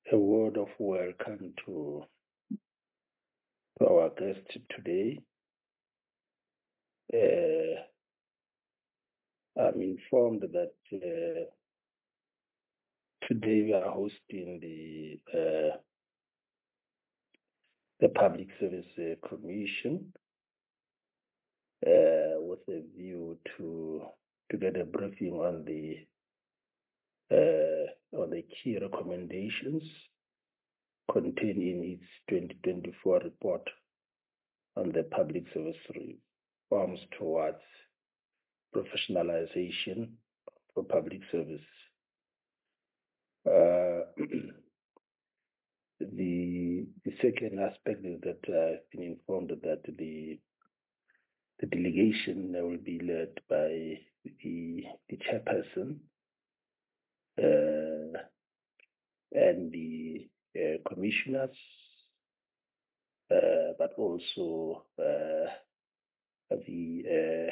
A word of welcome to our guest today. I'm informed that today we are hosting the Public Service Commission with a view to get a briefing on the key recommendations contained in its 2024 report on the public service reforms towards professionalization for public service. The second aspect is that I've been informed that the delegation will be led by the chairperson and the commissioners, but also the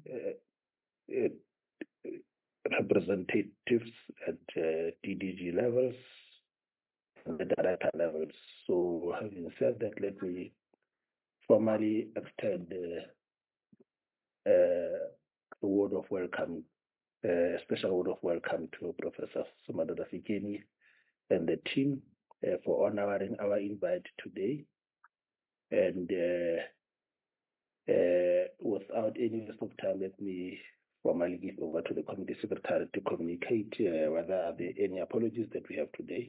representatives at DDG levels and the director levels. So having said that, let me formally extend a word of welcome, a special word of welcome to Professor Sumadora Fikeni and the team for honoring our invite today. And without any waste of time, let me formally give over to the committee secretary to communicate whether are there any apologies that we have today.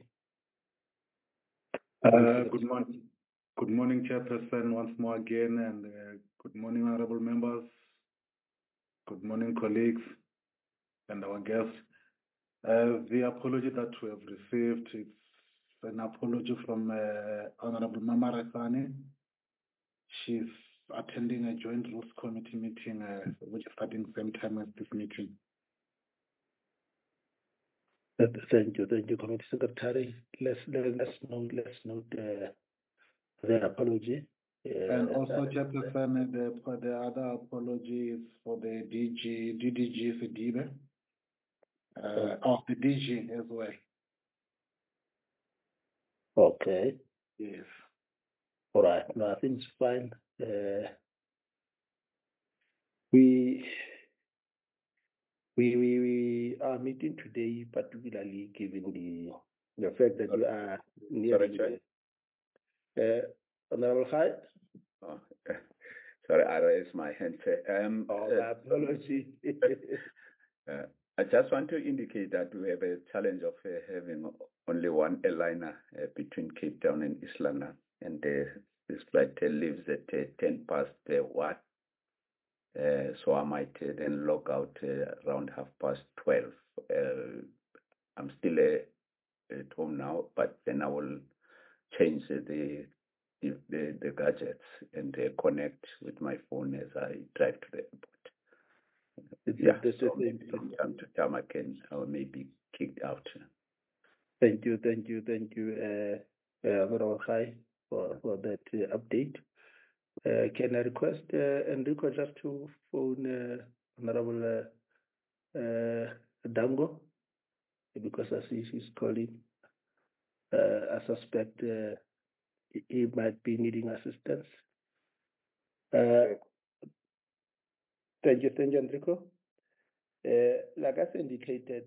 Good morning. Good morning, Chairperson, once more again, and good morning, honorable members. Good morning, colleagues and our guests. The apology that we have received, it's an apology from Honorable Mama Rasani. She's attending a joint rules committee meeting, which is starting the same time as this meeting. Thank you, Committee Secretary. Let's note the apology. And also, Chairperson, the other apology is for the DDG Sidibe, of the DG as well. Okay. Yes. All right. No, I think it's fine. We are meeting today, particularly given the fact that we are nearing Honorable Khai. Oh, sorry, I raised my hand. Apology. I just want to indicate that we have a challenge of having only one airliner between Cape Town and East London, and this flight leaves at 1:10. So I might then log out around 12:30. I'm still at home now, but then I will change the gadgets and connect with my phone as I drive to the airport. From time to time I may be kicked out. Thank you, Honorable Khai, for that update. Can I request Enrico just to phone Honorable Dango, because I see she's calling. I suspect he might be needing assistance. Thank you, Enrico. Like I indicated,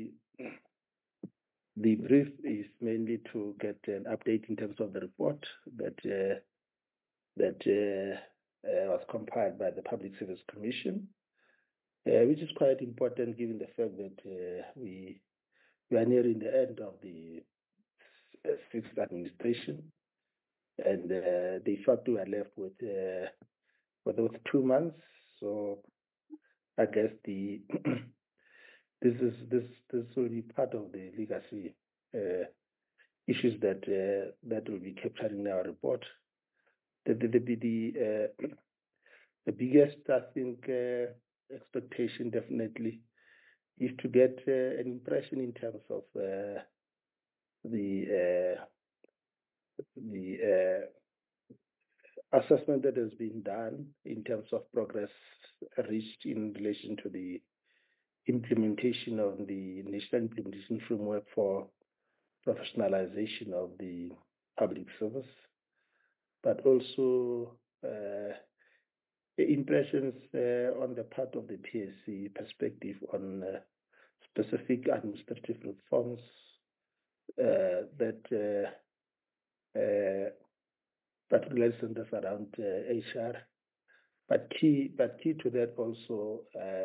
the brief is mainly to get an update in terms of the report that was compiled by the Public Service Commission, which is quite important given the fact that we are nearing the end of the sixth administration, and de facto we are left with 2 months. So I guess this will be part of the legacy issues that will be captured in our report. The biggest, I think, expectation definitely is to get an impression in terms of the assessment that has been done in terms of progress reached in relation to the implementation of the National Implementation Framework for professionalization of the public service, but also impressions on the part of the PSC perspective on specific administrative reforms that particularly centers around HR. But key to that also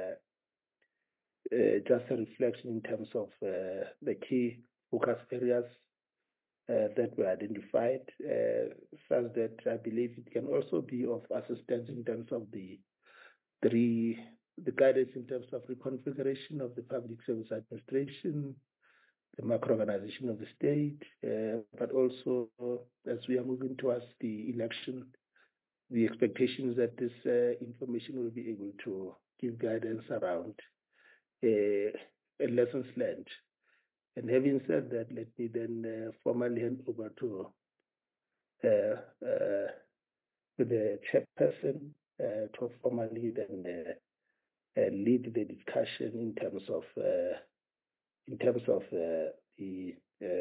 just a reflection in terms of the key focus areas that were identified, such that I believe it can also be of assistance in terms of the guidance in terms of reconfiguration of the public service administration, the macro-organization of the state, but also as we are moving towards the election, the expectations that this information will be able to give guidance around lessons learned. And having said that, let me then formally hand over to the chairperson to formally then lead the discussion in terms of the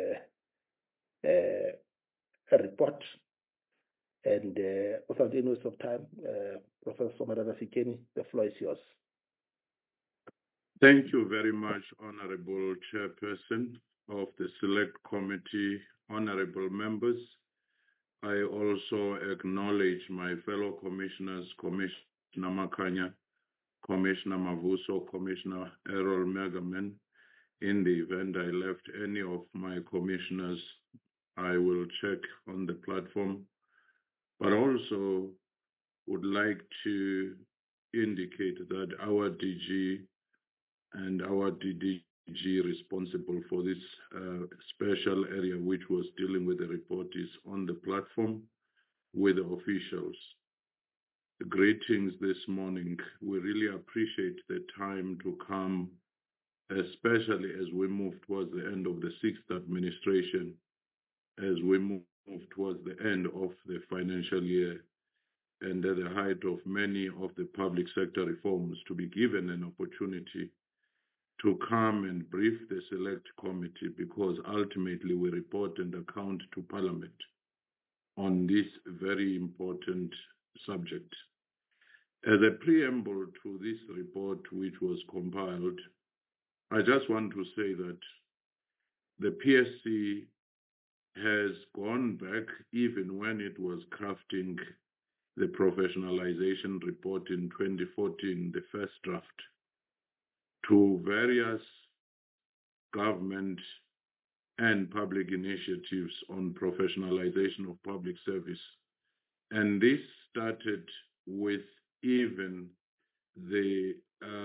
report. And without any waste of time, Professor Marada Fikeni, the floor is yours. Thank you very much, Honorable Chairperson of the Select Committee, honorable members. I also acknowledge my fellow commissioners, Commissioner Makanya, Commissioner Mavuso, Commissioner Errol Megaman. In the event I left any of my commissioners, I will check on the platform, but also would like to indicate that our DG and our DDG responsible for this special area which was dealing with the report is on the platform with the officials. Greetings this morning. We really appreciate the time to come, especially as we move towards the end of the 6th administration, as we move towards the end of the financial year, and at the height of many of the public sector reforms, to be given an opportunity to come and brief the Select Committee, because ultimately we report and account to Parliament on this very important subject. As a preamble to this report which was compiled, I just want to say that the PSC has gone back, even when it was crafting the professionalization report in 2014, the first draft, to various government and public initiatives on professionalization of public service. And this started with even the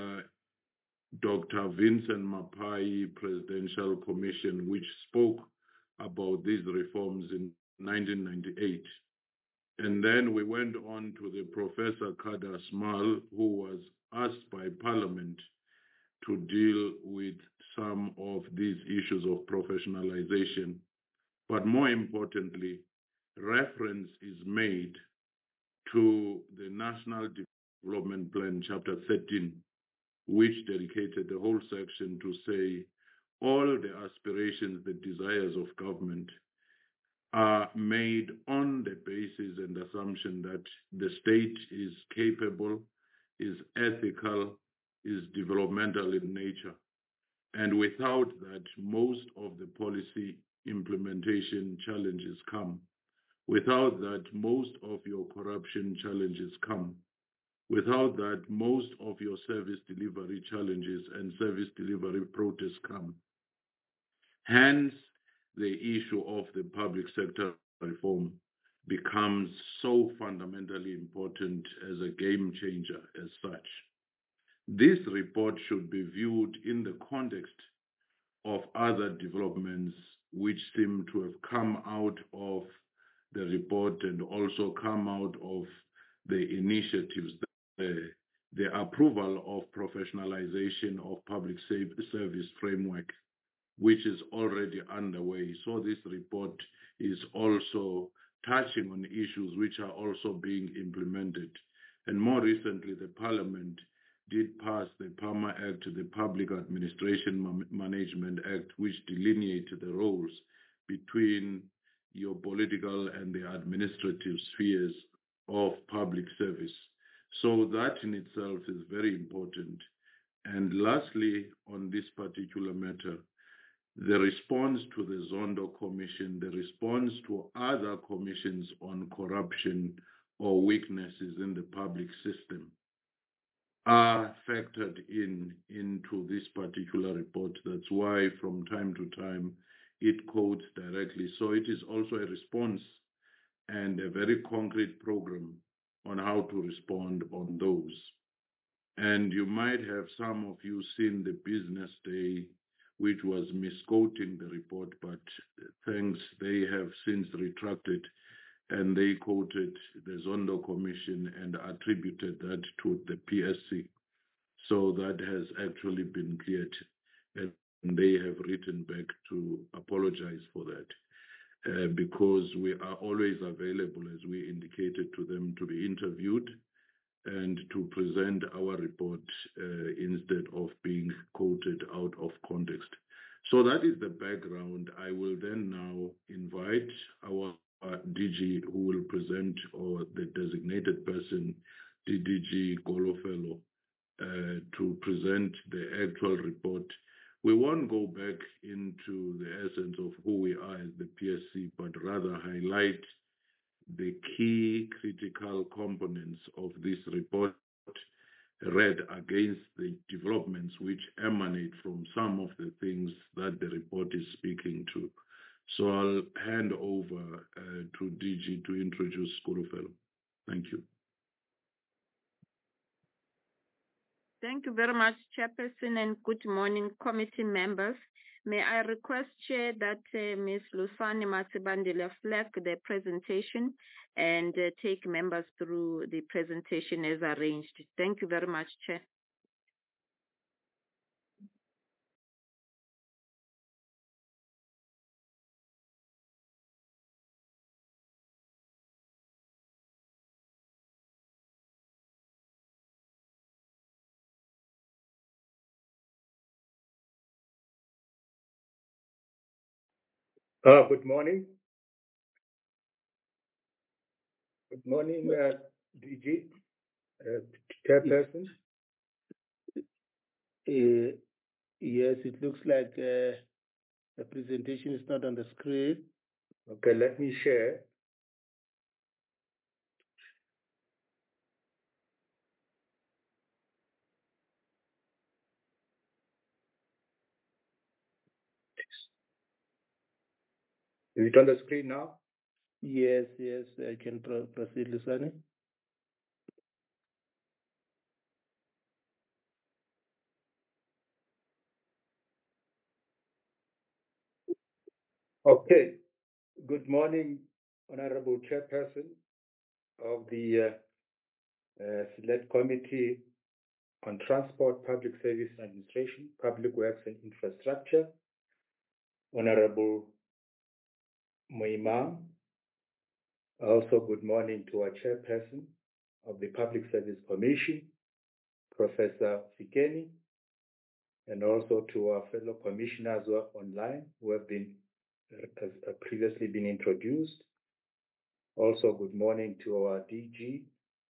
Dr. Vincent Mapai Presidential Commission, which spoke about these reforms in 1998. And then we went on to the Professor Kader Smal, who was asked by Parliament to deal with some of these issues of professionalization. But more importantly, reference is made to the National Development Plan, Chapter 13, which dedicated the whole section to say all the aspirations, the desires of government are made on the basis and assumption that the state is capable, is ethical, is developmental in nature. And without that, most of the policy implementation challenges come. Without that, most of your corruption challenges come. Without that, most of your service delivery challenges and service delivery protests come. Hence, the issue of the public sector reform becomes so fundamentally important as a game changer as such. This report should be viewed in the context of other developments which seem to have come out of the report and also come out of the initiatives, the approval of professionalization of public service framework, which is already underway. So this report is also touching on issues which are also being implemented. And more recently, the Parliament did pass the PAMA Act, the Public Administration Management Act, which delineated the roles between your political and the administrative spheres of public service. So that in itself is very important. And lastly, on this particular matter, the response to the Zondo Commission, the response to other commissions on corruption or weaknesses in the public system are factored into this particular report. That's why from time to time it quotes directly. So it is also a response and a very concrete program on how to respond on those. And you might have some of you seen the Business Day, which was misquoting the report, but thanks, they have since retracted and they quoted the Zondo Commission and attributed that to the PSC. So that has actually been cleared, and they have written back to apologize for that, because we are always available, as we indicated to them, to be interviewed and to present our report instead of being quoted out of context. So that is the background. I will then now invite our DG who will present, or the designated person, DG Golofelo, to present the actual report. We won't go back into the essence of who we are as the PSC, but rather highlight the key critical components of this report read against the developments which emanate from some of the things that the report is speaking to. So I'll hand over to DG to introduce Golofelo. Thank you. Thank you very much, Chairperson, and good morning, committee members. May I request, Chair, that Ms. Lusani Matsibandile flag the presentation and take members through the presentation as arranged. Thank you very much, Chair. Good morning. Good morning, DG, Chairperson. Yes, it looks like the presentation is not on the screen. Okay, let me share. Is it on the screen now? Yes, I can proceed, Lusani. Okay. Good morning, Honorable Chairperson of the Select Committee on Transport, Public Service Administration, Public Works and Infrastructure, Honorable Moimang. Also, good morning to our Chairperson of the Public Service Commission, Professor Fikeni, and also to our fellow commissioners who are online, who have been previously been introduced. Also, good morning to our DG,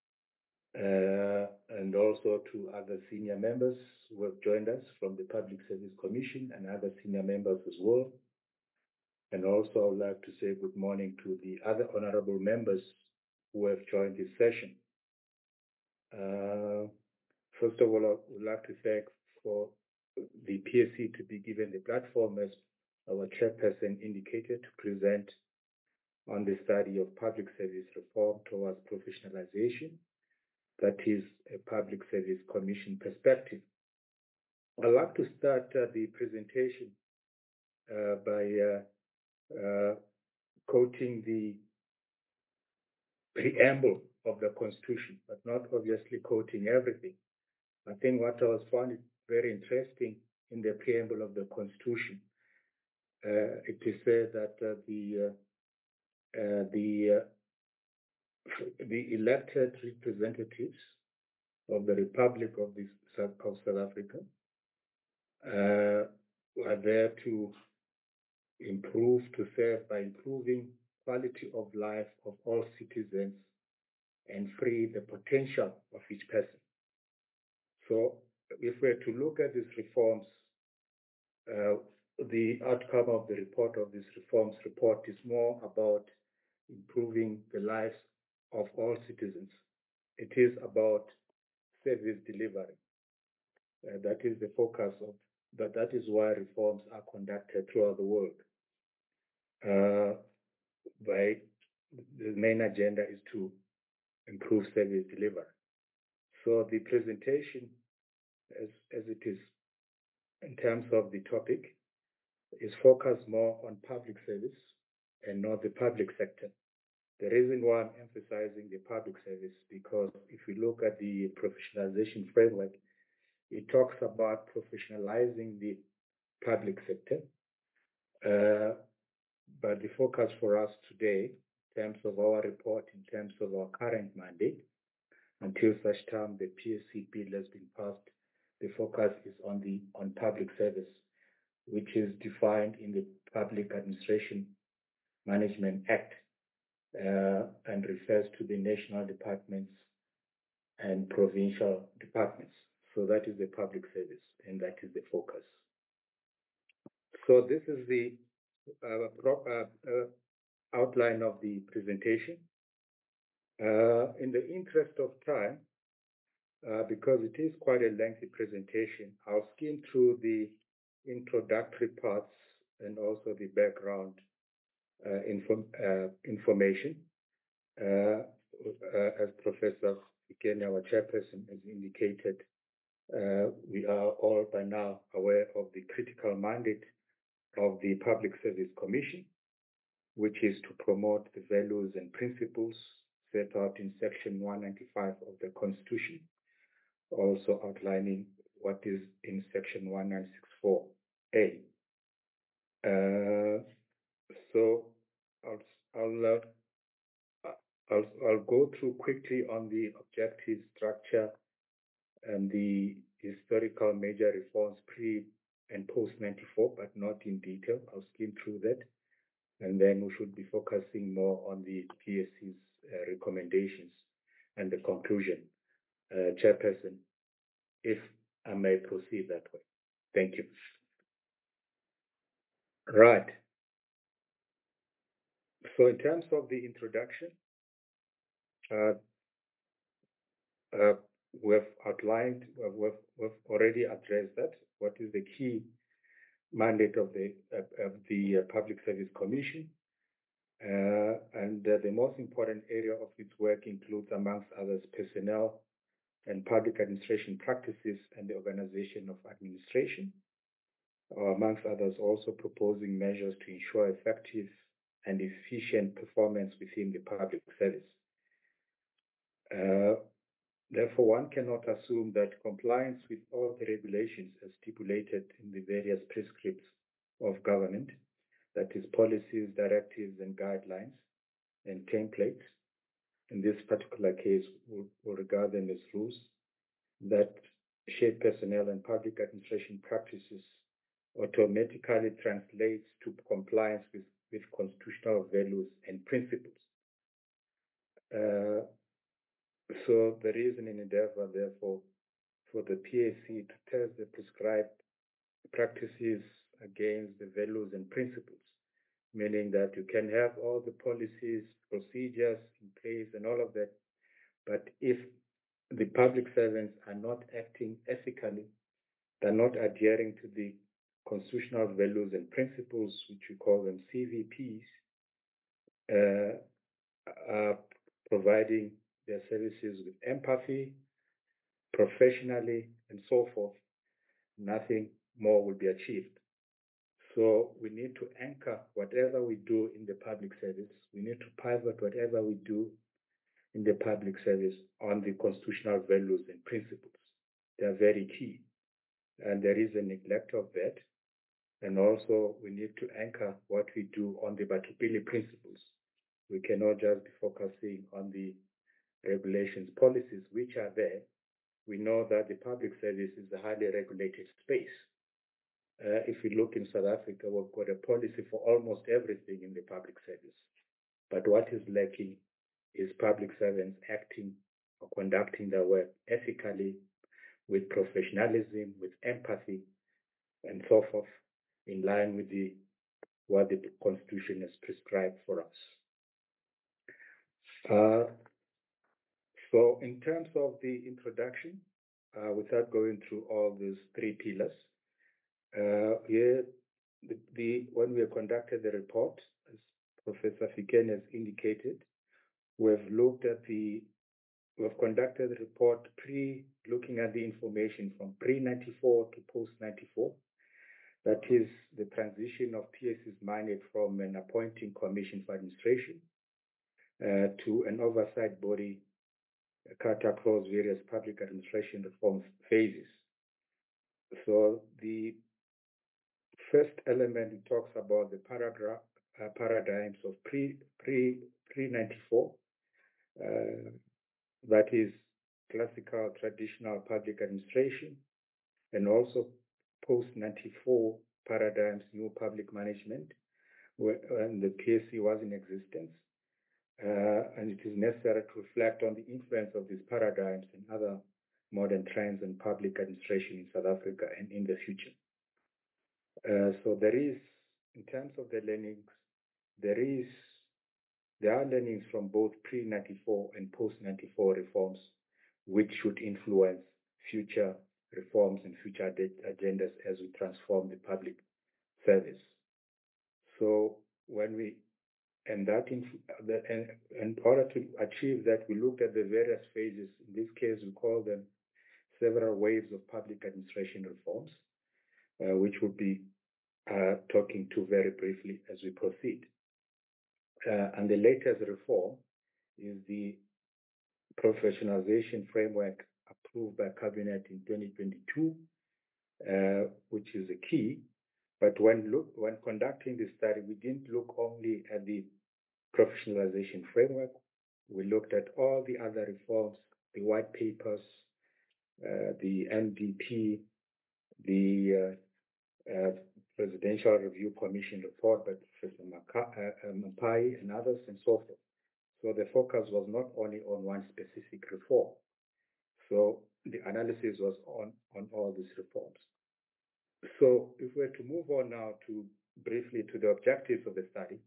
and also to other senior members who have joined us from the Public Service Commission and other senior members as well. And also, I would like to say good morning to the other honorable members who have joined this session. First of all, I would like to thank for the PSC to be given the platform, as our chairperson indicated, to present on the study of public service reform towards professionalization. That is a Public Service Commission perspective. I'd like to start the presentation by quoting the preamble of the Constitution, but not obviously quoting everything. I think what I was found very interesting in the preamble of the Constitution, it is said that the elected representatives of the Republic of South Africa are there to to serve by improving quality of life of all citizens and free the potential of each person. So if we're to look at these reforms, the outcome of the report of this reforms report is more about improving the lives of all citizens. It is about service delivery. That is the focus of that is why reforms are conducted throughout the world. By the main agenda is to improve service delivery. So the presentation, as it is in terms of the topic, is focused more on public service and not the public sector. The reason why I'm emphasizing the public service, because if we look at the professionalization framework, it talks about professionalizing the public sector. But the focus for us today, in terms of our report, in terms of our current mandate, until such time the PSC bill has been passed, the focus is on public service, which is defined in the Public Administration Management Act and refers to the national departments and provincial departments. So that is the public service, and that is the focus. So this is the outline of the presentation. In the interest of time, because it is quite a lengthy presentation, I'll skim through the introductory parts and also the background information. As Professor Ikenya, our chairperson, has indicated, we are all by now aware of the critical mandate of the Public Service Commission, which is to promote the values and principles set out in Section 195 of the Constitution, also outlining what is in Section 1964A. So I'll go through quickly on the objective structure and the historical major reforms pre and post 94, but not in detail. I'll skim through that. And then we should be focusing more on the PSC's recommendations and the conclusion. Chairperson, if I may proceed that way. Thank you. Right. So in terms of the introduction, we've outlined, we've already addressed that. What is the key mandate of the Public Service Commission? And the most important area of its work includes, amongst others, personnel and public administration practices and the organization of administration, amongst others, also proposing measures to ensure effective and efficient performance within the public service. Therefore, one cannot assume that compliance with all the regulations as stipulated in the various prescripts of government, that is policies, directives, and guidelines, and templates, in this particular case, we'll regard them as rules, that shape personnel and public administration practices automatically translates to compliance with constitutional values and principles. So there is an endeavor, therefore, for the PSC to test the prescribed practices against the values and principles, meaning that you can have all the policies, procedures in place and all of that, but if the public servants are not acting ethically, they're not adhering to the constitutional values and principles, which we call them CVPs, providing their services with empathy, professionally, and so forth, nothing more will be achieved. So we need to anchor whatever we do in the public service. We need to pivot whatever we do in the public service on the constitutional values and principles. They are very key. And there is a neglect of that. And also we need to anchor what we do on the Batupili principles. We cannot just be focusing on the regulations, policies, which are there. We know that the public service is a highly regulated space. if we look in South Africa, we've got a policy for almost everything in the public service. But what is lacking is public servants acting or conducting their work ethically, with professionalism, with empathy, and so forth, in line with what the Constitution has prescribed for us. So in terms of the introduction, without going through all these three pillars, here, when we conducted the report, as Professor Fikeni has indicated, we've conducted the report looking at the information from pre-94 to post-94. That is the transition of PSC's mandate from an appointing commission for administration to an oversight body cut across various public administration reform phases. So the first element talks about the paradigms of pre-94, that is classical traditional public administration, and also post-94 paradigms, new public management, when the PSC was in existence. And it is necessary to reflect on the influence of these paradigms and other modern trends in public administration in South Africa and in the future. So there is, in terms of the learnings, there are learnings from both pre-94 and post-94 reforms, which should influence future reforms and future agendas as we transform the public service. So in order to achieve that, we looked at the various phases. In this case, we call them several waves of public administration reforms, which we'll be talking to very briefly as we proceed. And the latest reform is the professionalization framework approved by Cabinet in 2022, which is a key. But when conducting the study, we didn't look only at the professionalization framework. We looked at all the other reforms, the white papers, the NDP, the Presidential Review Commission report by Professor Mapai and others, and so forth. So the focus was not only on one specific reform. So the analysis was on all these reforms. So if we're to move on now briefly to the objectives of the study,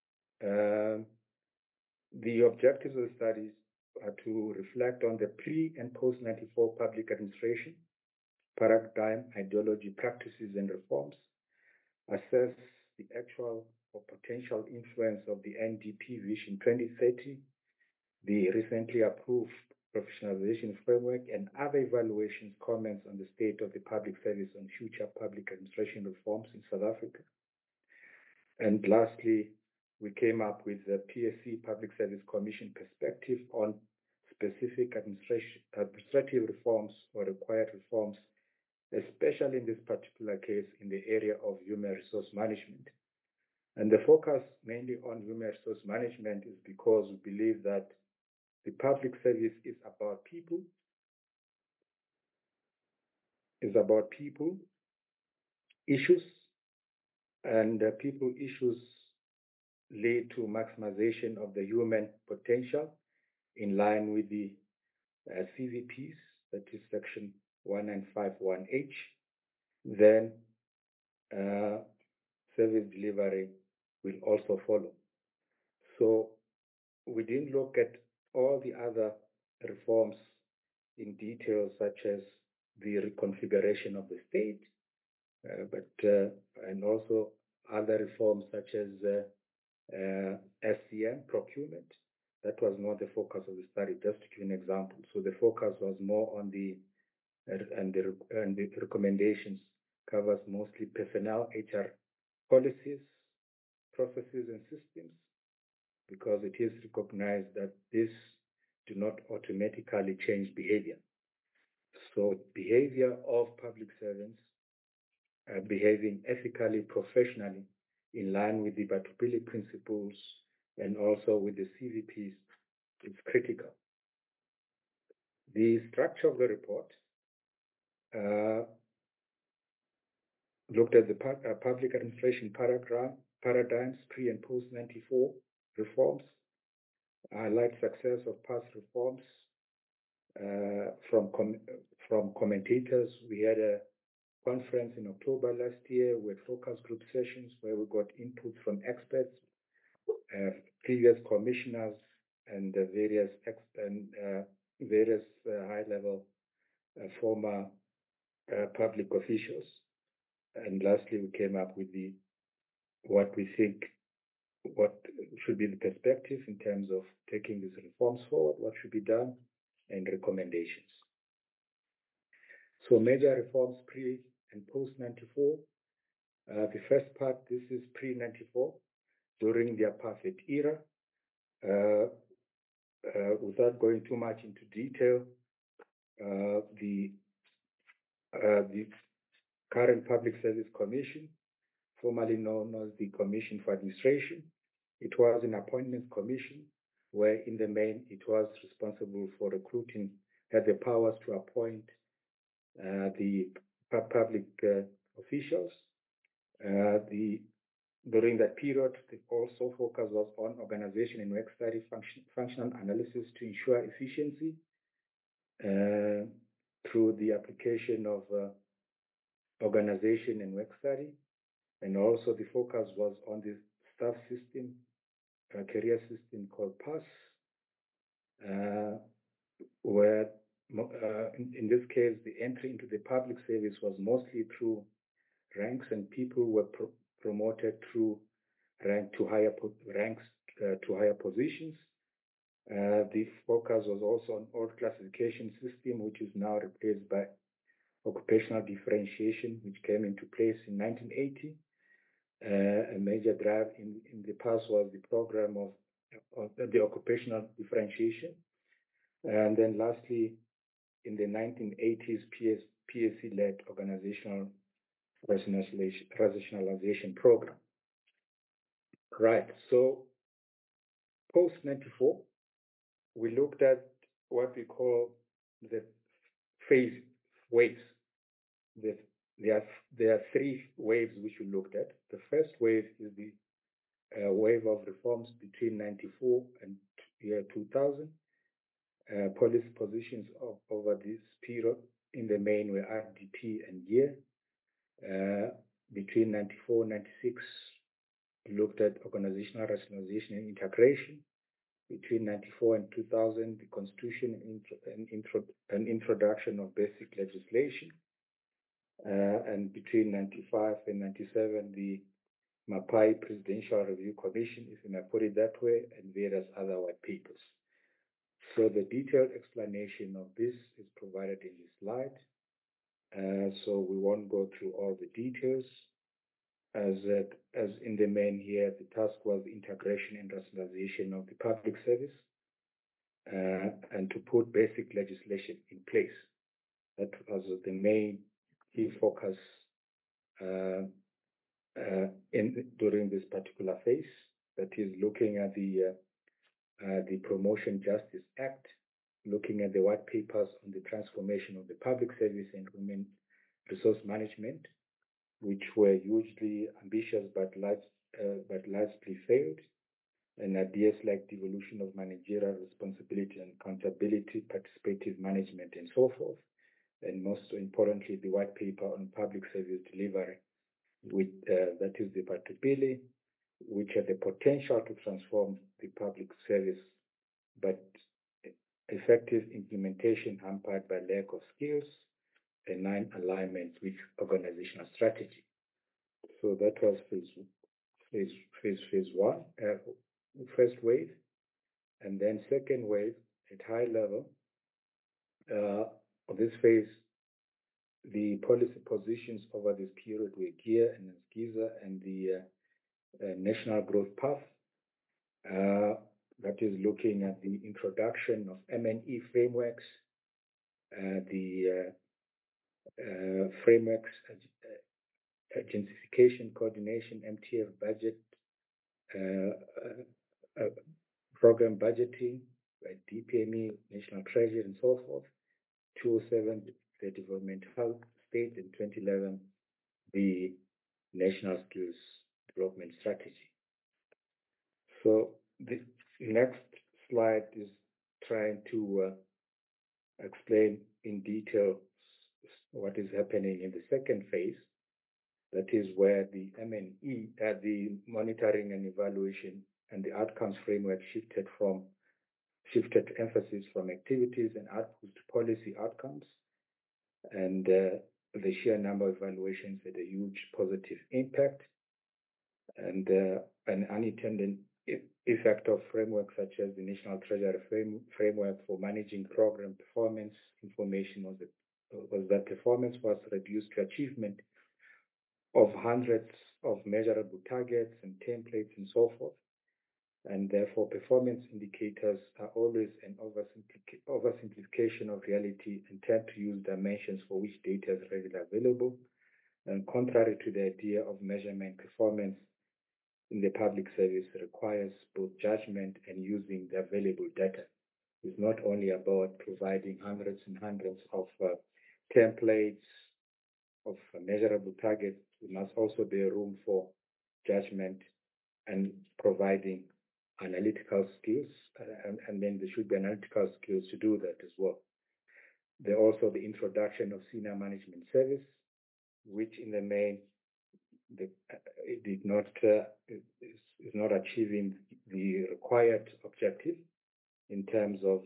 the objectives of the studies are to reflect on the pre- and post-94 public administration, paradigm, ideology, practices, and reforms, assess the actual or potential influence of the NDP Vision 2030, the recently approved professionalization framework, and other evaluations, comments on the state of the public service and future public administration reforms in South Africa. And lastly, we came up with the PSC Public Service Commission perspective on specific administrative reforms or required reforms, especially in this particular case in the area of human resource management. And the focus mainly on human resource management is because we believe that the public service is about people, issues, and people issues lead to maximization of the human potential in line with the CVPs, that is section 1951H. Then service delivery will also follow. So we didn't look at all the other reforms in detail, such as the reconfiguration of the state, and also other reforms such as SCM procurement. That was not the focus of the study. Just to give an example, so the focus was more on the recommendations covers mostly personnel, HR policies, processes, and systems, because it is recognized that this do not automatically change behavior. So behavior of public servants behaving ethically, professionally, in line with the Batupili principles and also with the CVPs is critical. The structure of the report, looked at the public administration paradigms, pre and post 94 reforms, highlight success of past reforms. From commentators, we had a conference in October last year with focus group sessions where we got input from experts, previous commissioners, and various high-level former public officials. And lastly, we came up with what we think what should be the perspective in terms of taking these reforms forward, what should be done, and recommendations. So major reforms pre and post 94. The first part, this is pre 94, during the apartheid era. Without going too much into detail, the current Public Service Commission, formerly known as the Commission for Administration, it was an appointments commission where in the main it was responsible for recruiting, had the powers to appoint the public officials. During that period, the also focus was on organization and work study functional analysis to ensure efficiency through the application of organization and work study. And also the focus was on the staff system, career system called PASS, where in this case, the entry into the public service was mostly through ranks, and people were promoted through ranks to higher positions. The focus was also on old classification system, which is now replaced by occupational differentiation, which came into place in 1980. A major drive in the past was the program of the occupational differentiation. And then lastly, in the 1980s, PSC-led organizational rationalization program. Right, so post-94, we looked at what we call the phase waves. There are three waves which we looked at. The first wave is the wave of reforms between 94 and year 2000. Policy positions over this period in the main were RDP and year. Between 94 and 96, we looked at organizational rationalization and integration. Between 94 and 2000, the constitution and introduction of basic legislation. And between 95 and 97, the Mapai Presidential Review Commission, if you may put it that way, and various other white papers. So the detailed explanation of this is provided in this slide. So we won't go through all the details. As in the main here, the task was integration and rationalization of the public service and to put basic legislation in place. That was the main key focus during this particular phase, that is looking at the Promotion Justice Act, looking at the white papers on the transformation of the public service and human resource management, which were hugely ambitious but largely failed, and ideas like devolution of managerial responsibility and accountability, participative management, and so forth. And most importantly, the white paper on public service delivery, which that is the Patubili, which had the potential to transform the public service, but effective implementation hampered by lack of skills and non-alignment with organizational strategy. So that was phase one, first wave. And then second wave, at high level, of this phase, the policy positions over this period were GEAR and SGISA and the National Growth Path, that is looking at the introduction of M&E frameworks, the frameworks, agentification, coordination, MTF budget, program budgeting, like DPME, National Treasury, and so forth. 2007, the developmental state, in 2011, the National Skills Development Strategy. So the next slide is trying to explain in detail what is happening in the second phase. That is where the MNE, the monitoring and evaluation and the outcomes framework shifted emphasis from activities and outputs to policy outcomes. And the sheer number of evaluations had a huge positive impact. And an unintended effect of frameworks such as the National Treasury Framework for managing program performance information was that performance was reduced to achievement of hundreds of measurable targets and templates and so forth. And therefore, performance indicators are always an oversimplification of reality and tend to use dimensions for which data is readily available. And contrary to the idea of measurement, performance in the public service requires both judgment and using the available data. It's not only about providing hundreds and hundreds of templates of measurable targets. There must also be room for judgment and providing analytical skills, and then there should be analytical skills to do that as well. There also the introduction of senior management service, which in the main is not achieving the required objective in terms of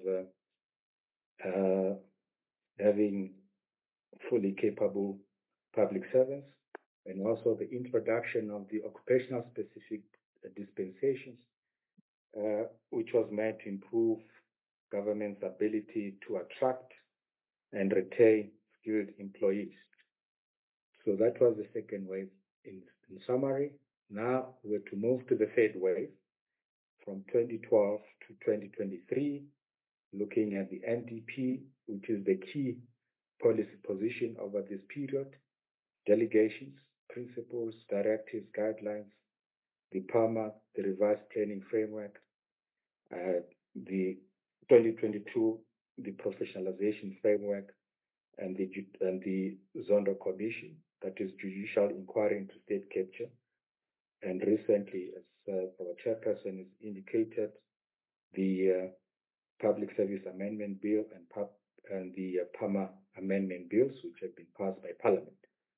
having fully capable public servants, and also the introduction of the occupational specific dispensations, which was meant to improve government's ability to attract and retain skilled employees. So that was the second wave. In summary, now we're to move to the third wave from 2012 to 2023, looking at the NDP, which is the key policy position over this period, delegations, principles, directives, guidelines, the PAMA, the revised planning framework, the 2022, the professionalization framework, and the Zondo Commission, that is Judicial Inquiry into State Capture. And recently, as our chairperson has indicated, the Public Service Amendment Bill and the PAMA Amendment Bills, which have been passed by Parliament.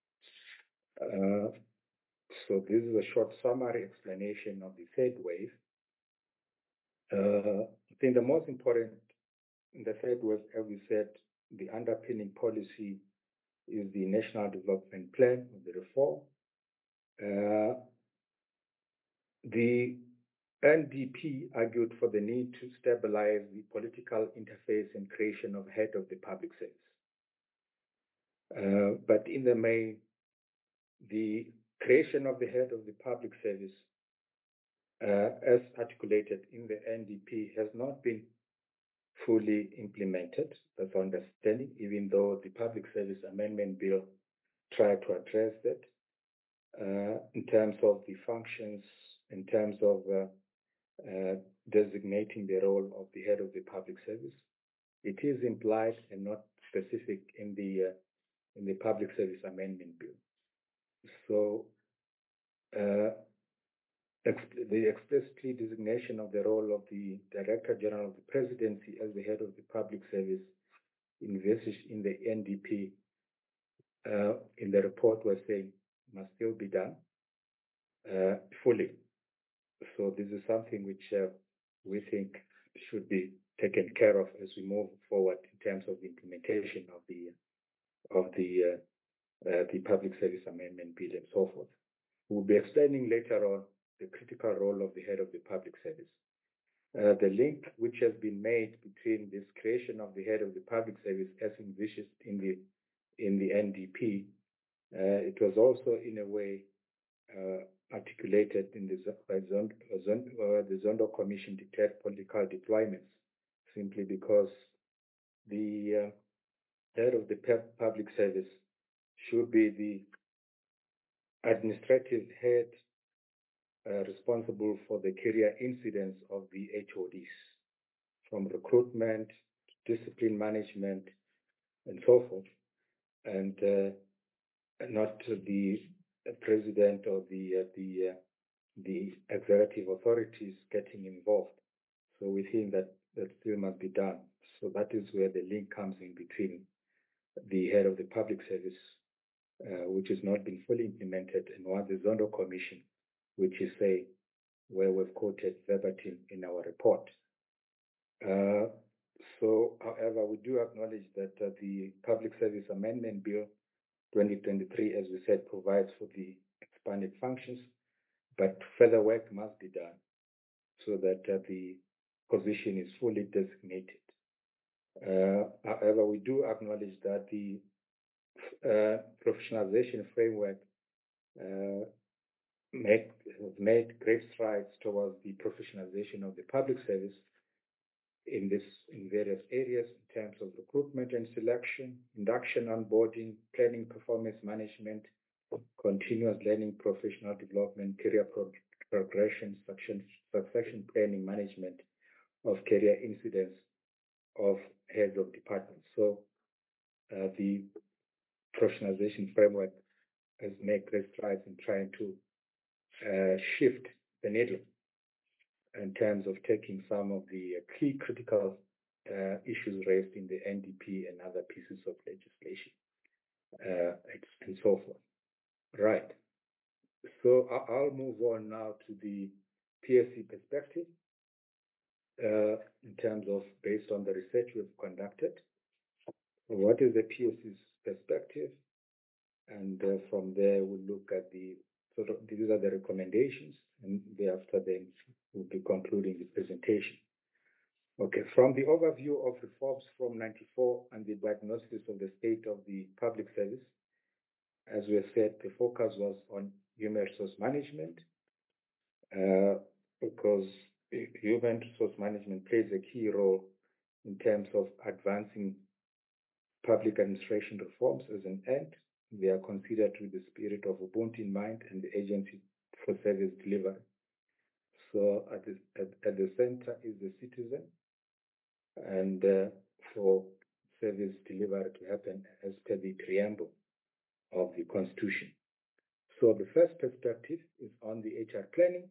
So this is a short summary explanation of the third wave. I think the most important in the third wave, as we said, the underpinning policy is the National Development Plan of the reform. The NDP argued for the need to stabilize the political interface and creation of head of the public service. But in the main, the creation of the head of the public service, as articulated in the NDP, has not been fully implemented. That's our understanding, even though the Public Service Amendment Bill tried to address that in terms of the functions, in terms of designating the role of the head of the public service. It is implied and not specific in the Public Service Amendment Bill. So the explicitly designation of the role of the Director General of the Presidency as the head of the public service envisaged in the NDP in the report was saying must still be done fully. So this is something which we think should be taken care of as we move forward in terms of the implementation of the Public Service Amendment Bill and so forth. We'll be explaining later on the critical role of the head of the public service. The link which has been made between this creation of the head of the public service as envisaged in the NDP, it was also in a way articulated in the Zondo Commission declared political deployments, simply because the head of the public service should be the administrative head responsible for the career incidence of the HODs, from recruitment, discipline management, and so forth, and not the president or the executive authorities getting involved. So we think that still must be done. So that is where the link comes in between the head of the public service, which has not been fully implemented, and one, the Zondo Commission, which is where we've quoted verbatim in our report. So, however, we do acknowledge that the Public Service Amendment Bill 2023, as we said, provides for the expanded functions, but further work must be done so that the position is fully designated. However, we do acknowledge that the professionalization framework has made great strides towards the professionalization of the public service in various areas in terms of recruitment and selection, induction, onboarding, planning, performance management, continuous learning, professional development, career progression, succession planning, management of career incidents of heads of departments. So the professionalization framework has made great strides in trying to shift the needle in terms of taking some of the key critical issues raised in the NDP and other pieces of legislation and so forth. Right. So I'll move on now to the PSC perspective in terms of based on the research we've conducted. What is the PSC's perspective? And from there, we'll look at these are the recommendations, and thereafter then we'll be concluding the presentation. Okay, from the overview of reforms from '94 and the diagnosis of the state of the public service, as we have said, the focus was on human resource management, because human resource management plays a key role in terms of advancing public administration reforms as an end. They are considered with the spirit of Ubuntu in mind and the agency for service delivery. So at the center is the citizen, and for service delivery to happen as per the preamble of the Constitution. So the first perspective is on the HR planning.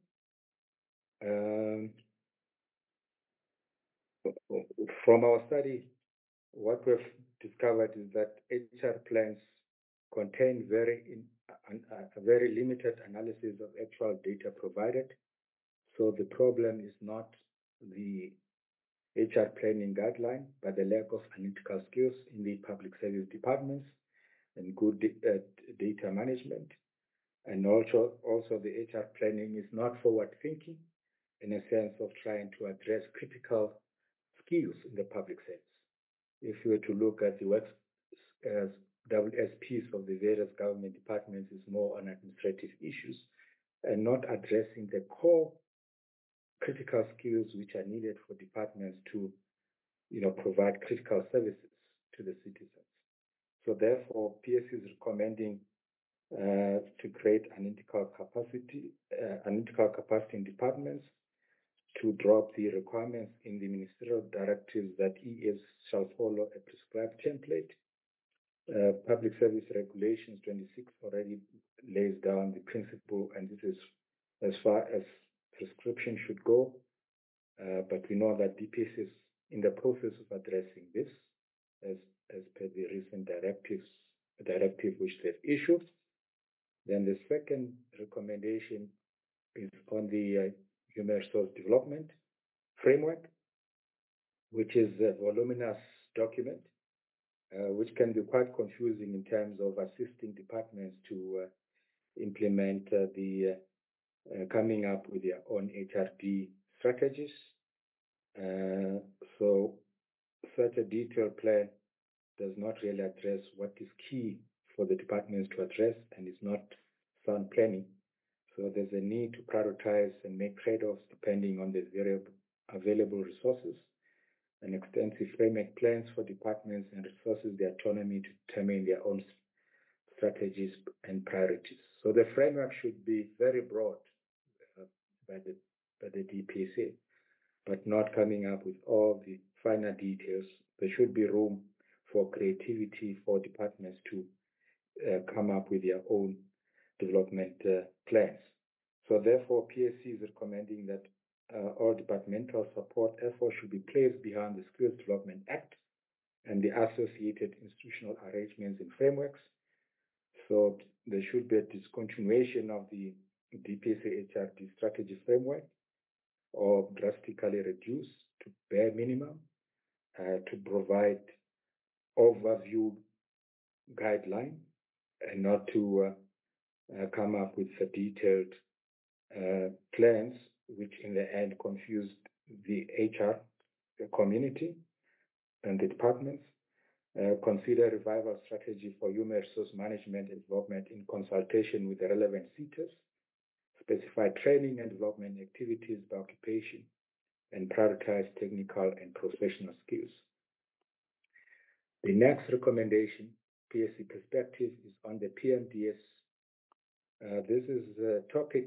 From our study, what we've discovered is that HR plans contain a very limited analysis of actual data provided. So the problem is not the HR planning guideline, but the lack of analytical skills in the public service departments and good data management. And also the HR planning is not forward thinking in a sense of trying to address critical skills in the public service. If you were to look at the work WSPs of the various government departments, is more on administrative issues and not addressing the core critical skills which are needed for departments to, provide critical services to the citizens. So therefore, PSC is recommending to create analytical capacity in departments, to drop the requirements in the ministerial directives that ES shall follow a prescribed template. Public Service Regulations 26 already lays down the principle, and this is as far as prescription should go. But we know that DPS is in the process of addressing this as per the recent directive which they've issued. Then the second recommendation is on the human resource development framework, which is a voluminous document, which can be quite confusing in terms of assisting departments to implement coming up with their own HRD strategies. So such a detailed plan does not really address what is key for the departments to address, and is not sound planning. So there's a need to prioritize and make trade-offs depending on the available resources, and extensive framework plans for departments and resources the autonomy to determine their own strategies and priorities. So the framework should be very broad by the DPSA, but not coming up with all the finer details. There should be room for creativity for departments to come up with their own development plans. So therefore, PSC is recommending that all departmental support efforts should be placed behind the Skills Development Act and the associated institutional arrangements and frameworks. So there should be a discontinuation of the DPSA HRD strategy framework, or drastically reduce to bare minimum, to provide overview guideline and not to come up with detailed plans, which in the end confused the HR community and the departments. Consider revival strategy for human resource management and development in consultation with the relevant sectors. Specify training and development activities by occupation and prioritize technical and professional skills. The next recommendation, PSC perspective, is on the PMDS. This is a topic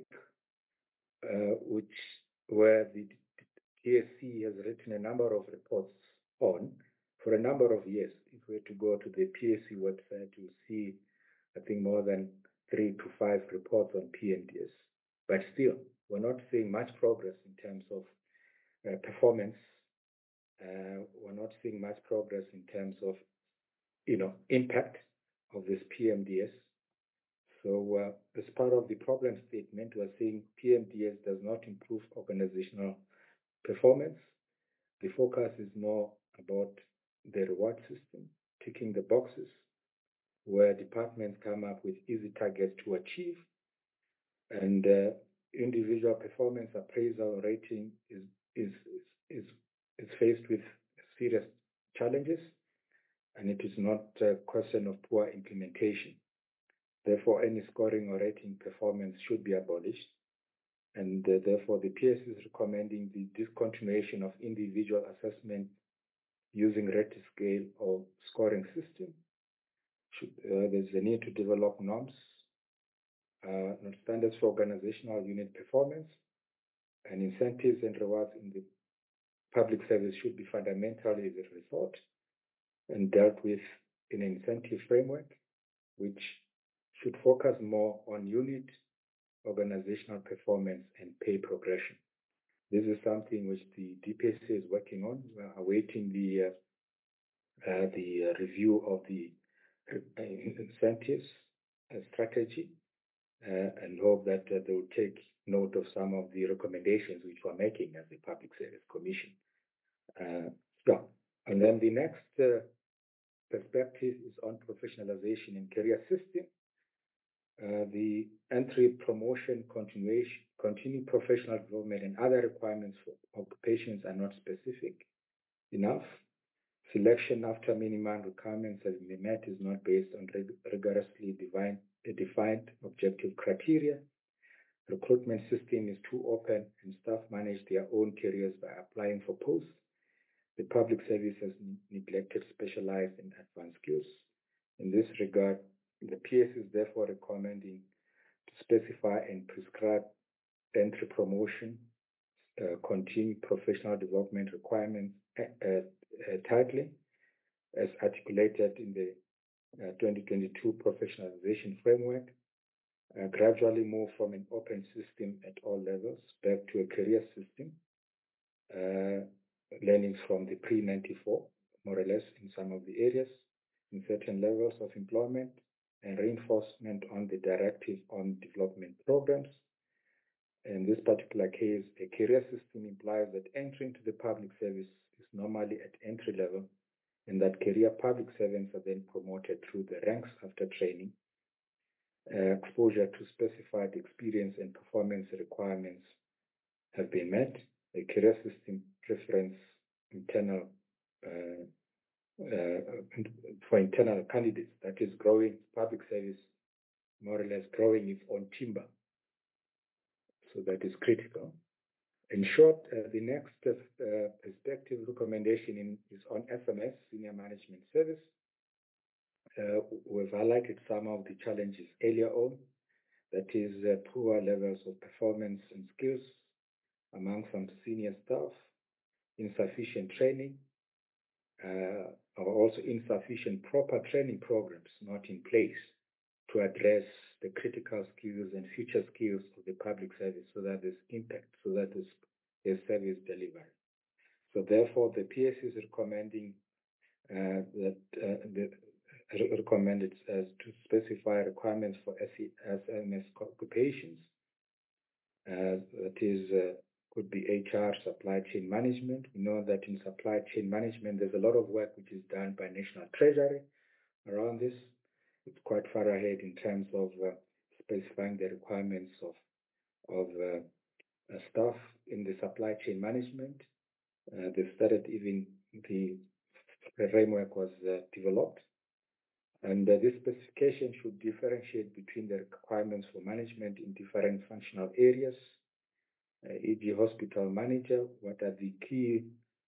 where the PSC has written a number of reports on for a number of years. If we were to go to the PSC website, you'll see, I think, more than 3 to 5 reports on PMDS. But still, we're not seeing much progress in terms of performance. We're not seeing much progress in terms of, impact of this PMDS. So as part of the problem statement, we're saying PMDS does not improve organizational performance. The focus is more about the reward system, ticking the boxes, where departments come up with easy targets to achieve, and individual performance appraisal rating is faced with serious challenges, and it is not a question of poor implementation. Therefore, any scoring or rating performance should be abolished, and therefore the PS is recommending the discontinuation of individual assessment using rating scale or scoring system. There's a need to develop norms, standards for organizational unit performance, and incentives and rewards in the public service should be fundamentally rethought and dealt with in an incentive framework, which should focus more on unit organizational performance and pay progression. This is something which the DPSA is working on. We are awaiting the review of the incentives strategy, and hope that they will take note of some of the recommendations which we're making as the Public Service Commission. And then the next perspective is on professionalization and career system. The entry, promotion, continued professional development, and other requirements for occupations are not specific enough. Selection after minimum requirements have been met is not based on rigorously defined objective criteria. Recruitment system is too open, and staff manage their own careers by applying for posts. The public service has neglected specialized and advanced skills. In this regard, the PS is therefore recommending to specify and prescribe entry, promotion, continued professional development requirements tightly, as articulated in the 2022 professionalization framework. Gradually move from an open system at all levels back to a career system, learnings from the pre-94, more or less, in some of the areas, in certain levels of employment, and reinforcement on the directive on development programs. In this particular case, a career system implies that entry into the public service is normally at entry level, and that career public servants are then promoted through the ranks after training. Exposure to specified experience and performance requirements have been met. A career system preference for internal candidates, that is growing public service, more or less growing its own timber. So that is critical. In short, the next perspective recommendation is on SMS, Senior Management Service. We've highlighted some of the challenges earlier on, that is poor levels of performance and skills among some senior staff, insufficient training, or also insufficient proper training programs not in place to address the critical skills and future skills of the public service so that there's impact, so that there's service delivery. So therefore, the PSC is recommending recommended as to specify requirements for SMS occupations. That is, could be HR, supply chain management. We know that in supply chain management, there's a lot of work which is done by National Treasury around this. It's quite far ahead in terms of specifying the requirements of staff in the supply chain management. They started even the framework was developed. And this specification should differentiate between the requirements for management in different functional areas, e.g. hospital manager, what are the key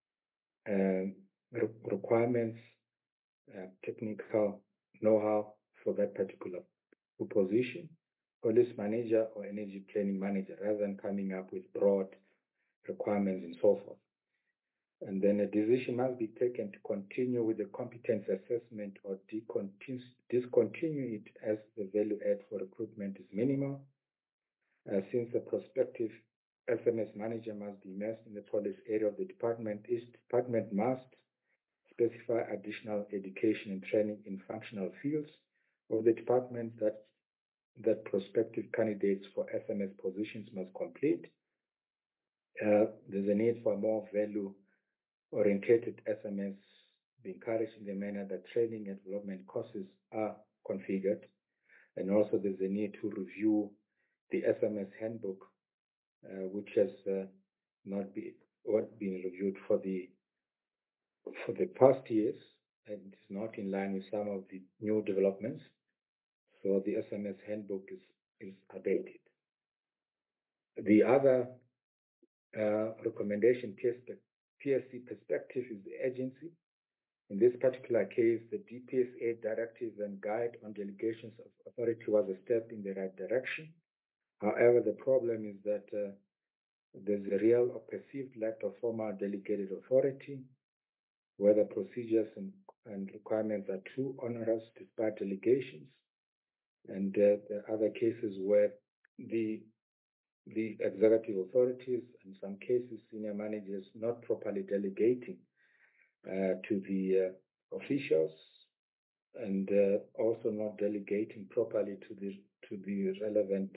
requirements, technical know-how for that particular position, police manager or energy planning manager, rather than coming up with broad requirements and so forth. And then a decision must be taken to continue with the competence assessment or discontinue it as the value add for recruitment is minimal. Since the prospective SMS manager must be immersed in the policy area of the department, each department must specify additional education and training in functional fields of the department that prospective candidates for SMS positions must complete. There's a need for more value-oriented SMS be encouraged in the manner that training and development courses are configured. And also there's a need to review the SMS handbook, which has not been reviewed for the past years, and is not in line with some of the new developments. So the SMS handbook is updated. The other recommendation, PSC perspective, is the agency. In this particular case, the DPSA directive and guide on delegations of authority was a step in the right direction. However, the problem is that there's a real or perceived lack of formal delegated authority, where the procedures and requirements are too onerous despite delegations. And there are other cases where the executive authorities, in some cases senior managers, not properly delegating to the officials, and also not delegating properly to the relevant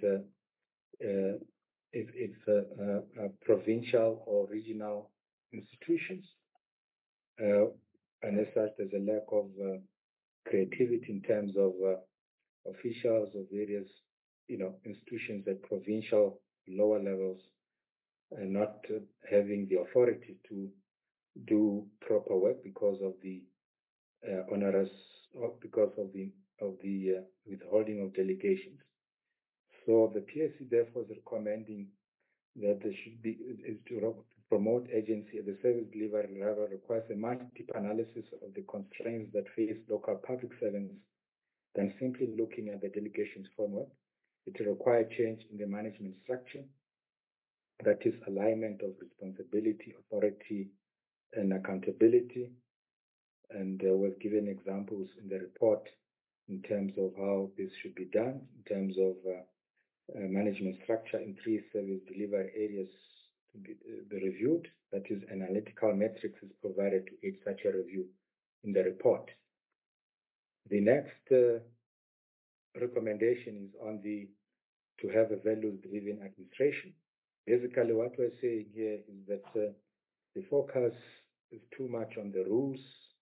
provincial or regional institutions. And as such, there's a lack of creativity in terms of officials of various, institutions at provincial lower levels, and not having the authority to do proper work because of the onerous, because of the withholding of delegations. So the PSC therefore is recommending that there should be to promote agency at the service delivery level requires a much deeper analysis of the constraints that face local public servants than simply looking at the delegations framework. It will require change in the management structure, that is alignment of responsibility, authority, and accountability. And we've given examples in the report in terms of how this should be done, in terms of management structure in 3 service delivery areas to be reviewed. That is, analytical metrics is provided to each such a review in the report. The next recommendation is on to have a values-driven administration. Basically, what we're saying here is that the focus is too much on the rules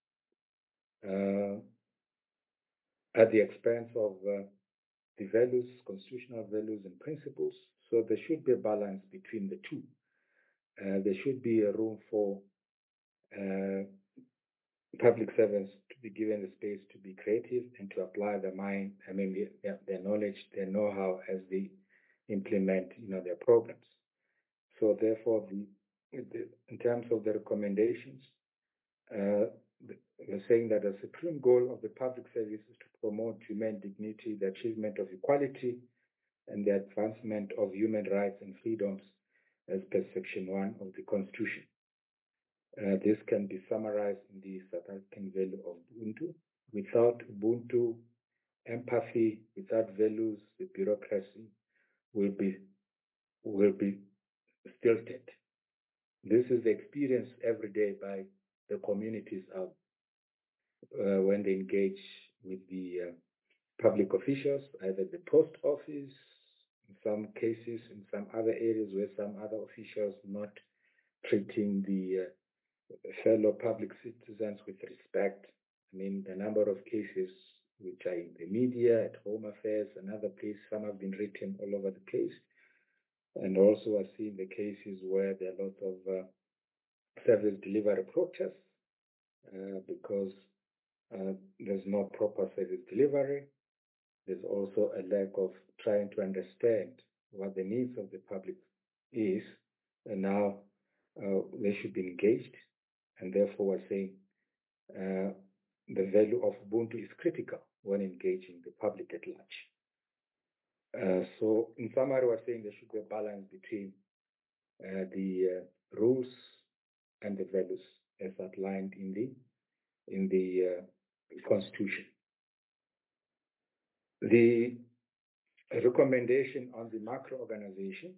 at the expense of the values, constitutional values and principles. So there should be a balance between the two. There should be a room for public servants to be given the space to be creative and to apply their knowledge, their know-how as they implement, their programs. So therefore, in terms of the recommendations, we're saying that the supreme goal of the public service is to promote human dignity, the achievement of equality, and the advancement of human rights and freedoms as per Section 1 of the Constitution. This can be summarized in the South African value of Ubuntu. Without Ubuntu empathy, without values, the bureaucracy will be stilted. This is experienced every day by the communities out when they engage with the public officials, either the post office, in some cases, in some other areas where some other officials not treating the fellow public citizens with respect. I mean, the number of cases which are in the media, at Home Affairs, and other places, some have been written all over the place. And also I've seen the cases where there are a lot of service delivery protests because there's no proper service delivery. There's also a lack of trying to understand what the needs of the public is, and now they should be engaged. And therefore, we're saying the value of Ubuntu is critical when engaging the public at large. So, in summary, we're saying there should be a balance between the rules and the values as outlined in the Constitution. The recommendation on the macro organization,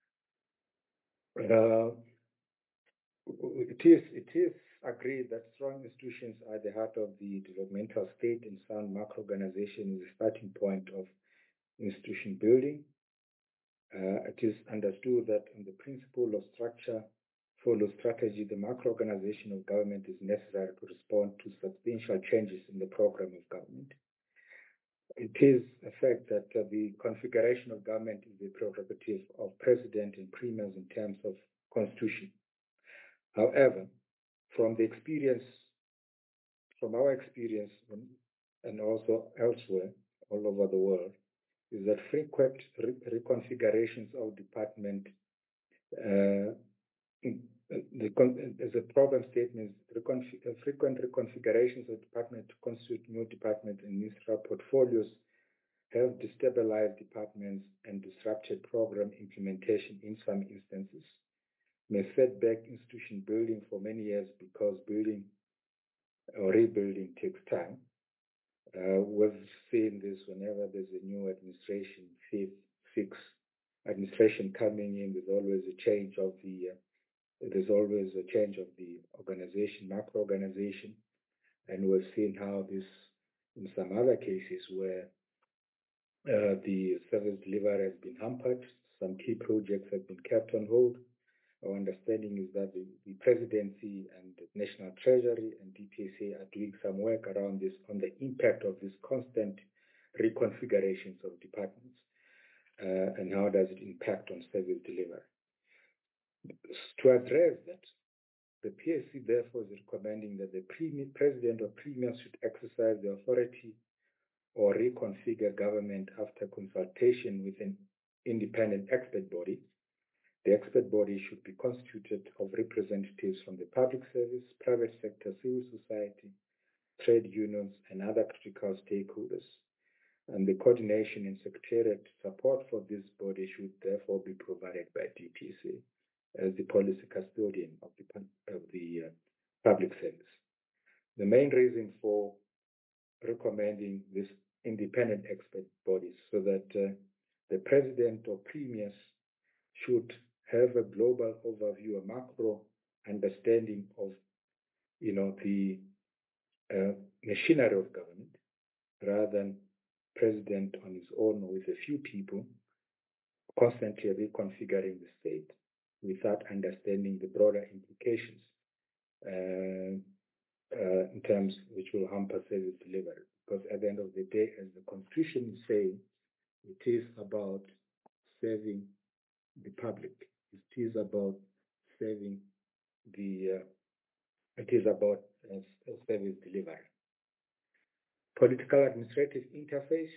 it is agreed that strong institutions are the heart of the developmental state, and sound macro organization is the starting point of institution building. It is understood that on the principle of structure follows strategy, the macro organization of government is necessary to respond to substantial changes in the program of government. It is a fact that the configuration of government is the prerogative of president and premiers in terms of constitution. However, from our experience, and also elsewhere, all over the world, is that frequent reconfigurations of department, as a problem statement, frequent reconfigurations of department to constitute new department and ministerial portfolios have destabilized departments and disrupted program implementation in some instances, may set back institution building for many years because building or rebuilding takes time. We've seen this whenever there's a new administration, fifth administration coming in. There's always a change of the organization, macro organization, and we've seen how this, in some other cases where the service delivery has been hampered, some key projects have been kept on hold. Our understanding is that the presidency and the National Treasury and DPSA are doing some work around this on the impact of this constant reconfigurations of departments and how does it impact on service delivery. To address that, the PSC therefore is recommending that the president or premier should exercise the authority or reconfigure government after consultation with an independent expert body. The expert body should be constituted of representatives from the public service, private sector, civil society, trade unions, and other critical stakeholders. And the coordination and secretariat support for this body should therefore be provided by DPSA as the policy custodian of the public service. The main reason for recommending this independent expert bodies so that the president or premiers should have a global overview, a macro understanding of, the machinery of government, rather than president on his own or with a few people constantly reconfiguring the state without understanding the broader implications in terms which will hamper service delivery. Because at the end of the day, as the Constitution is saying, it is about serving the public. It is about serving service delivery. Political administrative interface.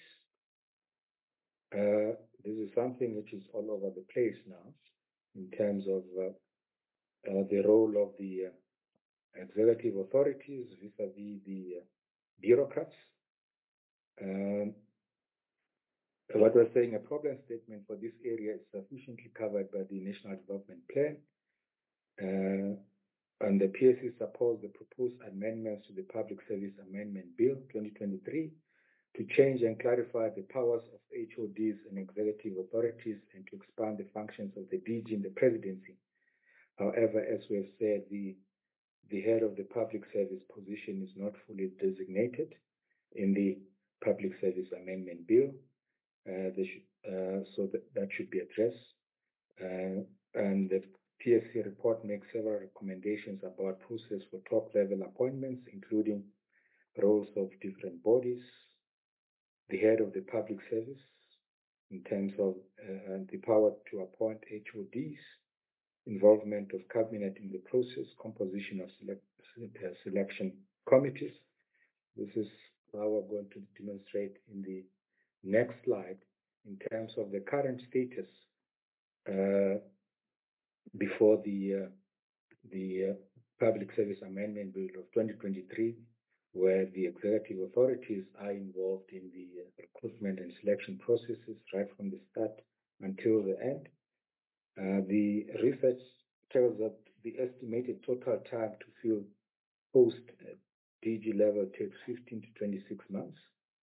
This is something which is all over the place now in terms of the role of the executive authorities vis-a-vis the bureaucrats. What we're saying, a problem statement for this area is sufficiently covered by the National Development Plan, and the PSC supports the proposed amendments to the Public Service Amendment Bill 2023 to change and clarify the powers of HODs and executive authorities and to expand the functions of the DG in the presidency. However, as we have said, the head of the public service position is not fully designated in the Public Service Amendment Bill. So that should be addressed. And the PSC report makes several recommendations about process for top-level appointments, including roles of different bodies, the head of the public service in terms of the power to appoint HODs, involvement of cabinet in the process, composition of selection committees. This is how we're going to demonstrate in the next slide in terms of the current status before the Public Service Amendment Bill of 2023, where the executive authorities are involved in the recruitment and selection processes right from the start until the end. The research tells that the estimated total time to fill post DG level takes 15 to 26 months.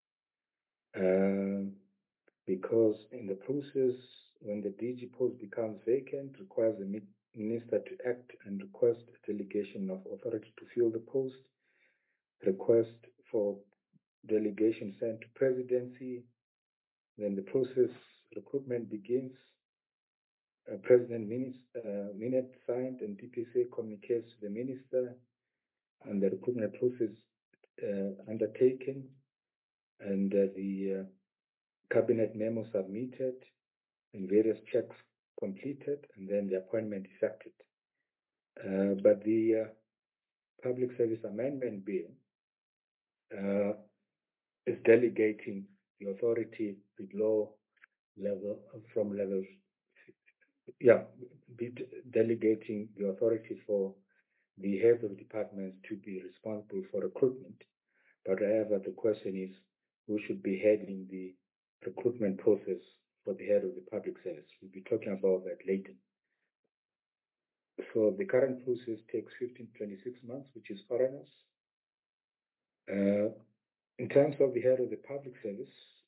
Because in the process, when the DG post becomes vacant, requires the minister to act and request a delegation of authority to fill the post, request for delegation sent to presidency, then the process recruitment begins, president minute signed and DPSA communicates to the minister, and the recruitment process undertaken, and the cabinet memo submitted, and various checks completed, and then the appointment effected. But the Public Service Amendment Bill is delegating the authority below level, from levels, delegating the authority for the heads of departments to be responsible for recruitment. But however, the question is, who should be heading the recruitment process for the head of the public service? We'll be talking about that later. So the current process takes 15 to 26 months, which is foreigners. In terms of the head of the public service,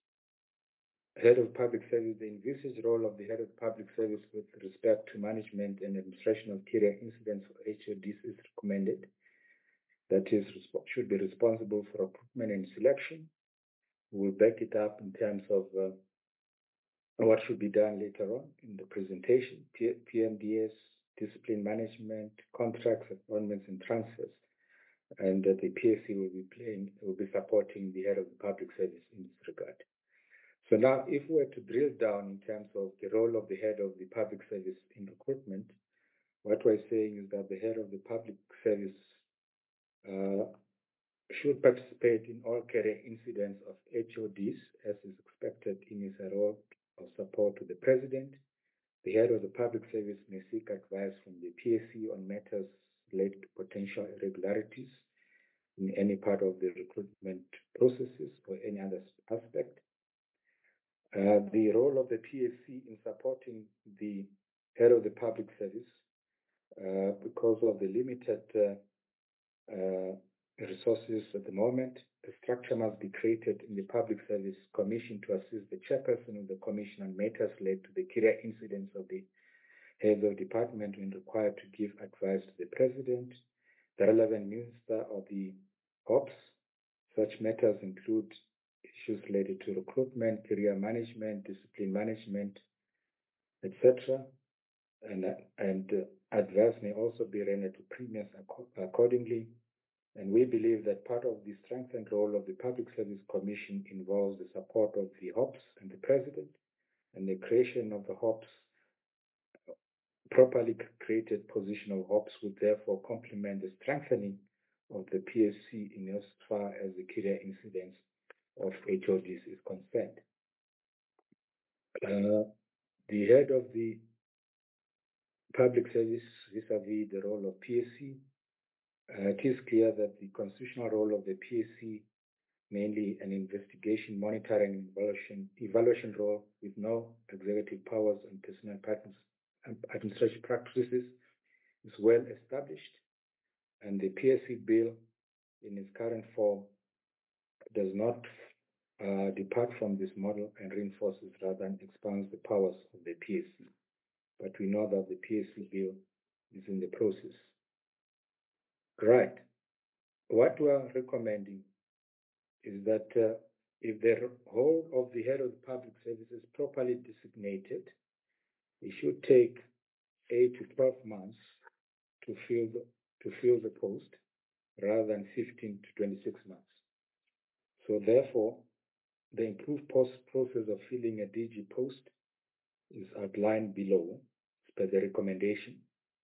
the envisaged role of the head of public service with respect to management and administration of career incidents for HODs is recommended. That is, should be responsible for recruitment and selection. We'll back it up in terms of what should be done later on in the presentation. PMDS, discipline management, contracts, appointments, and transfers. And the PSC will be supporting the head of the public service in this regard. So now, if we were to drill down in terms of the role of the head of the public service in recruitment, what we're saying is that the head of the public service should participate in all career incidents of HODs, as is expected in his role of support to the president. The head of the public service may seek advice from the PSC on matters related to potential irregularities in any part of the recruitment processes or any other aspect. The role of the PSC in supporting the head of the public service, because of the limited resources at the moment, the structure must be created in the Public Service Commission to assist the chairperson of the commission on matters related to the career incidents of the heads of department when required to give advice to the president, the relevant minister, or the ops. Such matters include issues related to recruitment, career management, discipline management, etc. And advice may also be rendered to premiers accordingly. And we believe that part of the strengthened role of the Public Service Commission involves the support of the HOPS and the President, and the creation of the HOPS, properly created position of HOPS would therefore complement the strengthening of the PSC in as far as the career incidents of HODs is concerned. The head of the public service vis-a-vis the role of PSC, it is clear that the constitutional role of the PSC, mainly an investigation, monitoring, evaluation role with no executive powers and personal patterns and administrative practices, is well established, and the PSC bill in its current form does not depart from this model and reinforces rather than expands the powers of the PSC. But we know that the PSC bill is in the process. Right. What we are recommending is that if the role of the head of the public service is properly designated, it should take 8 to 12 months to fill the post rather than 15 to 26 months. So therefore, the improved process of filling a DG post is outlined below as per the recommendation.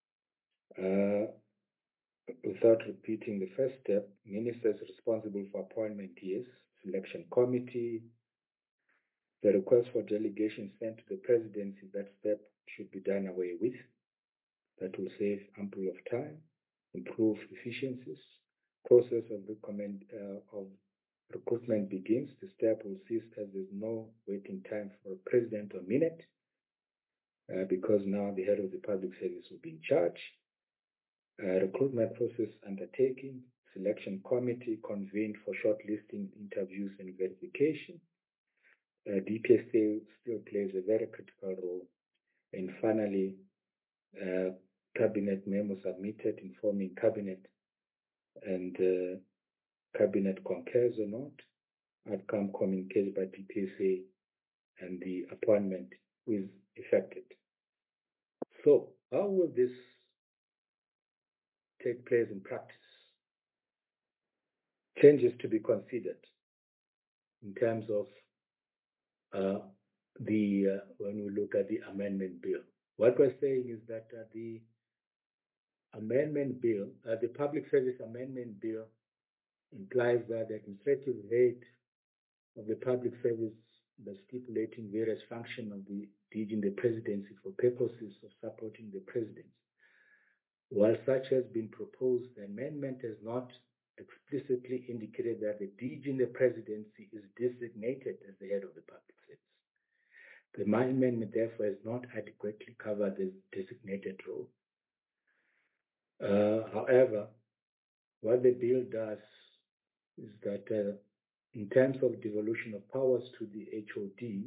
Without repeating the first step, ministers responsible for appointment, yes, selection committee, the request for delegation sent to the presidency, that step should be done away with. That will save ample of time, improve efficiencies. Process of recruitment begins. The step will cease as there's no waiting time for a president or minute, because now the head of the public service will be in charge. Recruitment process undertaking, selection committee convened for shortlisting, interviews, and verification. DPSA still plays a very critical role. And finally, cabinet memo submitted informing cabinet, and cabinet concurs or not, outcome communicated by DPSA, and the appointment is effected. So how will this take place in practice? Changes to be considered in terms of when we look at the amendment bill. What we're saying is that the amendment bill, the Public Service Amendment Bill, implies that the administrative head of the public service, by stipulating various functions of the DG in the presidency for purposes of supporting the presidency. While such has been proposed, the amendment has not explicitly indicated that the DG in the presidency is designated as the head of the public service. The amendment, therefore, has not adequately covered the designated role. However, what the bill does is that in terms of devolution of powers to the HOD,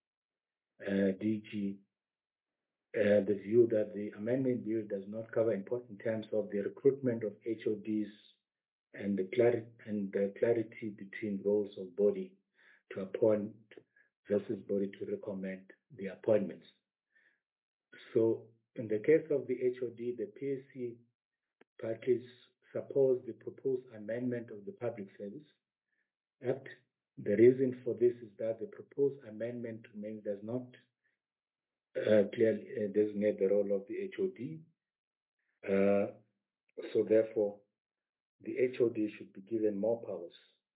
DG, the view that the amendment bill does not cover important terms of the recruitment of HODs and the clarity between roles of body to appoint versus body to recommend the appointments. So in the case of the HOD, the PSC parties suppose the proposed amendment of the Public Service Act. The reason for this is that the proposed amendment does not clearly designate the role of the HOD. So therefore, the HOD should be given more powers.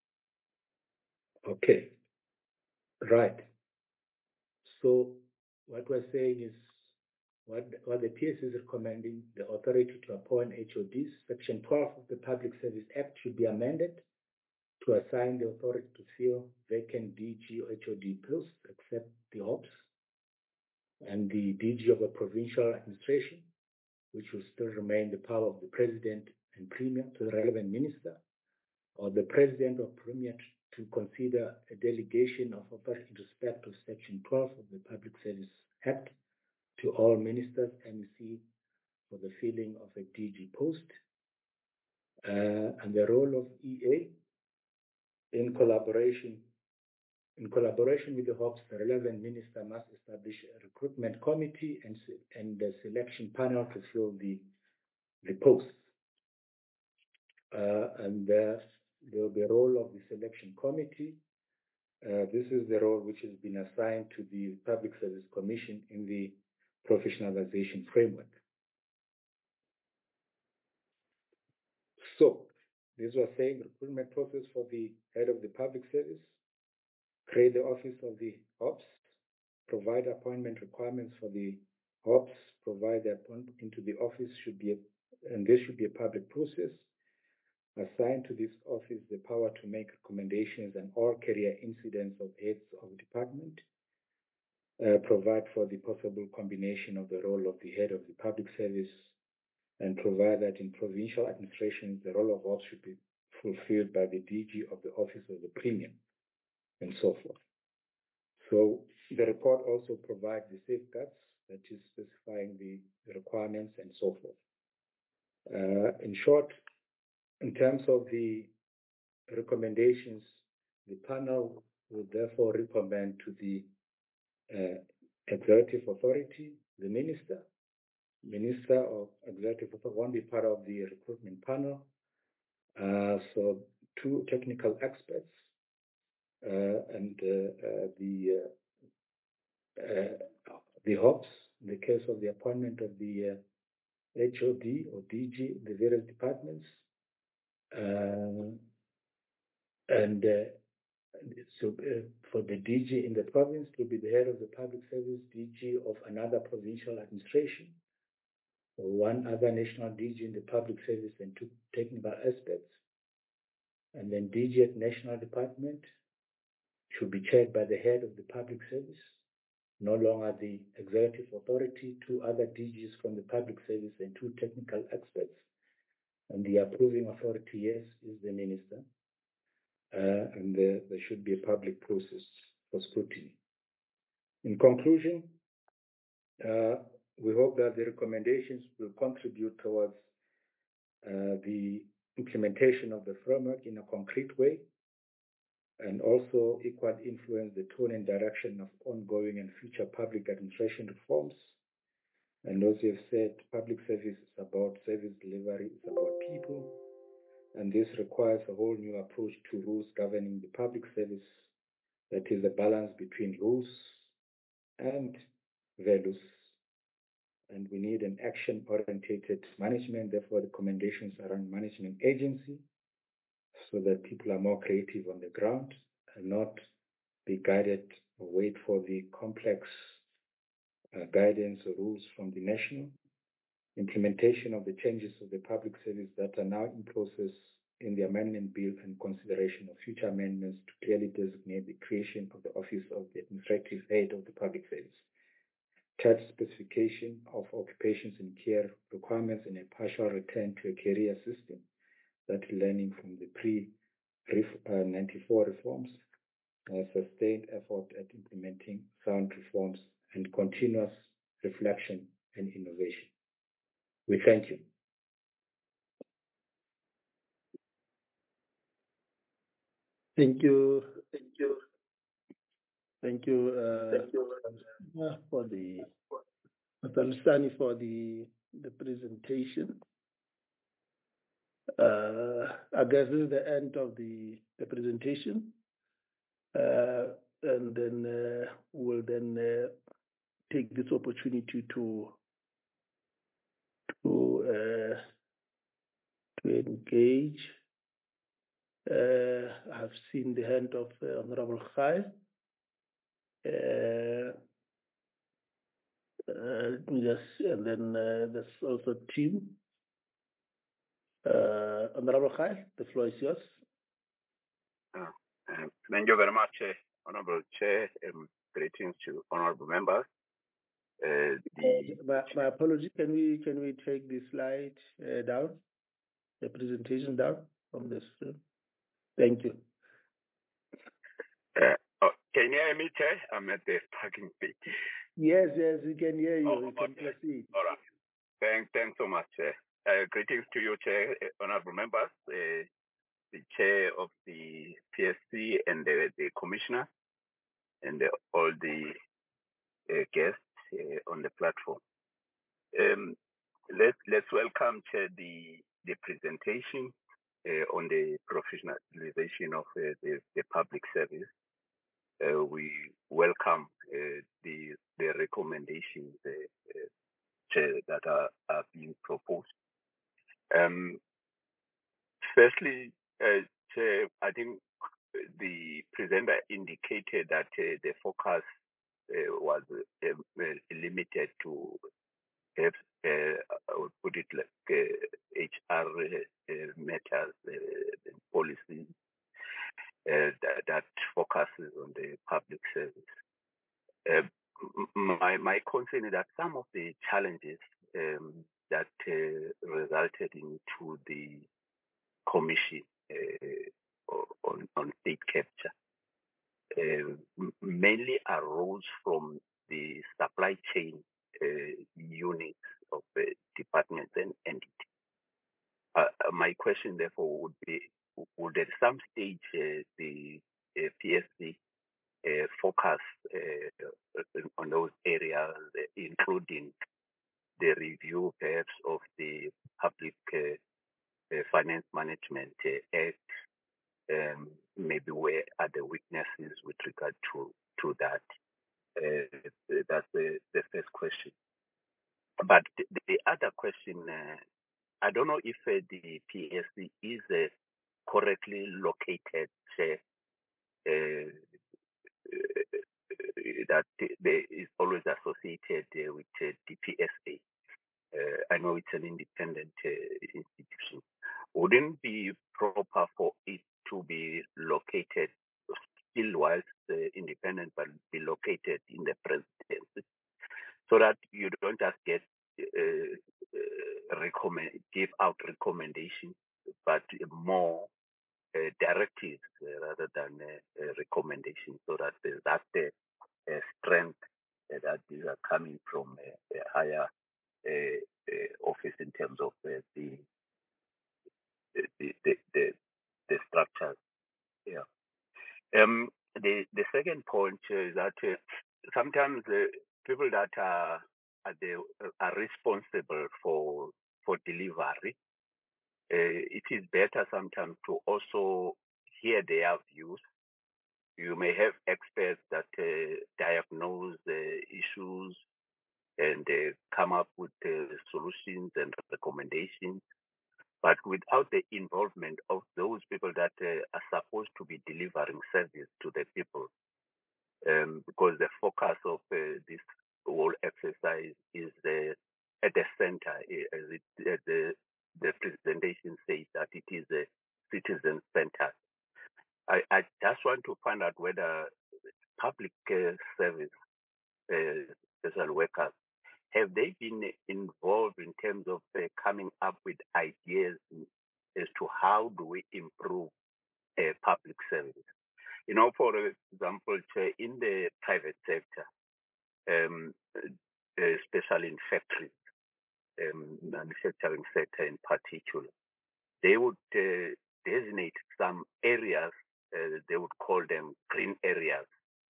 Okay, right. So what we're saying is, what the PS is recommending, the authority to appoint HODs, Section 12 of the Public Service Act should be amended to assign the authority to fill vacant DG or HOD posts, except the OPS, and the DG of a provincial administration, which will still remain the power of the president and premier to the relevant minister, or the president or premier to consider a delegation of authority in respect of Section 12 of the Public Service Act to all ministers, MEC, for the filling of a DG post, and the role of EA in collaboration with the HOPS. The relevant minister must establish a recruitment committee and the selection panel to fill the posts. And there will be a role of the selection committee. This is the role which has been assigned to the Public Service Commission in the professionalization framework. So, this was saying recruitment process for the head of the public service, create the office of the OPS, provide appointment requirements for the OPS, provide the appointment into the office and this should be a public process. Assign to this office the power to make recommendations and all career incidents of heads of department. Provide for the possible combination of the role of the head of the public service, and provide that in provincial administrations, the role of OPS should be fulfilled by the DG of the office of the premier. and so forth. So the report also provides the safeguards, that is specifying the requirements and so forth. In short, in terms of the recommendations, the panel will therefore recommend to the executive authority, the minister of executive authority won't be part of the recruitment panel. So 2 technical experts and the HOPs, in the case of the appointment of the HOD or DG, the various departments, for the DG in the province to be the head of the public service, DG of another provincial administration, or 1 other national DG in the public service and 2 technical aspects. And then DG at national department should be chaired by the head of the public service, no longer the executive authority, 2 other DGs from the public service and 2 technical experts. And the approving authority, yes, is the minister. And there should be a public process for scrutiny. In conclusion, we hope that the recommendations will contribute towards the implementation of the framework in a concrete way, and also equally influence the tone and direction of ongoing and future public administration reforms. And as you have said, public service is about service delivery, it's about people, and this requires a whole new approach to rules governing the public service that is a balance between rules and values. And we need an action-oriented management, therefore recommendations around management agency, so that people are more creative on the ground and not be guided or wait for the complex guidance or rules from the national. Implementation of the changes of the public service that are now in process in the amendment bill and consideration of future amendments to clearly designate the creation of the office of the administrative head of the public service. Third, specification of occupations and care requirements in a partial return to a career system that learning from the pre-94 reforms, sustained effort at implementing sound reforms, and continuous reflection and innovation. We thank you. Thank you. For the Mr. Lusani for the presentation. I guess this is the end of the presentation, and then we'll then take this opportunity to engage. I've seen the hand of Honorable Khai. Yes, and then there's also Tim. Honorable Khai, the floor is yours. Thank you very much, Honorable Chair. Greetings to honorable members. My apology. Can we take the slide down, the presentation down from this? Thank you. Can you hear me, Chair? I'm at the parking space. Yes, we can hear you. You can proceed. All right. Thanks so much, Chair. Greetings to you, Chair, honorable members, the Chair of the PSC and the Commissioner, and all the guests on the platform. Let's welcome, Chair, the presentation on the professionalization of the public service. We welcome the recommendations that are being proposed. Firstly, Chair, I think the presenter indicated that the focus was limited to, I would put it like HR matters, policy that focuses on the public service. My concern is that some of the challenges that resulted into the commission on state capture mainly arose from the supply chain units of departments and entities. My question, therefore, would be: would at some stage the PSC focus on those areas, including the review, perhaps, of the Public Finance Management Act, maybe where are the weaknesses with regard to that? That's the first question. But the other question, I don't know if the PSC is correctly located, that is always associated with DPSA. I know it's an independent institution. Wouldn't it be proper for it to be located, still whilst independent, but be located in the presidency, so that you don't just get give out recommendations, but more directives rather than recommendations, so that that's the strength that these are coming from a higher office in terms of the structures. Yeah. The second point is that sometimes people that are responsible for delivery, it is better sometimes to also hear their views. You may have experts that diagnose issues and come up with solutions and recommendations, but without the involvement of those people that are supposed to be delivering service to the people, because the focus of this whole exercise is at the center, as the presentation says, that it is citizen-centered. I just want to find out whether public service social workers, have they been involved in terms of coming up with ideas as to how do we improve public service? You know, for example, in the private sector, especially in factories, manufacturing sector in particular, they would designate some areas, they would call them green areas.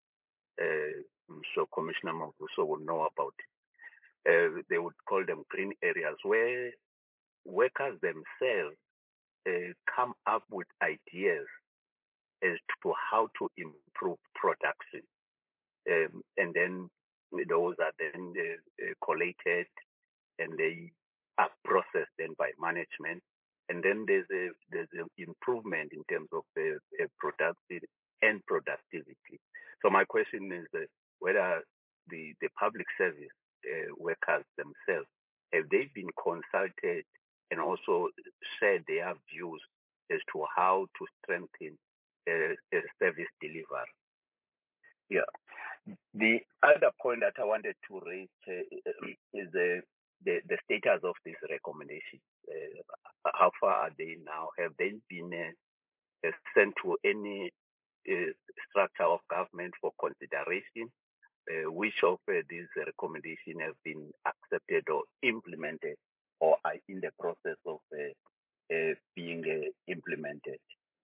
So Commissioner Mavuso will know about it. They would call them green areas where workers themselves come up with ideas as to how to improve production. And then those are then collated and they are processed then by management. And then there's an improvement in terms of production and productivity. So my question is whether the public service workers themselves, have they been consulted and also shared their views as to how to strengthen service delivery? Yeah. The other point that I wanted to raise is the status of this recommendation. How far are they now? Have they been sent to any structure of government for consideration? Which of these recommendations have been accepted or implemented or are in the process of being implemented?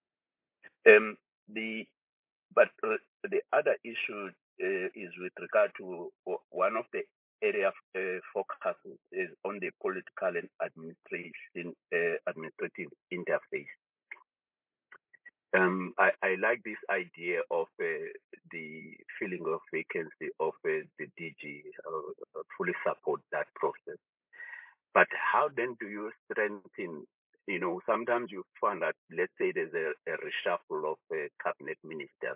But the other issue is with regard to one of the area of focus is on the political and administrative interface. I like this idea of the filling of vacancy of the DG, fully support that process. But how then do you strengthen? You know, sometimes you find that, let's say there's a reshuffle of cabinet ministers.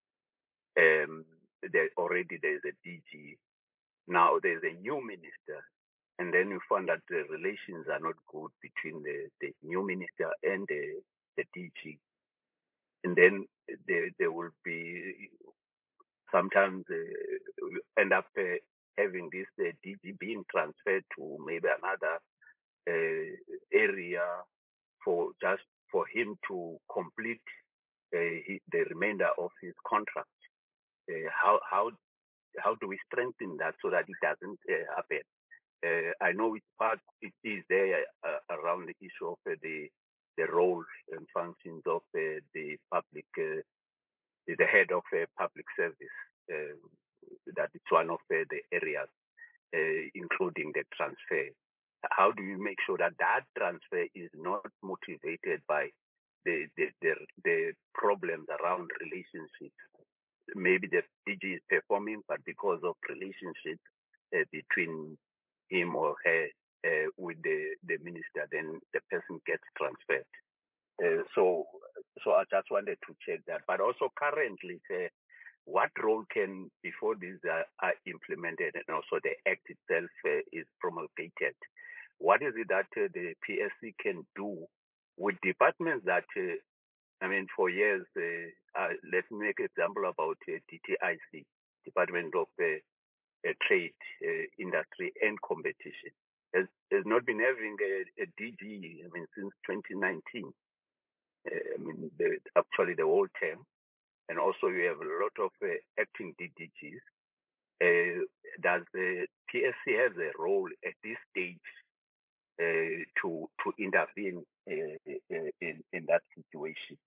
There's a DG. Now there's a new minister. And then you find that the relations are not good between the new minister and the DG. And then there will be sometimes end up having this DG being transferred to maybe another area for him to complete the remainder of his contract. how do we strengthen that so that it doesn't happen? I know it is there around the issue of the role and functions of the public, the head of public service. That is one of the areas, including the transfer. How do you make sure that transfer is not motivated by the problems around relationships? Maybe the DG is performing, but because of relationships between him or her with the minister, then the person gets transferred. So I just wanted to check that. But also currently, what role can, before these are implemented and also the act itself is promulgated, what is it that the PSC can do with departments that, for years, let's make an example about DTIC, Department of Trade, Industry and Competition. Has not been having a DG, since 2019. Actually the whole term. And also you have a lot of acting DDGs. Does the PSC have a role at this stage to intervene in that situation?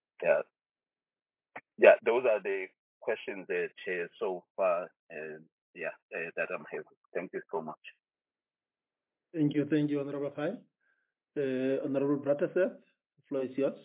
Yeah, those are the questions, Chair, so far. That I'm having. Thank you so much. Thank you, Honorable Khai. Honorable Brataseth, the floor is yours.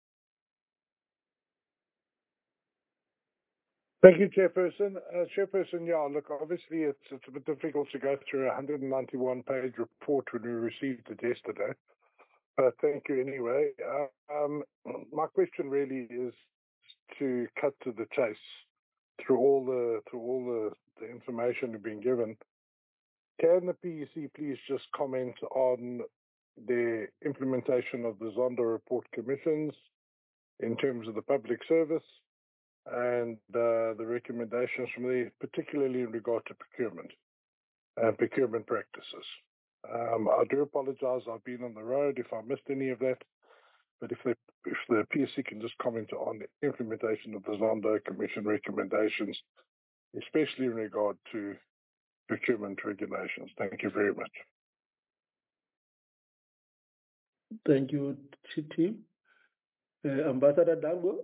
Thank you, Chairperson. Chairperson, look, obviously it's a bit difficult to go through a 191-page report when we received it yesterday. But thank you anyway. My question really is to cut to the chase through all the information we've been given. Can the PEC please just comment on the implementation of the Zondo report commissions in terms of the public service and the recommendations from there, particularly in regard to procurement and procurement practices? I do apologize, I've been on the road if I missed any of that, but if the PSC can just comment on the implementation of the Zondo Commission recommendations, especially in regard to procurement regulations. Thank you very much. Thank you, Team. Ambassador Dango.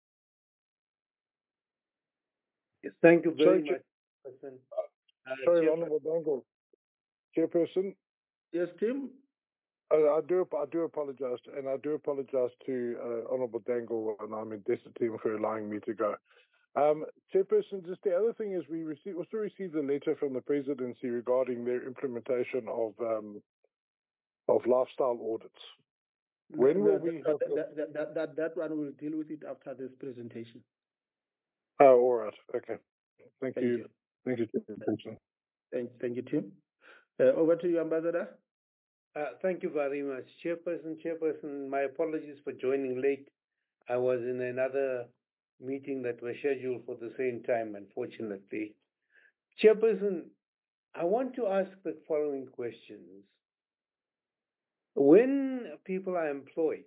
Yes, thank you very much. Sorry, Honorable Dango. Chairperson. Yes, Tim. I do apologize, and I do apologize to Honorable Dango and I'm indebted to him for allowing me to go. Chairperson, just the other thing is we also received a letter from the presidency regarding their implementation of lifestyle audits. When will we have that one? We'll deal with it after this presentation. Oh, all right. Okay. Thank you. Thank you, Chairperson. Thank you, Tim. Over to you, Ambassador. Thank you very much, Chairperson. My apologies for joining late. I was in another meeting that was scheduled for the same time, unfortunately. Chairperson, I want to ask the following questions. When people are employed,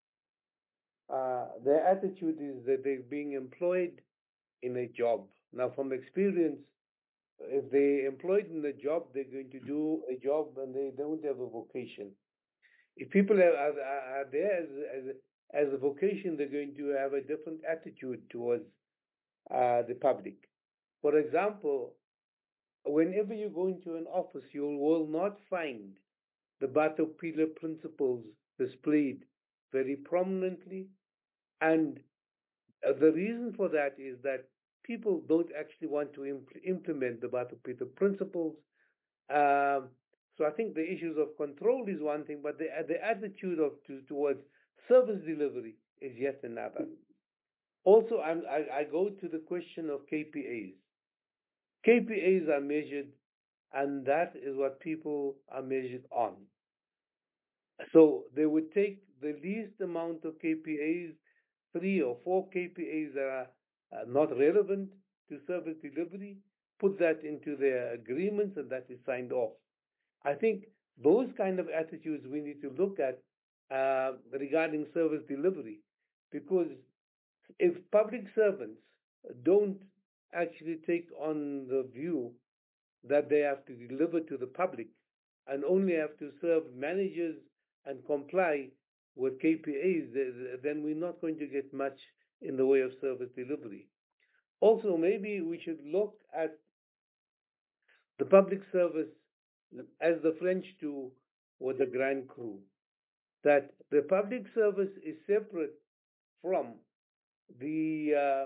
their attitude is that they're being employed in a job. Now, from experience, if they're employed in a job, they're going to do a job and they don't have a vocation. If people are there as a vocation, they're going to have a different attitude towards the public. For example, whenever you go into an office, you will not find the Bata-Pillar principles displayed very prominently. And the reason for that is that people don't actually want to implement the Bata-Pillar principles. So I think the issues of control is one thing, but the attitude towards service delivery is yet another. Also, I go to the question of KPAs. KPAs are measured, and that is what people are measured on. So they would take the least amount of KPAs, 3 or 4 KPAs that are not relevant to service delivery, put that into their agreements, and that is signed off. I think those kind of attitudes we need to look at regarding service delivery, because if public servants don't actually take on the view that they have to deliver to the public and only have to serve managers and comply with KPIs, then we're not going to get much in the way of service delivery. Also, maybe we should look at the public service as the French do with the Grand Cru, that the public service is separate from the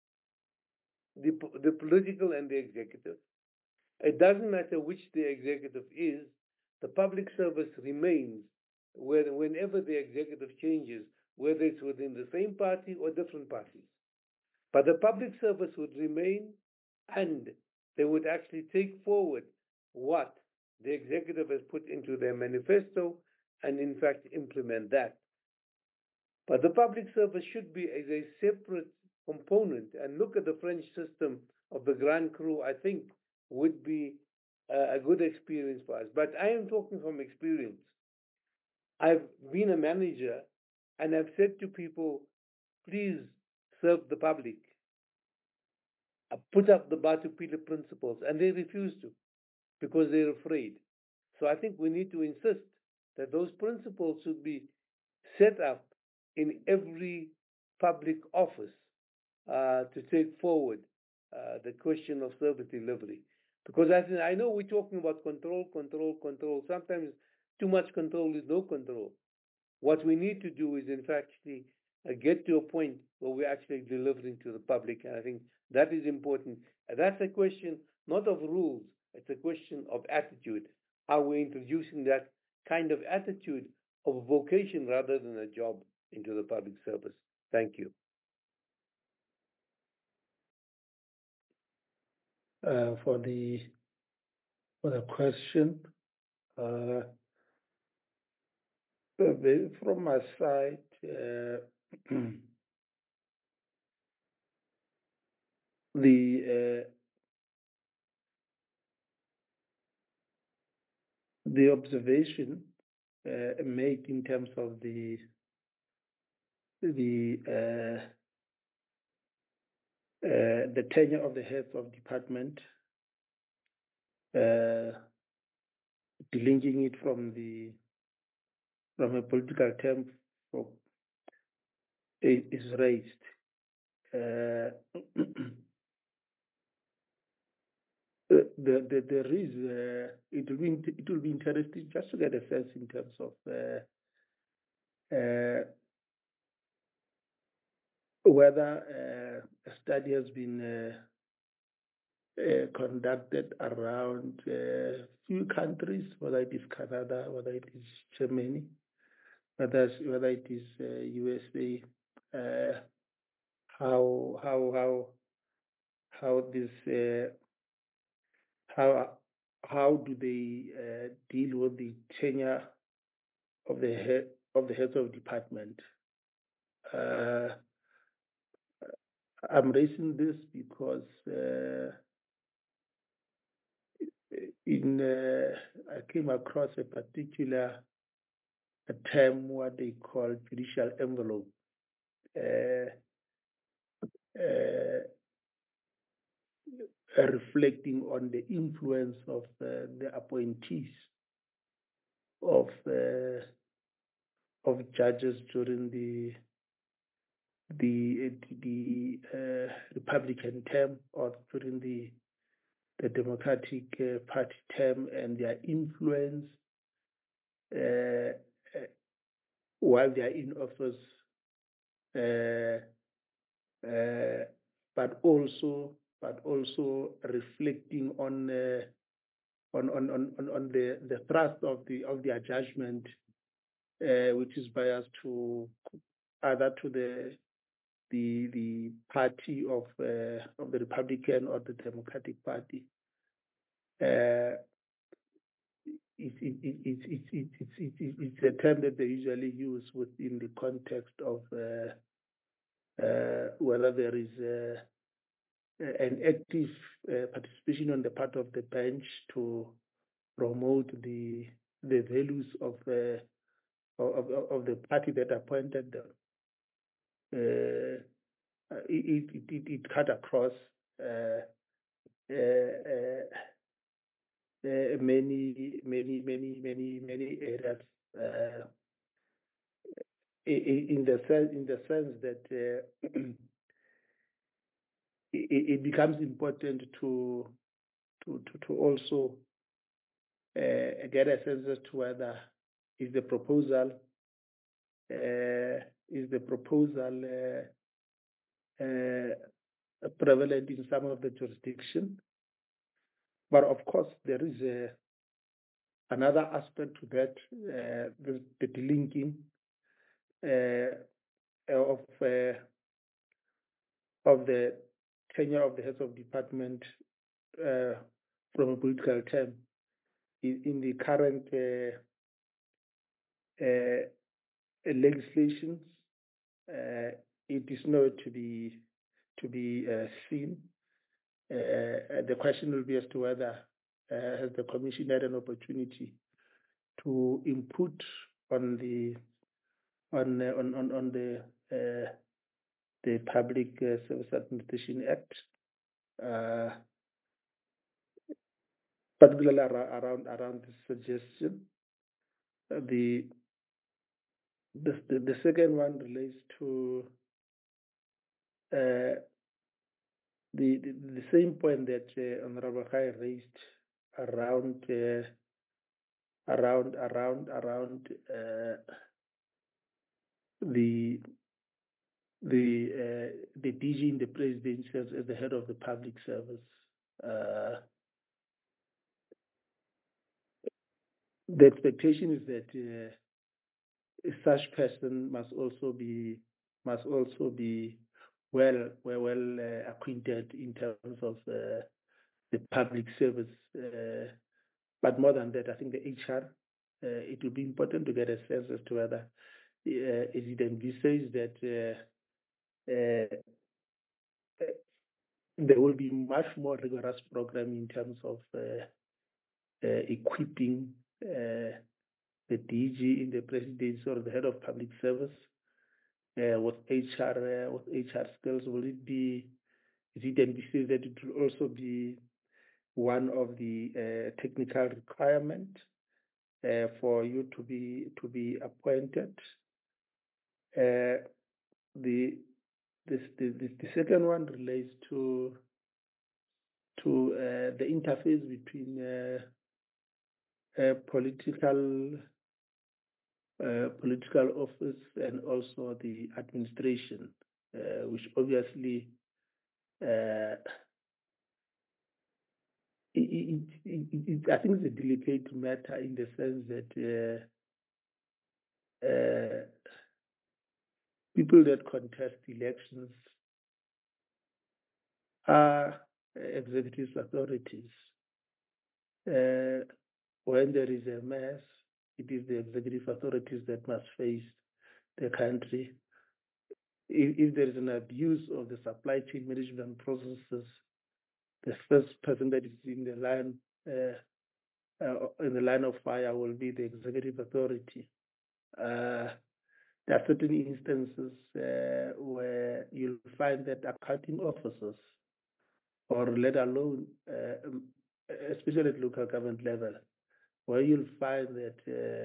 political and the executive. It doesn't matter which the executive is, the public service remains whenever the executive changes, whether it's within the same party or different parties. But the public service would remain, and they would actually take forward what the executive has put into their manifesto and in fact implement that. But the public service should be as a separate component, and look at the French system of the Grand Cru, I think would be a good experience for us. But I am talking from experience. I've been a manager and I've said to people, please serve the public. I put up the Batupile principles, and they refuse to because they're afraid. So I think we need to insist that those principles should be set up in every public office to take forward the question of service delivery. Because I know we're talking about control. Sometimes too much control is no control. What we need to do is, in fact, get to a point where we're actually delivering to the public. And I think that is important. And that's a question not of rules, it's a question of attitude. How we're introducing that kind of attitude of a vocation rather than a job into the public service. Thank you. For the question, from my side, the observation made in terms of the tenure of the heads of department, delinking it from a political term, is raised. There is it will be interesting just to get a sense in terms of whether a study has been conducted around a few countries, whether it is Canada, whether it is Germany, whether it is USA, how do they deal with the tenure of the heads of department? I'm raising this because I came across a particular term, what they call judicial envelope. Reflecting on the influence of the appointees of judges during the Republican term or during the Democratic Party term, and their influence while they are in office, but also reflecting on the thrust of their judgment, which is biased to either to the party of the Republican or the Democratic Party. It's a term that they usually use within the context of whether there is an active participation on the part of the bench to promote the values of the party that appointed them. It cut across many areas. In the sense that it becomes important to also get a sense as to whether is the proposal prevalent in some of the jurisdiction. But of course, there is another aspect to that, the delinking of the tenure of the heads of department from a political term. In the current legislations, it is not to be seen. The question will be as to whether has the Commission had an opportunity to input on the Public Service Administration Act, particularly around this suggestion. The second one relates to the same point that Honorable Khai raised around the DG in the presidency as the head of the public service. The expectation is that such person must also be well acquainted in terms of the public service. But more than that, I think the HR, it will be important to get a sense as to whether it envisages that there will be much more rigorous program in terms of equipping the DG in the presidency or the head of public service with HR skills. Will it be? Is it envisaged that it will also be one of the technical requirement for you to be appointed? The second one relates to the interface between political office and also the administration, which obviously I think it's a delicate matter in the sense that people that contest elections are executive authorities. When there is a mess, it is the executive authorities that must face the country. If there is an abuse of the supply chain management processes, the first person that is in the line of fire will be the executive authority. There are certain instances where you'll find that accounting officers, or let alone, especially at local government level, where you'll find that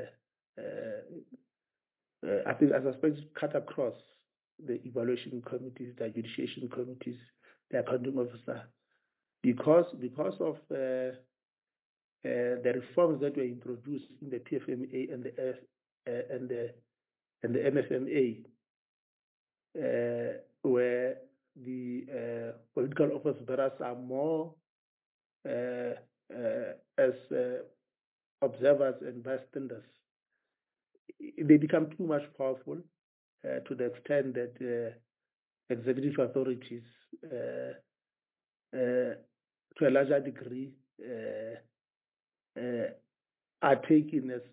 I suspect cut across the evaluation committees, the adjudication committees, the accounting officer, because of the reforms that were introduced in the PFMA and the MFMA, where the political office bearers are more as observers and bystanders. They become too much powerful to the extent that executive authorities, to a larger degree, are taken as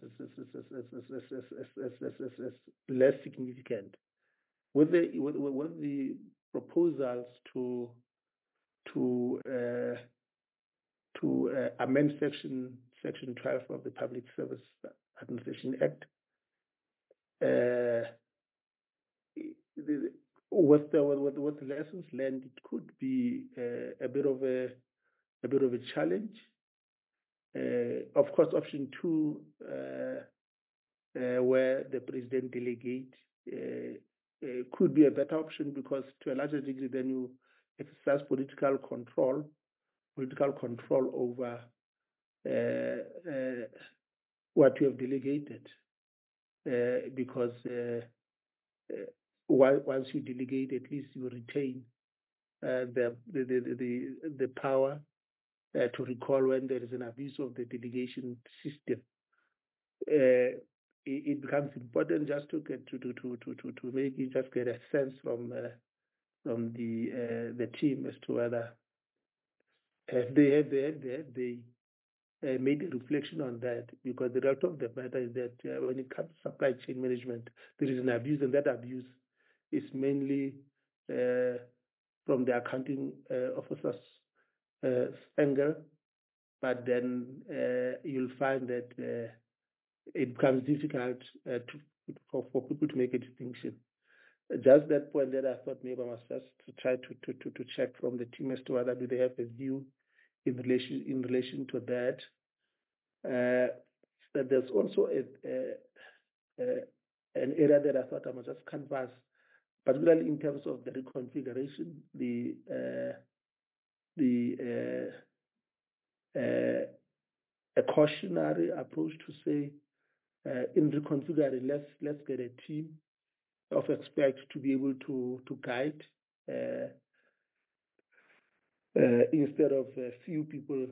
less significant. With the proposals to amend Section 12 of the Public Service Administration Act, with lessons learned, it could be a bit of a challenge. Of course, option 2, where the president delegate, could be a better option, because to a larger degree, then you exercise political control over what you have delegated, because once you delegate, at least you retain the power to recall when there is an abuse of the delegation system. It becomes important just to get to make you just get a sense from the team as to whether they made a reflection on that, because the result of the matter is that when it comes to supply chain management, there is an abuse, and that abuse is mainly from the accounting officers' angle. But then you'll find that it becomes difficult for people to make a distinction. Just that point that I thought maybe I must just to try to check from the team as to whether do they have a view in relation to that. That there's also an area that I thought I must just canvass, particularly in terms of the reconfiguration, a cautionary approach to say, in reconfiguring, let's get a team of experts to be able to guide, instead of a few people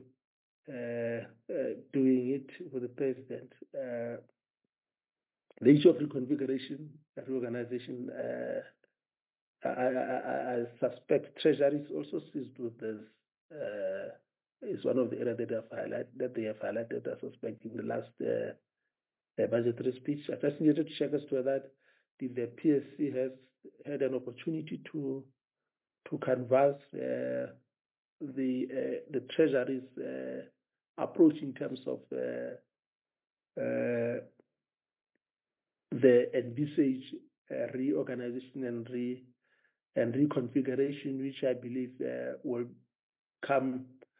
doing it for the president. The issue of reconfiguration, reorganization, I suspect Treasury is also seized with this. Is one of the areas that they have highlighted, I suspect, in the last budgetary speech. I just needed to check as to whether the PSC has had an opportunity to canvass the Treasury's approach in terms of the envisaged reorganization and reconfiguration, which I believe will come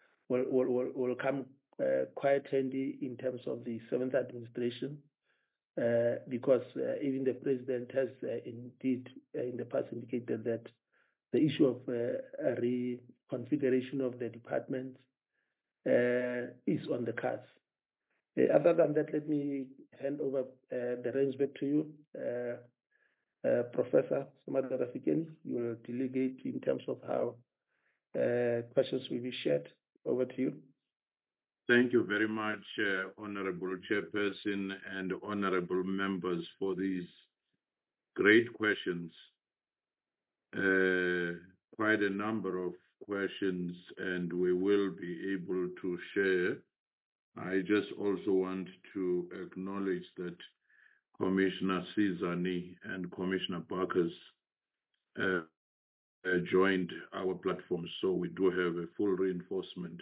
quite handy in terms of the 7th administration, because even the president has indeed in the past indicated that the issue of reconfiguration of the departments is on the cards. Other than that, let me hand over the reins back to you, Professor Samada Rafikeni. You will delegate in terms of how questions will be shared. Over to you. Thank you very much, Honorable Chairperson and honorable members, for these great questions. Quite a number of questions, and we will be able to share. I just also want to acknowledge that Commissioner Sizani and Commissioner Barkers joined our platform, so we do have a full reinforcement.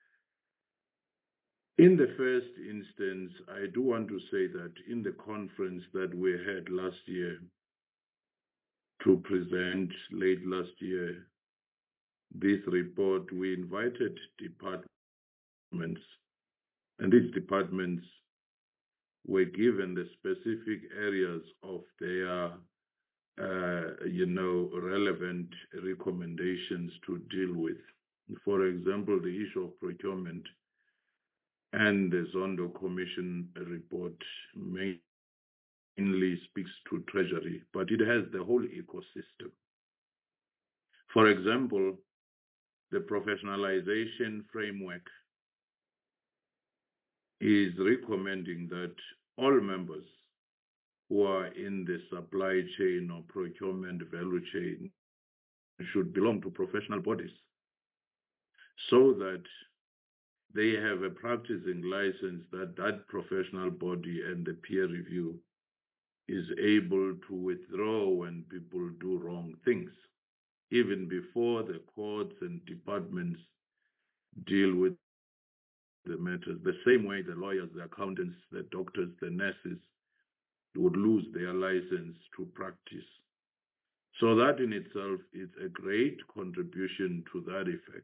In the first instance, I do want to say that in the conference that we had last year to present late last year, this report, we invited departments, and these departments were given the specific areas of their relevant recommendations to deal with. For example, the issue of procurement and the Zondo Commission report mainly speaks to Treasury, but it has the whole ecosystem. For example, the professionalization framework is recommending that all members who are in the supply chain or procurement value chain should belong to professional bodies, so that they have a practicing license that professional body and the peer review is able to withdraw when people do wrong things, even before the courts and departments deal with the matters. The same way the lawyers, the accountants, the doctors, the nurses would lose their license to practice. So that in itself is a great contribution to that effect.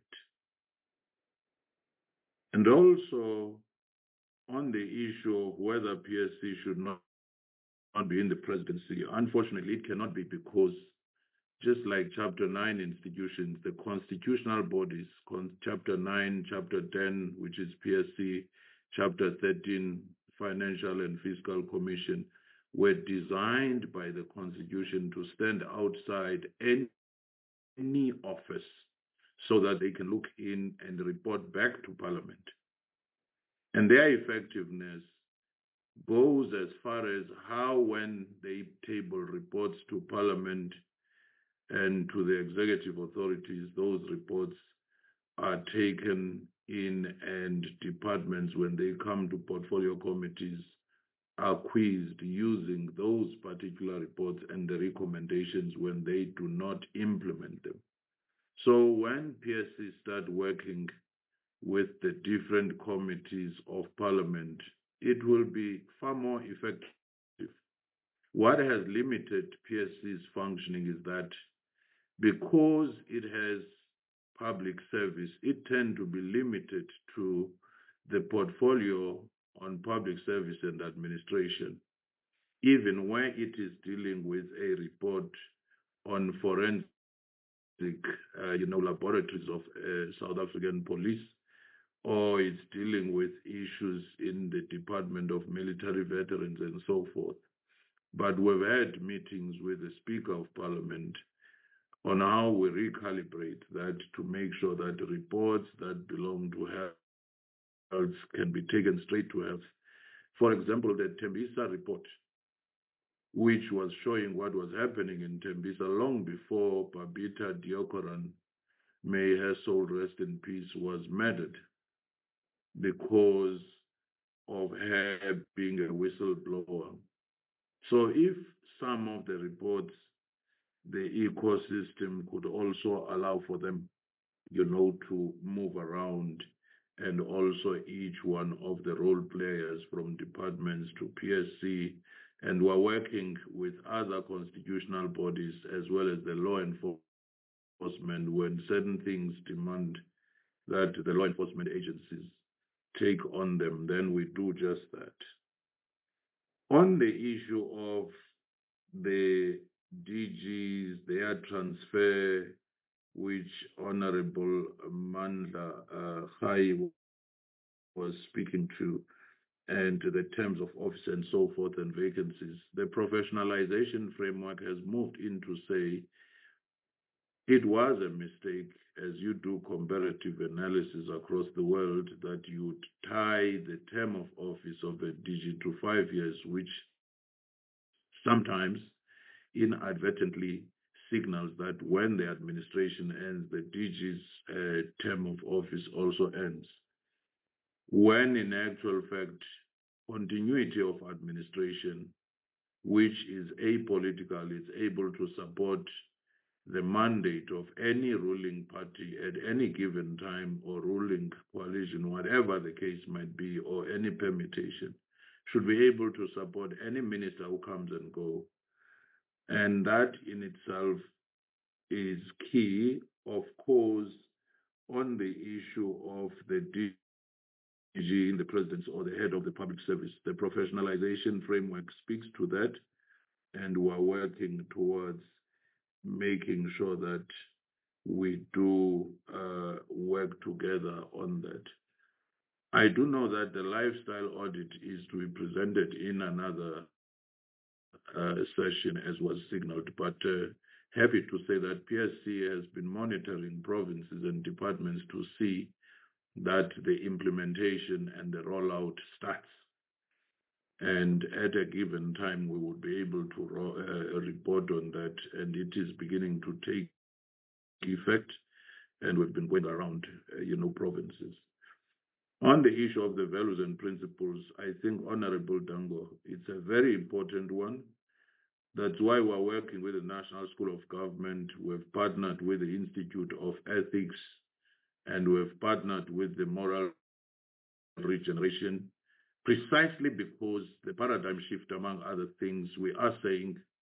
And also on the issue of whether PSC should not be in the presidency, unfortunately, it cannot be because just like Chapter 9 institutions, the constitutional bodies, Chapter 9, Chapter 10, which is PSC, Chapter 13, Financial and Fiscal Commission, were designed by the Constitution to stand outside any office so that they can look in and report back to Parliament. And their effectiveness goes as far as how, when they table reports to Parliament and to the executive authorities, those reports are taken in, and departments, when they come to portfolio committees, are quizzed using those particular reports and the recommendations when they do not implement them. So when PSC start working with the different committees of Parliament, it will be far more effective. What has limited PSC's functioning is that because it has public service, it tends to be limited to the portfolio on public service and administration, even where it is dealing with a report on forensic, laboratories of South African police, or it's dealing with issues in the Department of Military Veterans and so forth. But we've had meetings with the Speaker of Parliament on how we recalibrate that to make sure that reports that belong to health can be taken straight to health. For example, the Tembisa report, which was showing what was happening in Tembisa long before Babita Deokaran, may her soul rest in peace, was murdered because of her being a whistleblower. So if some of the reports, the ecosystem could also allow for them, to move around, and also each one of the role players from departments to PSC, and we're working with other constitutional bodies as well as the law enforcement when certain things demand that the law enforcement agencies take on them, then we do just that. On the issue of the DGs, their transfer, which Honorable Mandla Khai was speaking to, and the terms of office and so forth and vacancies, the professionalization framework has moved in to say it was a mistake, as you do comparative analysis across the world, that you tie the term of office of a DG to 5 years, which sometimes inadvertently signals that when the administration ends, the DG's term of office also ends. When in actual fact, continuity of administration, which is apolitical, is able to support the mandate of any ruling party at any given time, or ruling coalition, whatever the case might be, or any permutation, should be able to support any minister who comes and goes. And that in itself is key, of course, on the issue of the DG in the presidency or the head of the public service. The professionalization framework speaks to that, and we're working towards making sure that we do work together on that. I do know that the lifestyle audit is to be presented in another session, as was signaled, but happy to say that PSC has been monitoring provinces and departments to see that the implementation and the rollout starts. And at a given time, we will be able to report on that, and it is beginning to take effect, and we've been going around, provinces. On the issue of the values and principles, I think, Honorable Dango, it's a very important one. That's why we're working with the National School of Government. We've partnered with the Institute of Ethics, and we've partnered with the Moral Regeneration, precisely because the paradigm shift, among other things, we are saying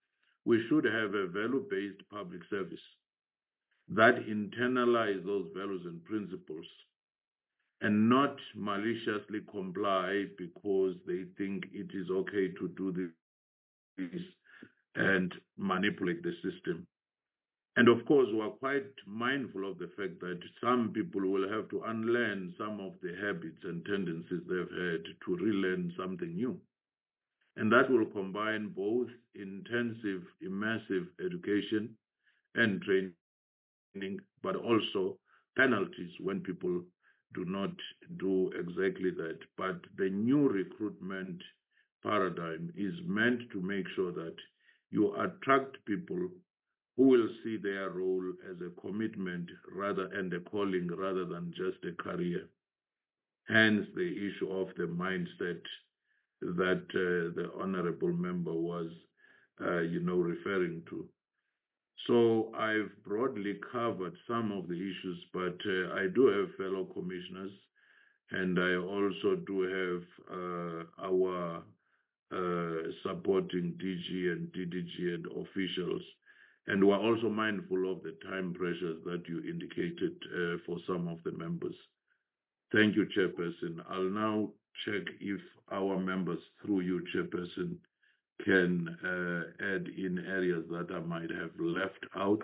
we should have a value-based public service that internalize those values and principles and not maliciously comply because they think it is okay to do this and manipulate the system. And of course, we are quite mindful of the fact that some people will have to unlearn some of the habits and tendencies they've had to relearn something new. And that will combine both intensive, immersive education and training, but also penalties when people do not do exactly that. But the new recruitment paradigm is meant to make sure that you attract people who will see their role as a commitment and a calling rather than just a career. Hence the issue of the mindset that the honorable member was, referring to. So I've broadly covered some of the issues, but I do have fellow commissioners, and I also do have our supporting DG and DDG and officials. And we're also mindful of the time pressures that you indicated for some of the members. Thank you, Chairperson. I'll now check if our members, through you, Chairperson, can add in areas that I might have left out.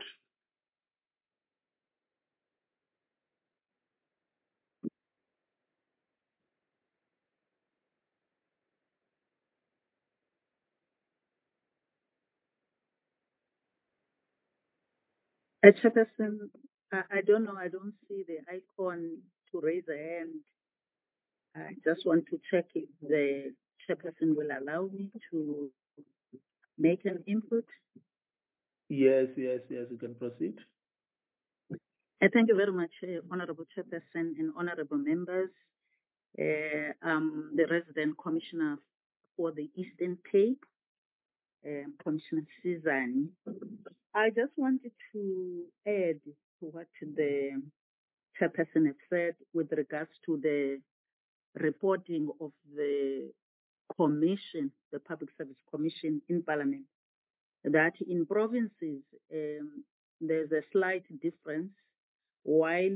Chairperson, I don't know, I don't see the icon to raise a hand. I just want to check if the chairperson will allow me to make an input. Yes, you can proceed. Thank you very much, Honorable Chairperson and honorable members. I'm the resident commissioner for the Eastern Cape, Commissioner Sizani. I just wanted to add to what the chairperson has said with regards to the reporting of the commission, the Public Service Commission in Parliament, that in provinces there's a slight difference. While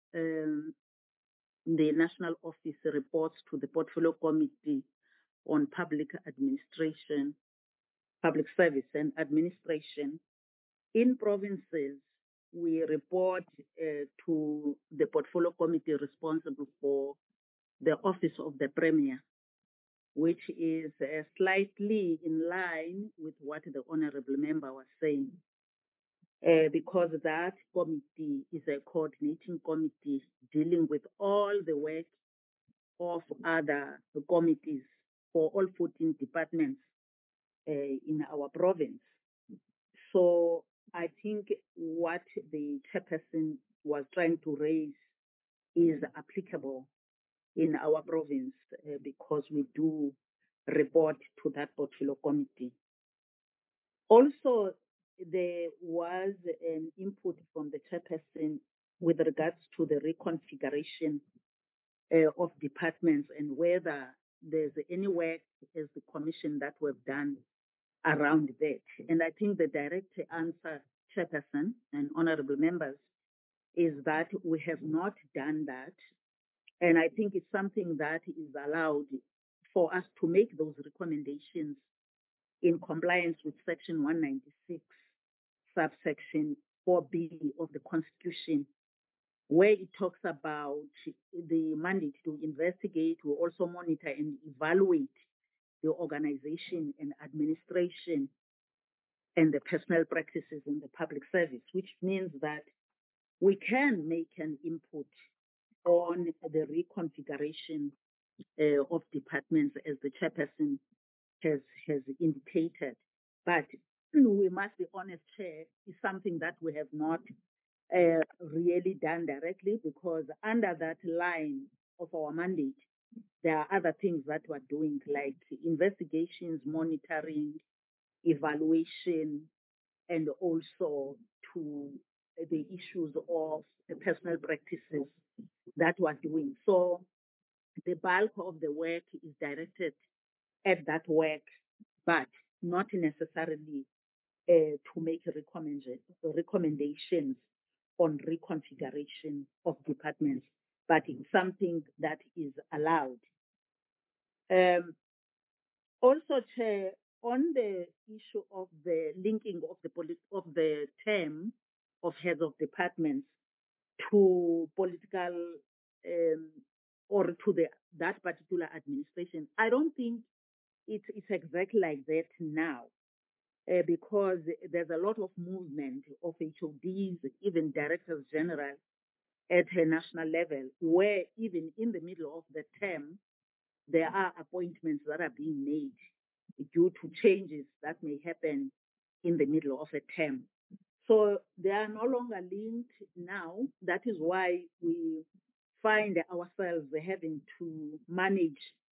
the National Office reports to the Portfolio Committee on Public Administration, Public Service and Administration, in provinces we report to the Portfolio Committee responsible for the Office of the Premier, which is slightly in line with what the honorable member was saying, because that committee is a coordinating committee dealing with all the work of other committees for all 14 departments in our province. So I think what the chairperson was trying to raise is applicable in our province because we do report to that portfolio committee. Also, there was an input from the chairperson with regards to the reconfiguration of departments and whether there's any work as the commission that we've done around that. And I think the direct answer, chairperson and honorable members, is that we have not done that. And I think it's something that is allowed for us to make those recommendations in compliance with Section 196, subsection 4B of the Constitution, where it talks about the mandate to investigate, to also monitor and evaluate the organization and administration and the personnel practices in the public service, which means that we can make an input on the reconfiguration of departments, as the chairperson has indicated. But we must be honest, Chair, it's something that we have not really done directly, because under that line of our mandate, there are other things that we're doing, like investigations, monitoring, evaluation, and also to the issues of the personal practices that we're doing. So the bulk of the work is directed at that work, but not necessarily to make recommendations on reconfiguration of departments, but it's something that is allowed. Also, Chair, on the issue of the linking of the term of heads of departments to political or to that particular administration, I don't think it's exactly like that now, because there's a lot of movement of HODs, even directors general at a national level, where even in the middle of the term, there are appointments that are being made due to changes that may happen in the middle of a term. So they are no longer linked now. That is why we find ourselves having to manage,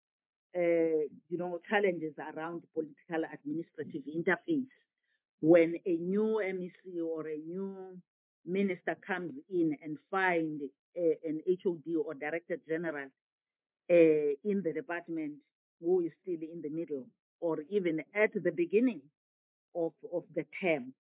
challenges around political administrative interface. When a new MEC or a new minister comes in and find an HOD or director general in the department who is still in the middle or even at the beginning of the term.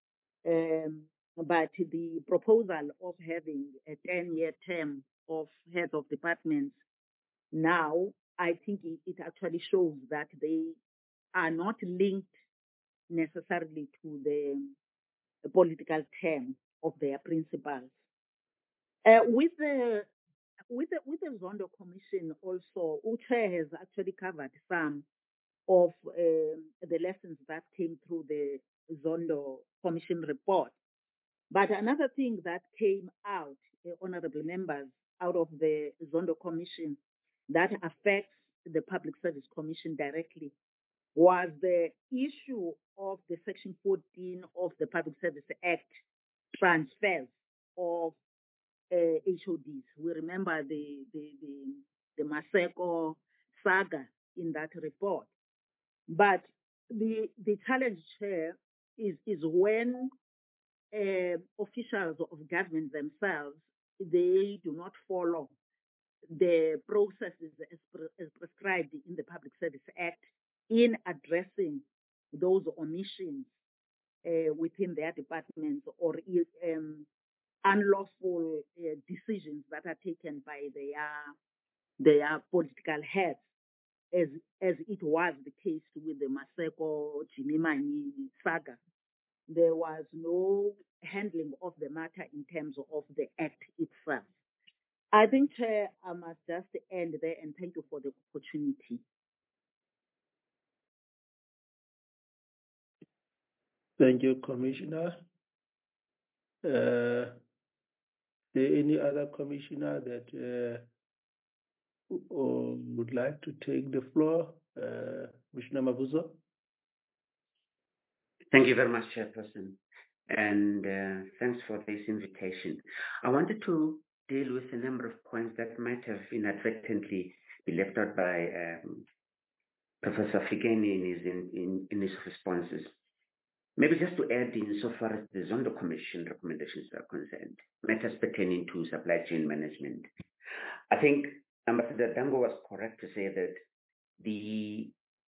But the proposal of having a 10-year term of heads of departments now, I think it actually shows that they are not linked necessarily to the political term of their principals. With the Zondo Commission also, UCHE has actually covered some of the lessons that came through the Zondo Commission report. But another thing that came out, honorable members, out of the Zondo Commission that affects the Public Service Commission directly was the issue of the Section 14 of the Public Service Act transfers of HODs. We remember the Maseko saga in that report. But the challenge here is when officials of government themselves, they do not follow the processes as prescribed in the Public Service Act in addressing those omissions within their departments or unlawful decisions that are taken by their political heads, as it was the case with the Maseko Jimimani saga. There was no handling of the matter in terms of the act itself. I think, Chair, I must just end there and thank you for the opportunity. Thank you, Commissioner. There any other commissioner that would like to take the floor? Commissioner Mavuzo? Thank you very much, Chairperson, and thanks for this invitation. I wanted to deal with a number of points that might have inadvertently been left out by Professor Fikeni in his responses. Maybe just to add in so far as the Zondo Commission recommendations are concerned, matters pertaining to supply chain management. I think Ambassador Dango was correct to say that the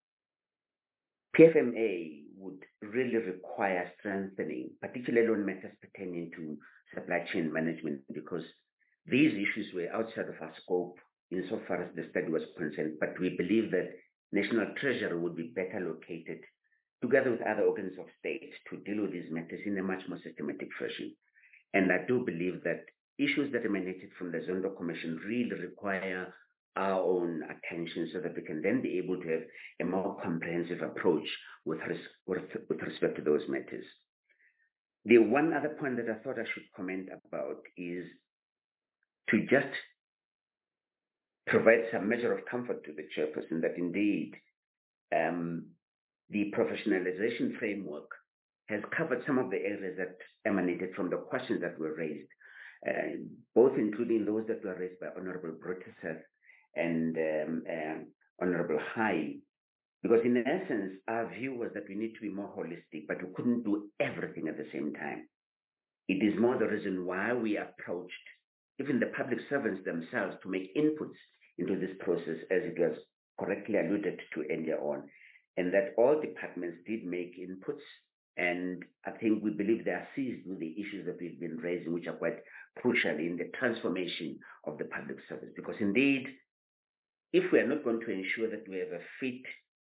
PFMA would really require strengthening, particularly on matters pertaining to supply chain management, because these issues were outside of our scope insofar as the study was concerned. But we believe that National Treasury would be better located, together with other organs of state, to deal with these matters in a much more systematic fashion. And I do believe that issues that emanated from the Zondo Commission really require our own attention so that we can then be able to have a more comprehensive approach with respect to those matters. The one other point that I thought I should comment about is to just provide some measure of comfort to the chairperson that indeed the professionalization framework has covered some of the areas that emanated from the questions that were raised, both including those that were raised by Honorable Brotteser and Honorable High, because in essence, our view was that we need to be more holistic, but we couldn't do everything at the same time. It is more the reason why we approached even the public servants themselves to make inputs into this process, as it was correctly alluded to earlier on, and that all departments did make inputs And I think we believe they are seized with the issues that we've been raising, which are quite crucial in the transformation of the public service. Because indeed, if we are not going to ensure that we have a fit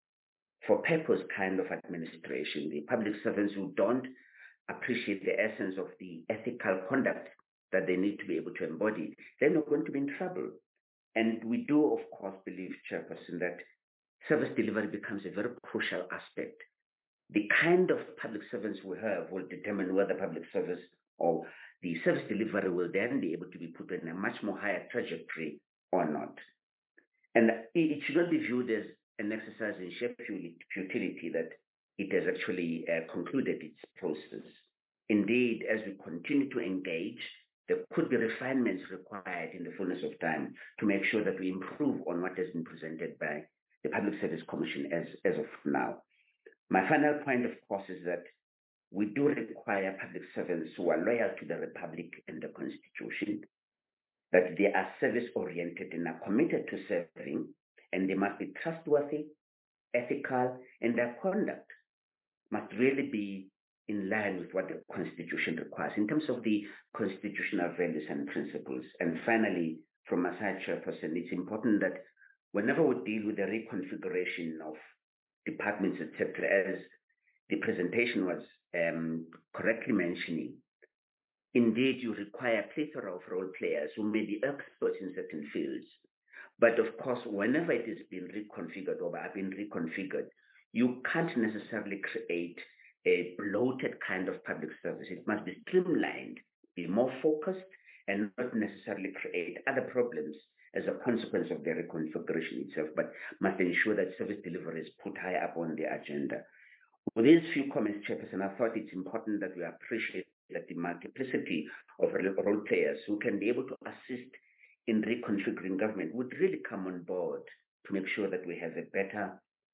for purpose kind of administration, the public servants who don't appreciate the essence of the ethical conduct that they need to be able to embody, they're not going to be in trouble. And we do, of course, believe, Chairperson, that service delivery becomes a very crucial aspect. The kind of public servants we have will determine whether public service or the service delivery will then be able to be put in a much more higher trajectory or not. And it should not be viewed as an exercise in sheer futility that it has actually concluded its process. Indeed, as we continue to engage, there could be refinements required in the fullness of time to make sure that we improve on what has been presented by the Public Service Commission as of now. My final point, of course, is that we do require public servants who are loyal to the Republic and the Constitution, that they are service-oriented and are committed to serving, and they must be trustworthy, ethical, and their conduct must really be in line with what the Constitution requires in terms of the constitutional values and principles. And finally, from my side, Chairperson, it's important that whenever we deal with the reconfiguration of departments, etc., as the presentation was correctly mentioning, indeed you require a plethora of role players who may be experts in certain fields. But of course, whenever it is being reconfigured or have been reconfigured, you can't necessarily create a bloated kind of public service. It must be streamlined, be more focused, and not necessarily create other problems as a consequence of the reconfiguration itself, but must ensure that service delivery is put high up on the agenda. With these few comments, Chairperson, I thought it's important that we appreciate that the multiplicity of role players who can be able to assist in reconfiguring government would really come on board to make sure that we have a better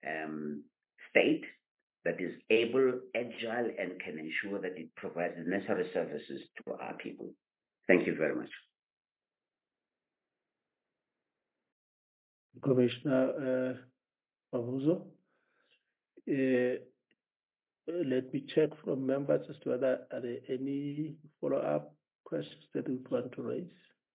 state that is able, agile, and can ensure that it provides the necessary services to our people. Thank you very much. Commissioner Mavuzo. Let me check from members as to whether are there any follow-up questions that we want to raise.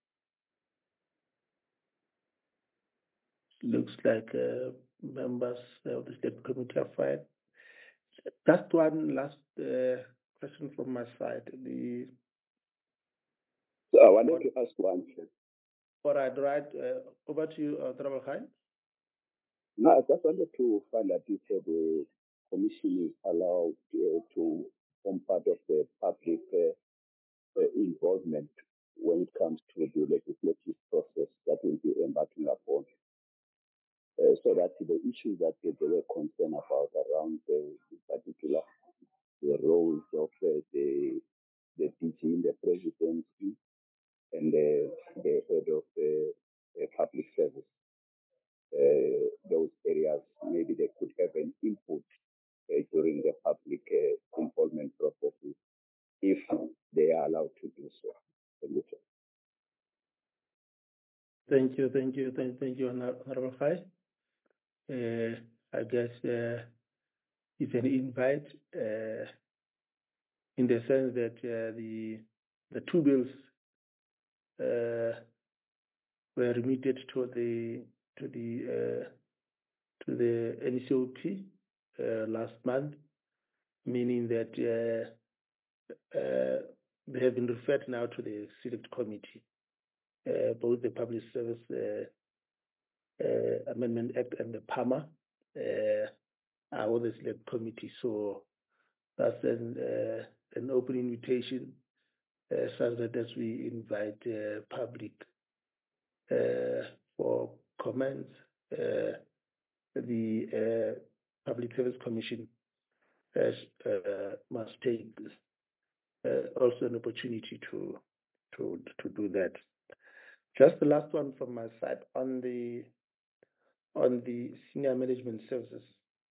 Looks like members of the State Committee are fine. Just one last question from my side. So I wanted to ask one thing. All right. Over to you, Honorable Khan. No, I just wanted to find out if the Commission is allowed to form part of the public involvement when it comes to the legislative process that will be embarking upon, so that the issues that they were concerned about around, in particular, the roles of the DG in the presidency and the head of the public service, those areas, maybe they could have an input during the public involvement processes if they are allowed to do so. Thank you, Honorable Khai. I guess it's an invite in the sense that the two bills were remitted to the NCOP last month, meaning that they have been referred now to the Select Committee. Both the Public Service Amendment Act and the PAMA are on the Select Committee. So that's an open invitation, such that as we invite public for comments, the Public Service Commission must take also an opportunity to do that. Just the last one from my side on the senior management services.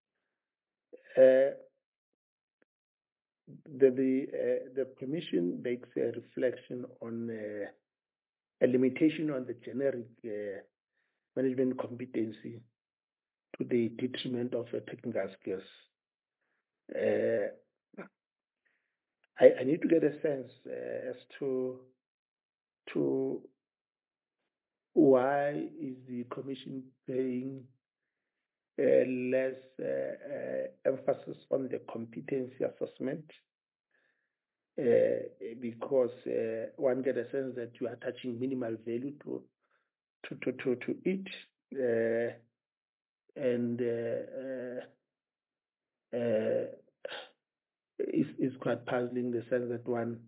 The Commission makes a reflection on a limitation on the generic management competency to the detriment of technical skills. I need to get a sense as to why is the Commission paying less emphasis on the competency assessment, because one get a sense that you are attaching minimal value to it, and it's quite puzzling, the sense that one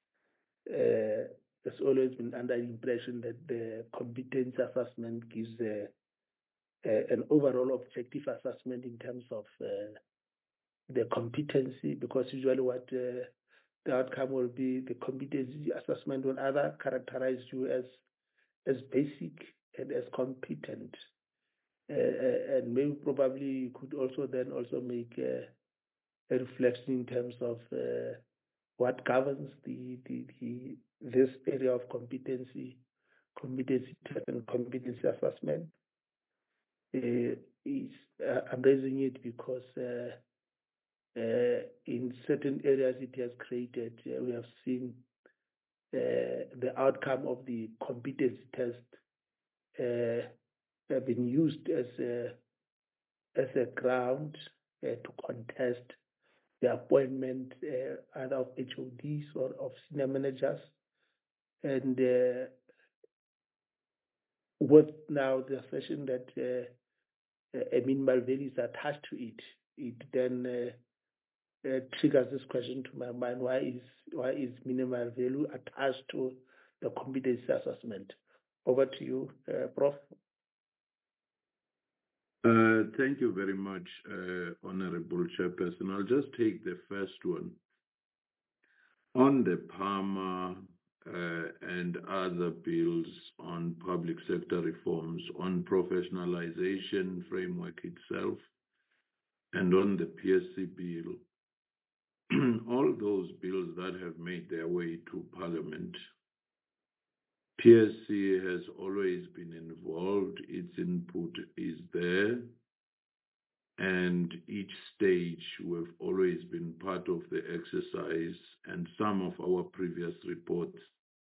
has always been under the impression that the competency assessment gives an overall objective assessment in terms of the competency, because usually what the outcome will be, the competency assessment will either characterize you as basic and as competent, and maybe probably you could also then also make a reflection in terms of what governs this area of competency test and competency assessment. I'm raising it because in certain areas it has created, we have seen the outcome of the competency test have been used as a ground to contest the appointment either of HODs or of senior managers. And with now the assertion that a minimal value is attached to it, it then triggers this question to my mind: why is minimal value attached to the competency assessment? Over to you, Prof. Thank you very much, Honorable Chairperson. I'll just take the first one. On the PAMA and other bills on public sector reforms, on professionalization framework itself, and on the PSC bill, all those bills that have made their way to Parliament, PSC has always been involved, its input is there, and each stage we've always been part of the exercise, and some of our previous reports,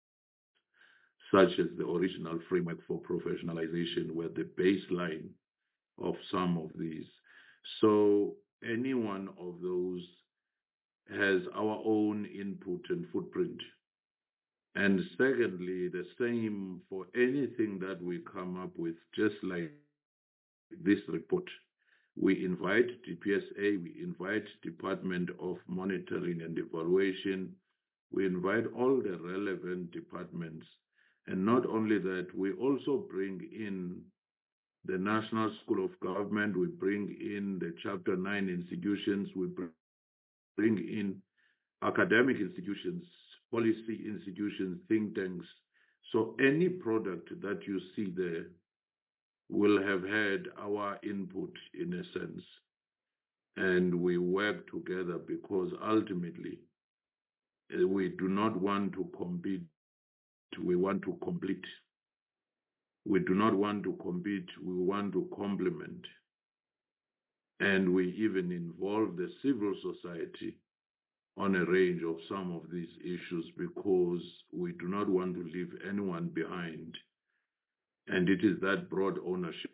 such as the original framework for professionalization, were the baseline of some of these. So any one of those has our own input and footprint. And secondly, the same for anything that we come up with, just like this report. We invite DPSA, we invite Department of Monitoring and Evaluation, we invite all the relevant departments. And not only that, we also bring in the National School of Government, we bring in the Chapter 9 institutions, we bring in academic institutions, policy institutions, think tanks. So any product that you see there will have had our input in a sense. And we work together because ultimately we do not want to compete, we want to complete. We do not want to compete, we want to complement. And we even involve the civil society on a range of some of these issues because we do not want to leave anyone behind. And it is that broad ownership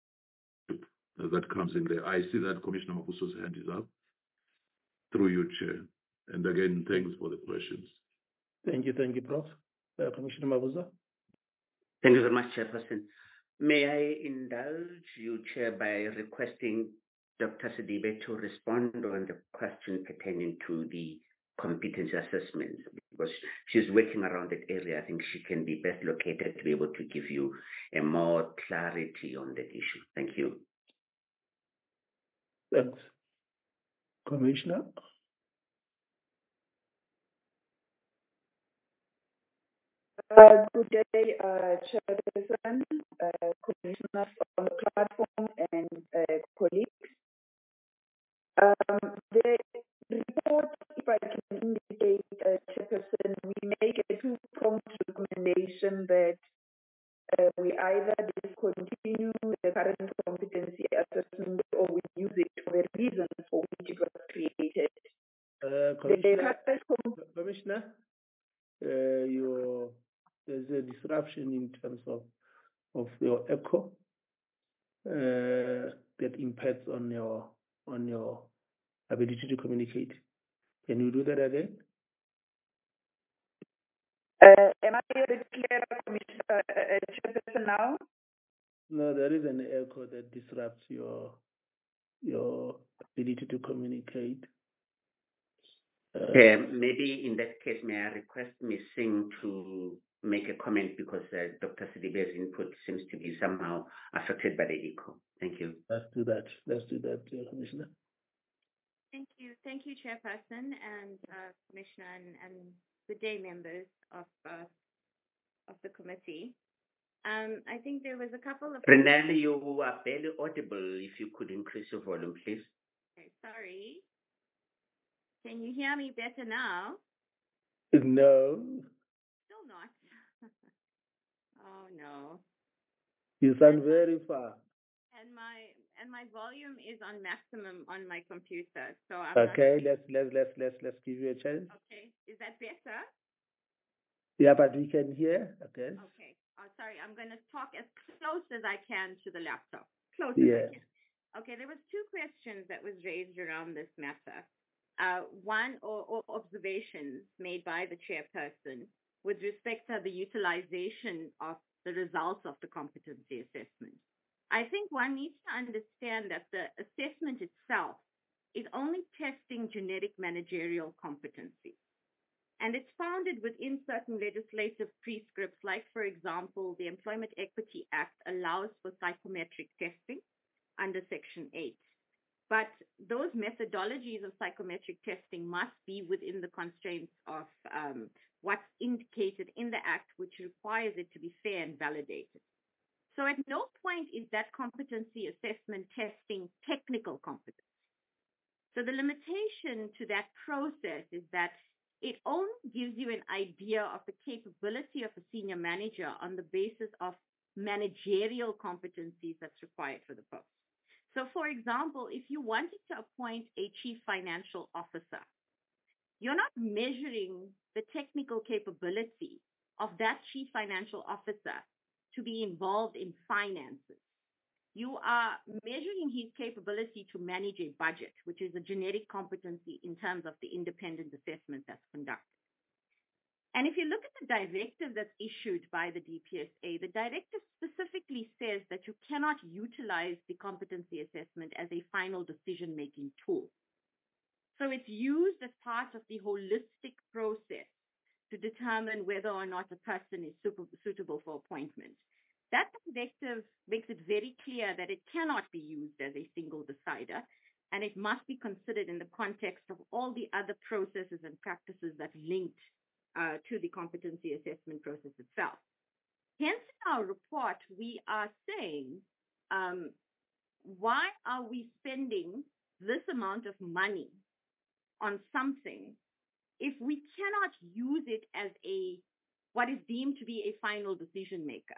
that comes in there. I see that Commissioner Mabuso's hand is up. Through you, Chair. And again, thanks for the questions. Thank you, Prof. Commissioner Mabuza. Thank you very much, Chairperson. May I indulge you, Chair, by requesting Dr. Sidibe to respond on the question pertaining to the competency assessments, because she's working around that area. I think she can be best located to be able to give you a more clarity on that issue. Thank you. Thanks. Commissioner? Good day, Chairperson, commissioners on the platform, and colleagues. The report, if I can indicate, Chairperson, we make a two-pronged recommendation that we either discontinue the current competency assessment or we use it for the reasons for which it was created. Commissioner, there's a disruption in terms of your echo that impacts on your ability to communicate. Can you do that again? Am I a bit clearer, Commissioner, Chairperson, now? No, there is an echo that disrupts your ability to communicate. Maybe in that case, may I request Ms. Singh to make a comment because Dr. Sidibe's input seems to be somehow affected by the echo. Thank you. Let's do that, Commissioner. Thank you. Thank you, Chairperson and Commissioner and good day, members of the committee. I think there was a couple of... Renelle, you are barely audible. If you could increase your volume, please. Okay, sorry. Can you hear me better now? No. Still not. Oh, no. You sound very far. And my volume is on maximum on my computer, so I'm okay. Let's give you a chance. Okay, is that better? Yeah, but we can hear. Okay. Okay. Oh, sorry. I'm going to talk as close as I can to the laptop. Close as I can. Okay. There was two questions that was raised around this matter. One, or observations made by the chairperson with respect to the utilization of the results of the competency assessment. I think one needs to understand that the assessment itself is only testing genetic managerial competency. And it's founded within certain legislative prescripts, like, for example, the Employment Equity Act allows for psychometric testing under Section 8. But those methodologies of psychometric testing must be within the constraints of what's indicated in the Act, which requires it to be fair and validated. So at no point is that competency assessment testing technical competence. So the limitation to that process is that it only gives you an idea of the capability of a senior manager on the basis of managerial competencies that's required for the post. So, for example, if you wanted to appoint a chief financial officer, you're not measuring the technical capability of that chief financial officer to be involved in finances. You are measuring his capability to manage a budget, which is a genetic competency in terms of the independent assessment that's conducted. And if you look at the directive that's issued by the DPSA, the directive specifically says that you cannot utilize the competency assessment as a final decision-making tool. So it's used as part of the holistic process to determine whether or not a person is suitable for appointment. That directive makes it very clear that it cannot be used as a single decider, and it must be considered in the context of all the other processes and practices that linked to the competency assessment process itself. Hence, in our report, we are saying, why are we spending this amount of money on something if we cannot use it as what is deemed to be a final decision maker?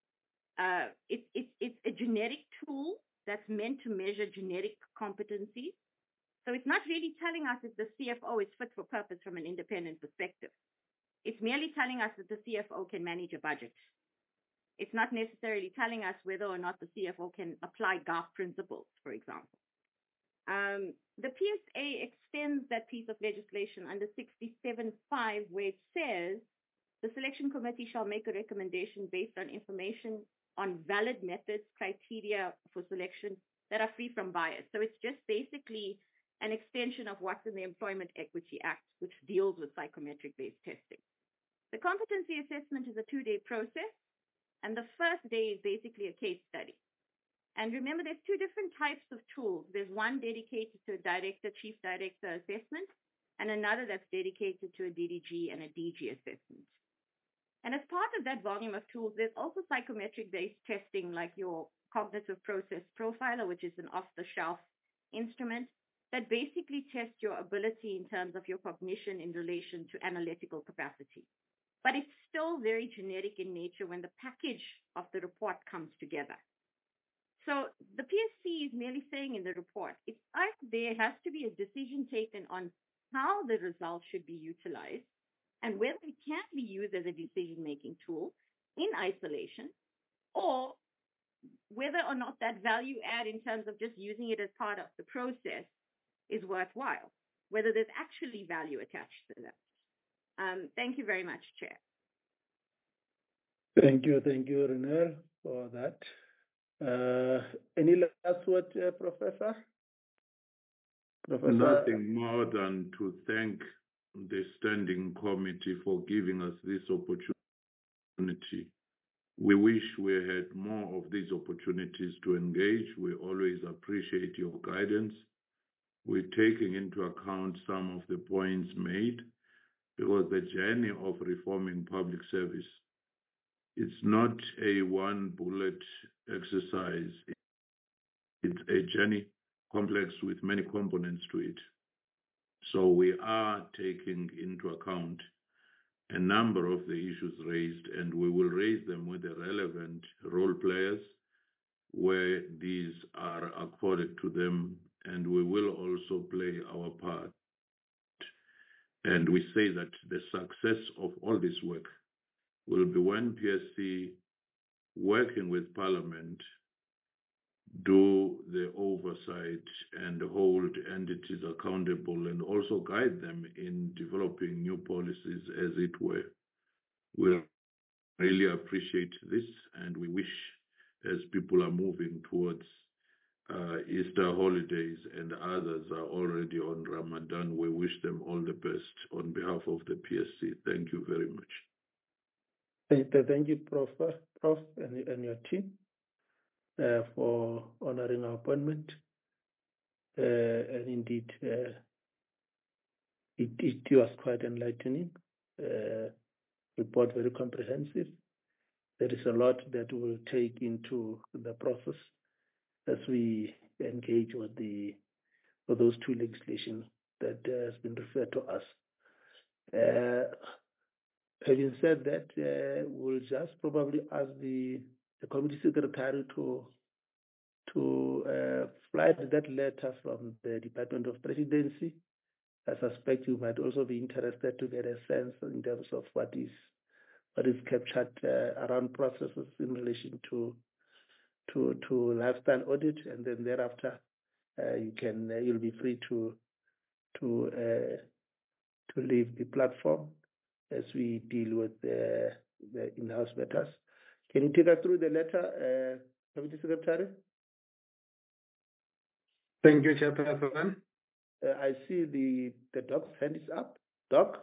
It's a genetic tool that's meant to measure genetic competencies. So it's not really telling us if the CFO is fit for purpose from an independent perspective. It's merely telling us that the CFO can manage a budget. It's not necessarily telling us whether or not the CFO can apply GARP principles, for example. The PSA extends that piece of legislation under 67.5, where it says the selection committee shall make a recommendation based on information on valid methods, criteria for selection that are free from bias. So it's just basically an extension of what's in the Employment Equity Act, which deals with psychometric-based testing. The competency assessment is a 2-day process, and the first day is basically a case study. And remember, there's two different types of tools. There's one dedicated to a director, chief director assessment, and another that's dedicated to a DDG and a DG assessment. And as part of that volume of tools, there's also psychometric-based testing, like your cognitive process profiler, which is an off-the-shelf instrument that basically tests your ability in terms of your cognition in relation to analytical capacity. But it's still very genetic in nature when the package of the report comes together. So the PSC is merely saying in the report, there has to be a decision taken on how the results should be utilized, and whether it can be used as a decision-making tool in isolation, or whether or not that value add in terms of just using it as part of the process is worthwhile, whether there's actually value attached to that. Thank you very much, Chair. Thank you, Renelle, for that. Any last word, Professor? Nothing more than to thank the Standing Committee for giving us this opportunity. We wish we had more of these opportunities to engage. We always appreciate your guidance. We're taking into account some of the points made, because the journey of reforming public service, it's not a one bullet exercise. It's a journey complex with many components to it. So we are taking into account a number of the issues raised, and we will raise them with the relevant role players where these are accorded to them, and we will also play our part. And we say that the success of all this work will be when PSC, working with Parliament, do the oversight and hold entities accountable and also guide them in developing new policies, as it were. We really appreciate this, and we wish, as people are moving towards Easter holidays and others are already on Ramadan, we wish them all the best on behalf of the PSC. Thank you very much. Thank you, Prof, and your team for honoring our appointment. And indeed, it was quite enlightening. Report very comprehensive. There is a lot that we'll take into the process as we engage with those two legislation that has been referred to us. Having said that, we'll just probably ask the committee secretary to flight that letter from the Department of Presidency. I suspect you might also be interested to get a sense in terms of what is captured around processes in relation to lifestyle audit, and then thereafter you'll be free to leave the platform as we deal with the in-house matters. Can you take us through the letter, Committee Secretary? Thank you, Chairperson. I see the Doc's hand is up. Doc?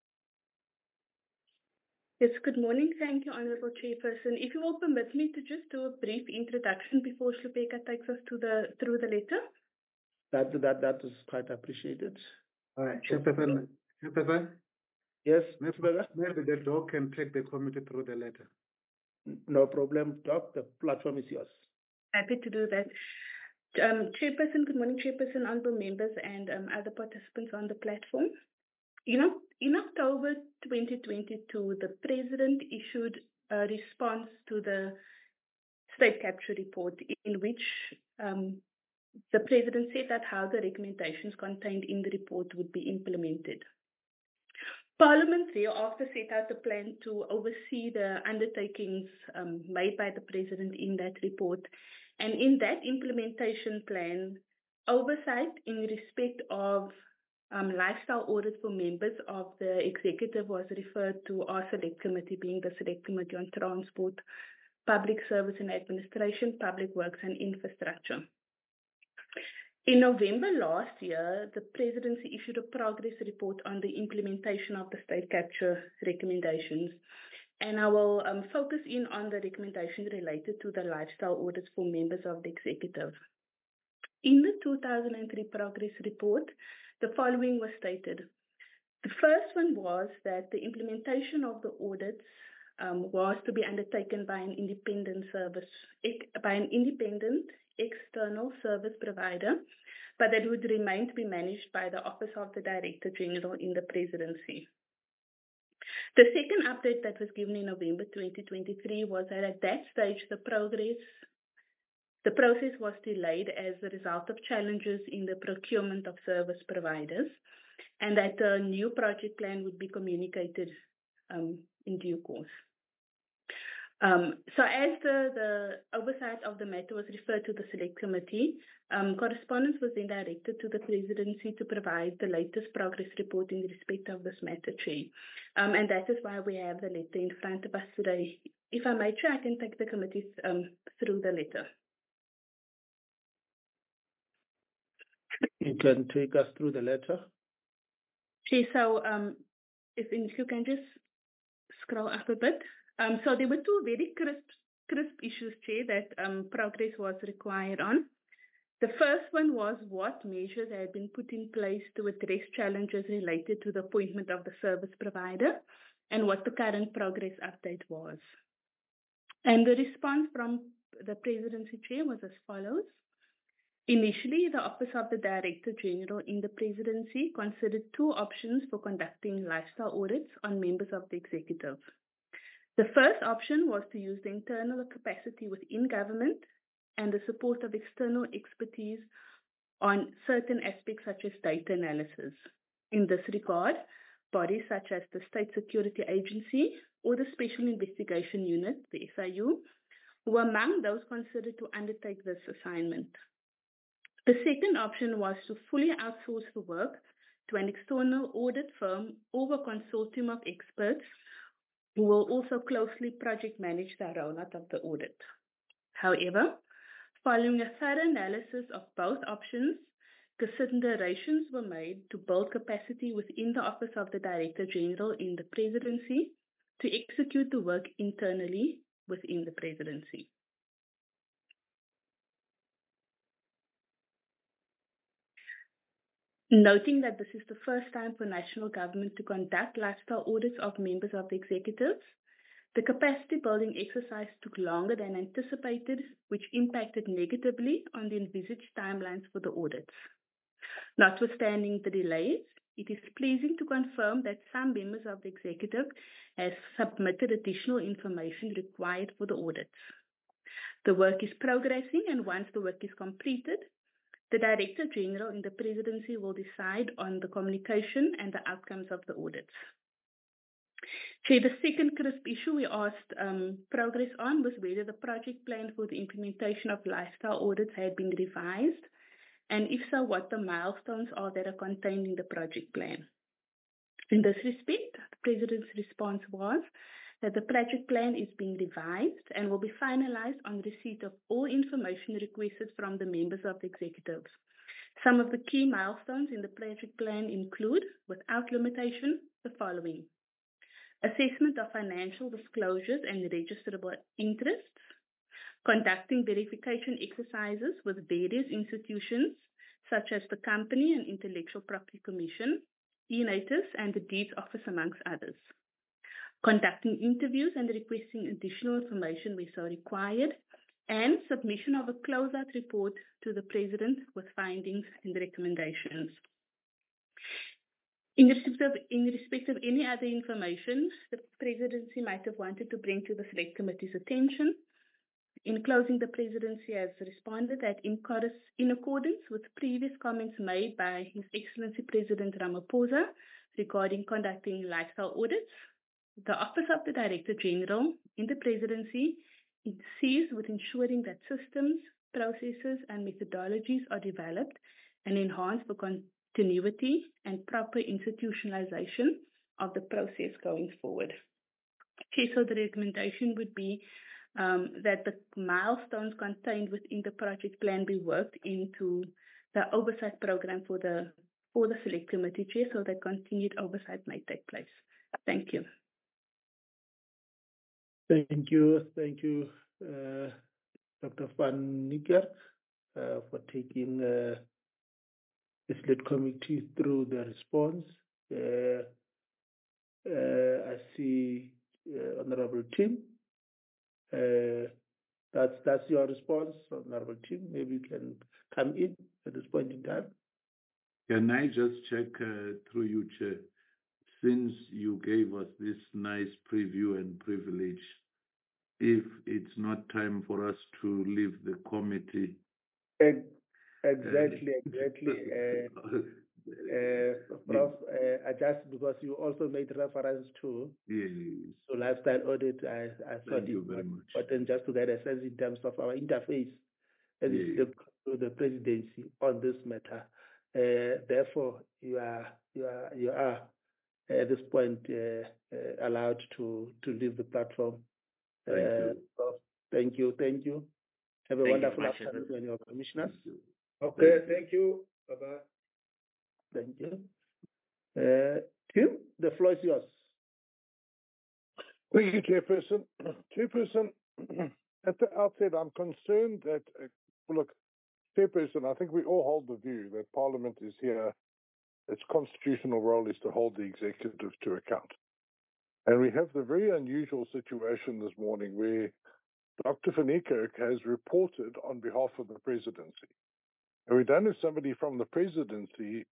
Yes, good morning. Thank you, Honourable Chairperson. If you will permit me to just do a brief introduction before Hlupeka takes us through the letter. That is quite appreciated. All right, Chairperson. Yes, maybe the Doc can take the committee through the letter. No problem, Doc. The platform is yours. Happy to do that. Chairperson, good morning, Chairperson, honourable members, and other participants on the platform. In October 2022, the President issued a response to the State Capture report, in which the President set out how the recommendations contained in the report would be implemented. Parliament thereafter set out a plan to oversee the undertakings made by the President in that report. And in that implementation plan, oversight in respect of lifestyle audit for members of the executive was referred to our select committee, being the Select Committee on Transport, Public Service and Administration, Public Works and Infrastructure. In November last year, the Presidency issued a progress report on the implementation of the State Capture recommendations. And I will focus in on the recommendations related to the lifestyle audits for members of the executive. In the 2003 progress report, the following was stated. The first one was that the implementation of the audits was to be undertaken by an independent external service provider, but that would remain to be managed by the Office of the Director General in the Presidency. The second update that was given in November 2023 was that at that stage, the process was delayed as a result of challenges in the procurement of service providers. and that the new project plan would be communicated in due course. So as the oversight of the matter was referred to the Select Committee, correspondence was then directed to the Presidency to provide the latest progress report in respect of this matter, Chair. And that is why we have the letter in front of us today. If I may, Chair, I can take the committee through the letter. You can take us through the letter. Chair, so if you can just scroll up a bit. So there were two very crisp issues, Chair, that progress was required on. The first one was what measures had been put in place to address challenges related to the appointment of the service provider and what the current progress update was. And the response from the Presidency, Chair, was as follows. Initially, the Office of the Director General in the Presidency considered two options for conducting lifestyle audits on members of the executive. The first option was to use the internal capacity within government and the support of external expertise on certain aspects such as data analysis. In this regard, bodies such as the State Security Agency or the Special Investigation Unit, the SIU, were among those considered to undertake this assignment. The second option was to fully outsource the work to an external audit firm or a consortium of experts who will also closely project manage the rollout of the audit. However, following a thorough analysis of both options, considerations were made to build capacity within the Office of the Director General in the Presidency to execute the work internally within the Presidency. Noting that this is the first time for national government to conduct lifestyle audits of members of the executives, the capacity building exercise took longer than anticipated, which impacted negatively on the envisaged timelines for the audits. Notwithstanding the delays, it is pleasing to confirm that some members of the executive have submitted additional information required for the audits. The work is progressing, and once the work is completed, the Director General in the Presidency will decide on the communication and the outcomes of the audits. Chair, the second crisp issue we asked progress on was whether the project plan for the implementation of lifestyle audits had been revised, and if so, what the milestones are that are contained in the project plan. In this respect, the President's response was that the project plan is being revised and will be finalized on receipt of all information requested from the members of the executives. Some of the key milestones in the project plan include, without limitation, the following: assessment of financial disclosures and registrable interests, conducting verification exercises with various institutions such as the Company and Intellectual Property Commission, eNatus, and the Deeds Office, amongst others. Conducting interviews and requesting additional information where so required, and submission of a closeout report to the President with findings and recommendations. In respect of any other information the Presidency might have wanted to bring to the Select Committee's attention, in closing, the Presidency has responded that in accordance with previous comments made by His Excellency President Ramaphosa regarding conducting lifestyle audits, the Office of the Director General in the Presidency sees with ensuring that systems, processes, and methodologies are developed and enhanced for continuity and proper institutionalization of the process going forward. Okay, so the recommendation would be that the milestones contained within the project plan be worked into the oversight program for the Select Committee, Chair, so that continued oversight may take place. Thank you. Thank you, Dr. Van Niekerk, for taking the Select Committee through the response. I see Honorable Tim. That's your response, Honorable Tim. Maybe you can come in at this point in time. Can I just check through you, Chair? Since you gave us this nice preview and privilege, if it's not time for us to leave the committee. Exactly. Prof, just because you also made reference to lifestyle audit, I thought it was important just to get a sense in terms of our interface as it looks to the presidency on this matter. Therefore, you are at this point allowed to leave the platform. Thank you. Have a wonderful afternoon to your commissioners. Okay, thank you. Bye-bye. Thank you. Tim, the floor is yours. Thank you, Chairperson. Chairperson, at the outset, I'm concerned that, look, Chairperson, I think we all hold the view that Parliament is here. Its constitutional role is to hold the executive to account. And we have the very unusual situation this morning where Dr. van Niekerk has reported on behalf of the presidency. And we don't have somebody from the presidency,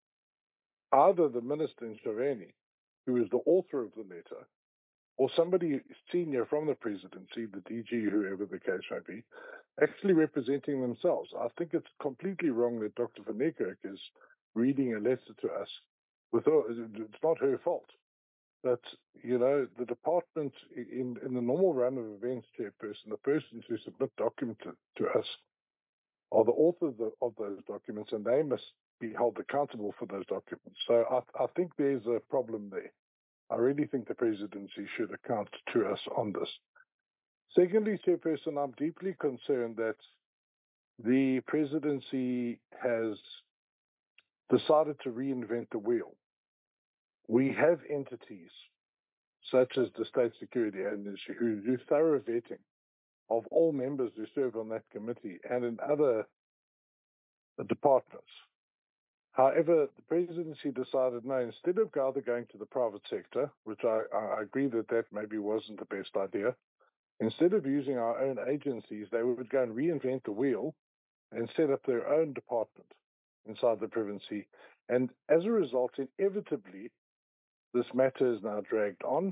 either the minister in Shavani, who is the author of the letter, or somebody senior from the presidency, the DG, whoever the case may be, actually representing themselves. I think it's completely wrong that Dr. van Niekerk is reading a letter to us. It's not her fault. But, you know, the department, in the normal run of events, Chairperson, the persons who submit documents to us are the authors of those documents, and they must be held accountable for those documents. So I think there's a problem there. I really think the presidency should account to us on this. Secondly, Chairperson, I'm deeply concerned that the presidency has decided to reinvent the wheel. We have entities such as the State Security Agency who do thorough vetting of all members who serve on that committee and in other departments. However, the presidency decided, no, instead of either going to the private sector, which I agree that maybe wasn't the best idea, instead of using our own agencies, they would go and reinvent the wheel and set up their own department inside the presidency. And as a result, inevitably, this matter is now dragged on,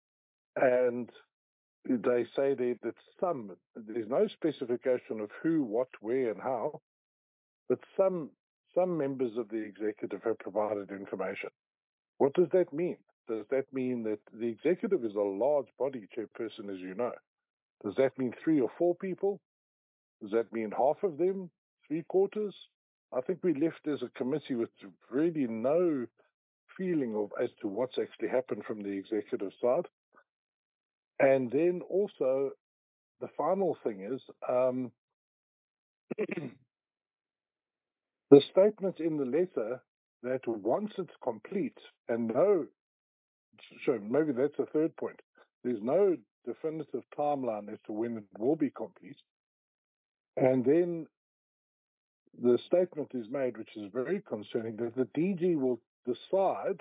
and they say that there's no specification of who, what, where, and how, but some members of the executive have provided information. What does that mean? Does that mean that the executive is a large body, Chairperson, as you know? Does that mean 3 or 4 people? Does that mean half of them? 3/4? I think we left as a committee with really no feeling as to what's actually happened from the executive side. And then also, the final thing is, the statement in the letter that once it's complete, and maybe that's a third point, there's no definitive timeline as to when it will be complete. And then the statement is made, which is very concerning, that the DG will decide,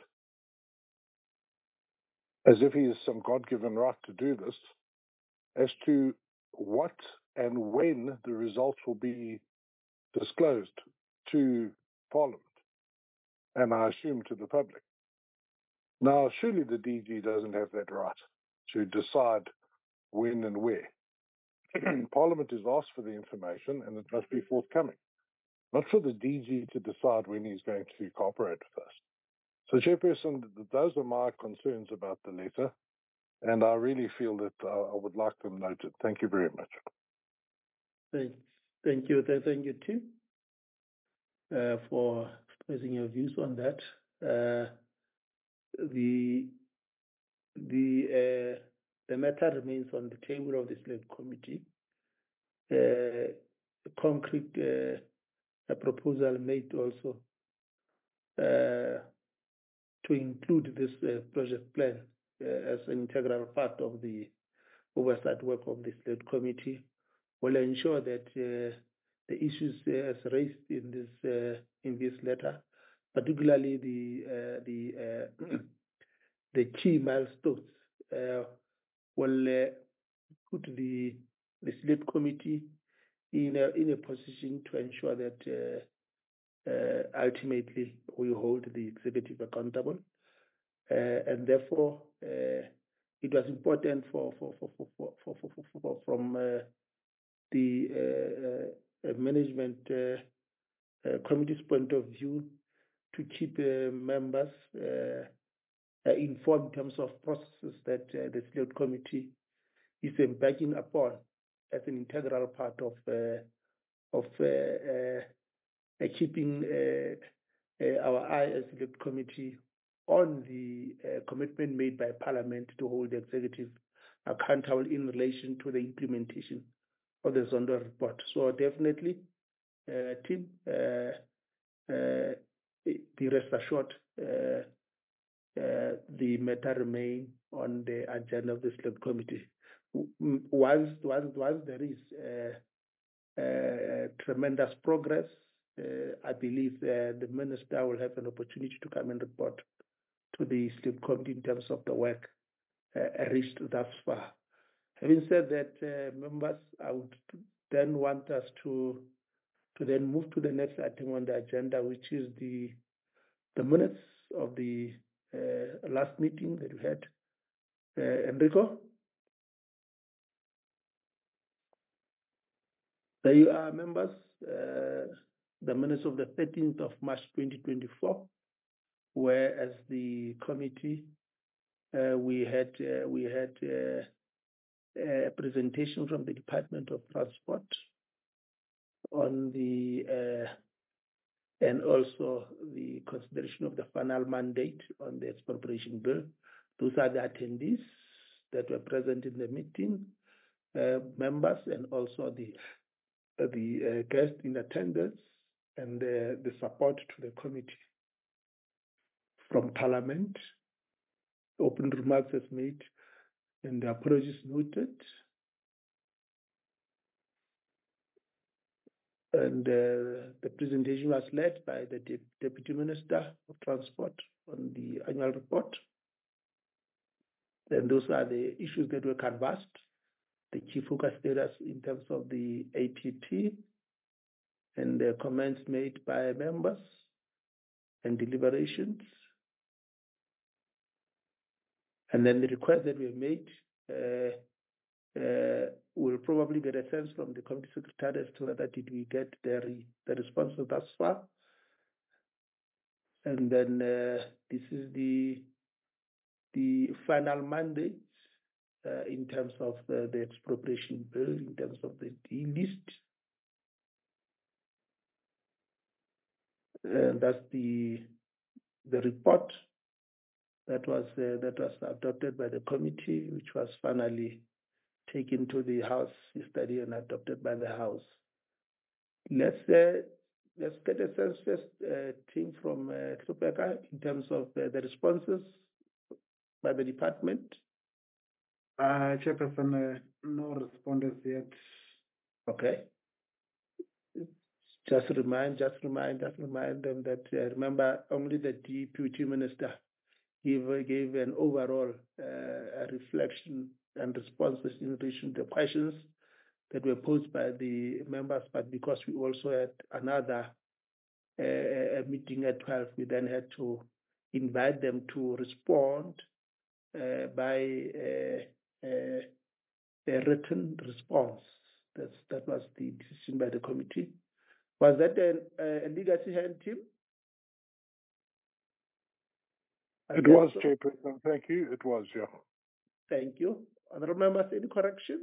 as if he has some God-given right to do this, as to what and when the results will be disclosed to Parliament, and I assume to the public. Now, surely the DG doesn't have that right to decide when and where. Parliament is asked for the information, and it must be forthcoming, not for the DG to decide when he's going to cooperate with us. So, Chairperson, those are my concerns about the letter, and I really feel that I would like them noted. Thank you very much. Thank you. Thank you, Tim, for expressing your views on that. The matter remains on the table of the Select Committee. A concrete proposal made also to include this project plan as an integral part of the oversight work of the Select Committee will ensure that the issues as raised in this letter, particularly the key milestones, will put the Select Committee in a position to ensure that ultimately we hold the executive accountable, and therefore it was important from the management committee's point of view keep members informed in terms of processes that the Select Committee is embarking upon as an integral part of keeping our eye as Select Committee on the commitment made by Parliament to hold the executive accountable in relation to the implementation of the Zondo report. So definitely, team, be rest assured, the matter remain on the agenda of the Select Committee. Once there is tremendous progress, I believe the Minister will have an opportunity to come and report to the Select Committee in terms of the work reached thus far. Having said that, members, I would then want us to then move to the next item on the agenda, which is the minutes of the last meeting that we had. Enrico? There you are, members. The minutes of the 13th of March 2024, where as the committee we had a presentation from the Department of Transport on the and also the consideration of the final mandate on the expropriation bill. Those are the attendees that were present in the meeting, members, and also the guests in attendance, and the support to the committee from Parliament. Open remarks as made and the apologies noted. And the presentation was led by the Deputy Minister of Transport on the annual report. And those are the issues that were canvassed, the key focus areas in terms of the ATT, and the comments made by members and deliberations. And then the request that we made, we'll probably get a sense from the committee secretary as to whether did we get the response thus far. And then this is the final mandate in terms of the expropriation bill, in terms of the list. And that's the report that was adopted by the committee, which was finally taken to the House yesterday and adopted by the House. Let's get a sense first, team from Tlhopeka, in terms of the responses by the department. Chairperson, no responders yet. Okay. Just remind them that remember only the Deputy Minister gave an overall reflection and responses in relation to the questions that were posed by the members, but because we also had another a meeting at 12, we then had to invite them to respond by a written response. That was the decision by the committee. Was that a legacy hand, Tim? It was, Chairperson. Thank you. It was, yeah. Thank you. Honourable members, any correction?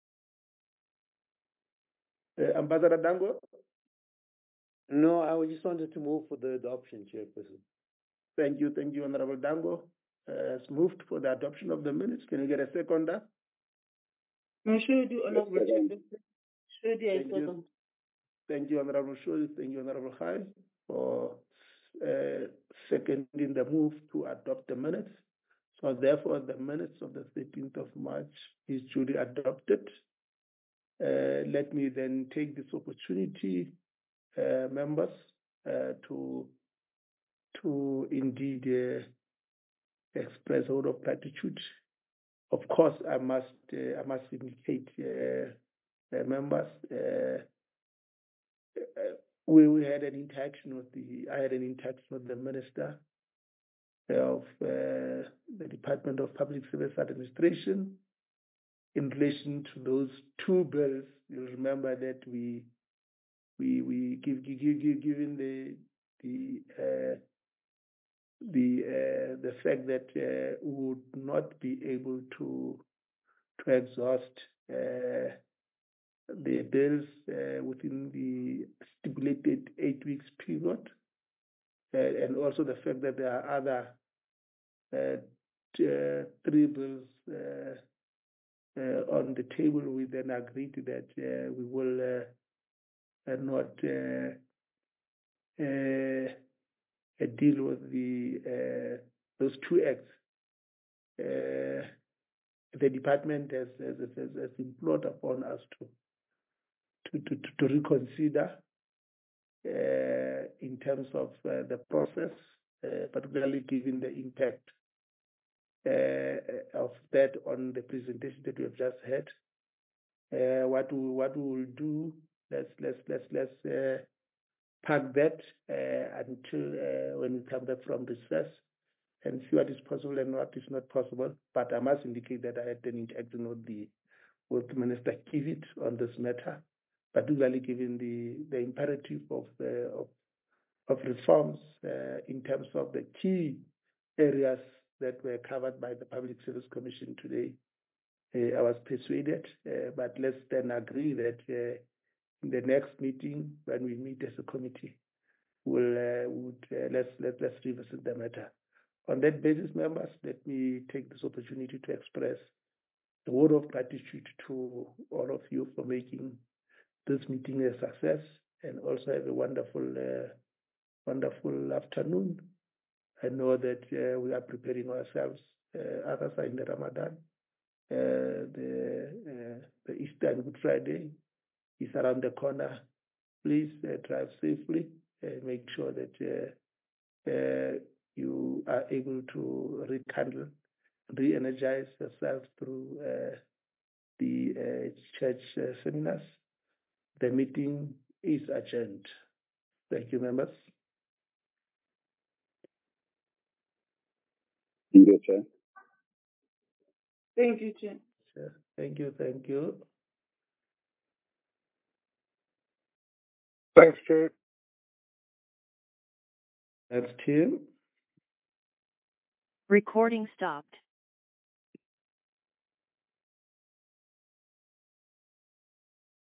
Ambassador Dango? No, I just wanted to move for the adoption, Chairperson. Thank you, Honourable Dango. It's moved for the adoption of the minutes. Can you get a seconder? Honourable Chairperson. Second. Thank you, Honourable Shuri. Thank you, Honourable Khai, for seconding the move to adopt the minutes. So therefore, the minutes of the 13th of March is duly adopted. Let me then take this opportunity, members, to indeed express a word of gratitude. Of course, I must indicate, members. We had an interaction with I had an interaction with the Minister of the Department of Public Service Administration in relation to those two bills. You'll remember that we given the the fact that we would not be able to exhaust the bills within the stipulated 8 weeks period, and also the fact that there are other 3 bills on the table. We then agreed that we will not deal with those 2 acts. The department has implored upon us to reconsider in terms of the process, particularly given the impact of that on the presentation that we have just had. What we will do, let's park that until when we come back from recess and see what is possible and what is not possible. But I must indicate that I had an interaction with Minister Kivit on this matter, particularly given the imperative of reforms in terms of the key areas that were covered by the Public Service Commission today. I was persuaded, but let's then agree that in the next meeting, when we meet as a committee, let's revisit the matter. On that basis, members, let me take this opportunity to express a word of gratitude to all of you for making this meeting a success, and also have a wonderful afternoon. I know that we are preparing ourselves. Others are in the Ramadan. The Easter and Good Friday is around the corner. Please drive safely. Make sure that you are able to rekindle, re-energize yourself through the church seminars. The meeting is adjourned. Thank you, members. Thank you, Chair. Thank you, Chair. Thank you. Thank you. Thanks, Chair. That's Tim. Recording stopped.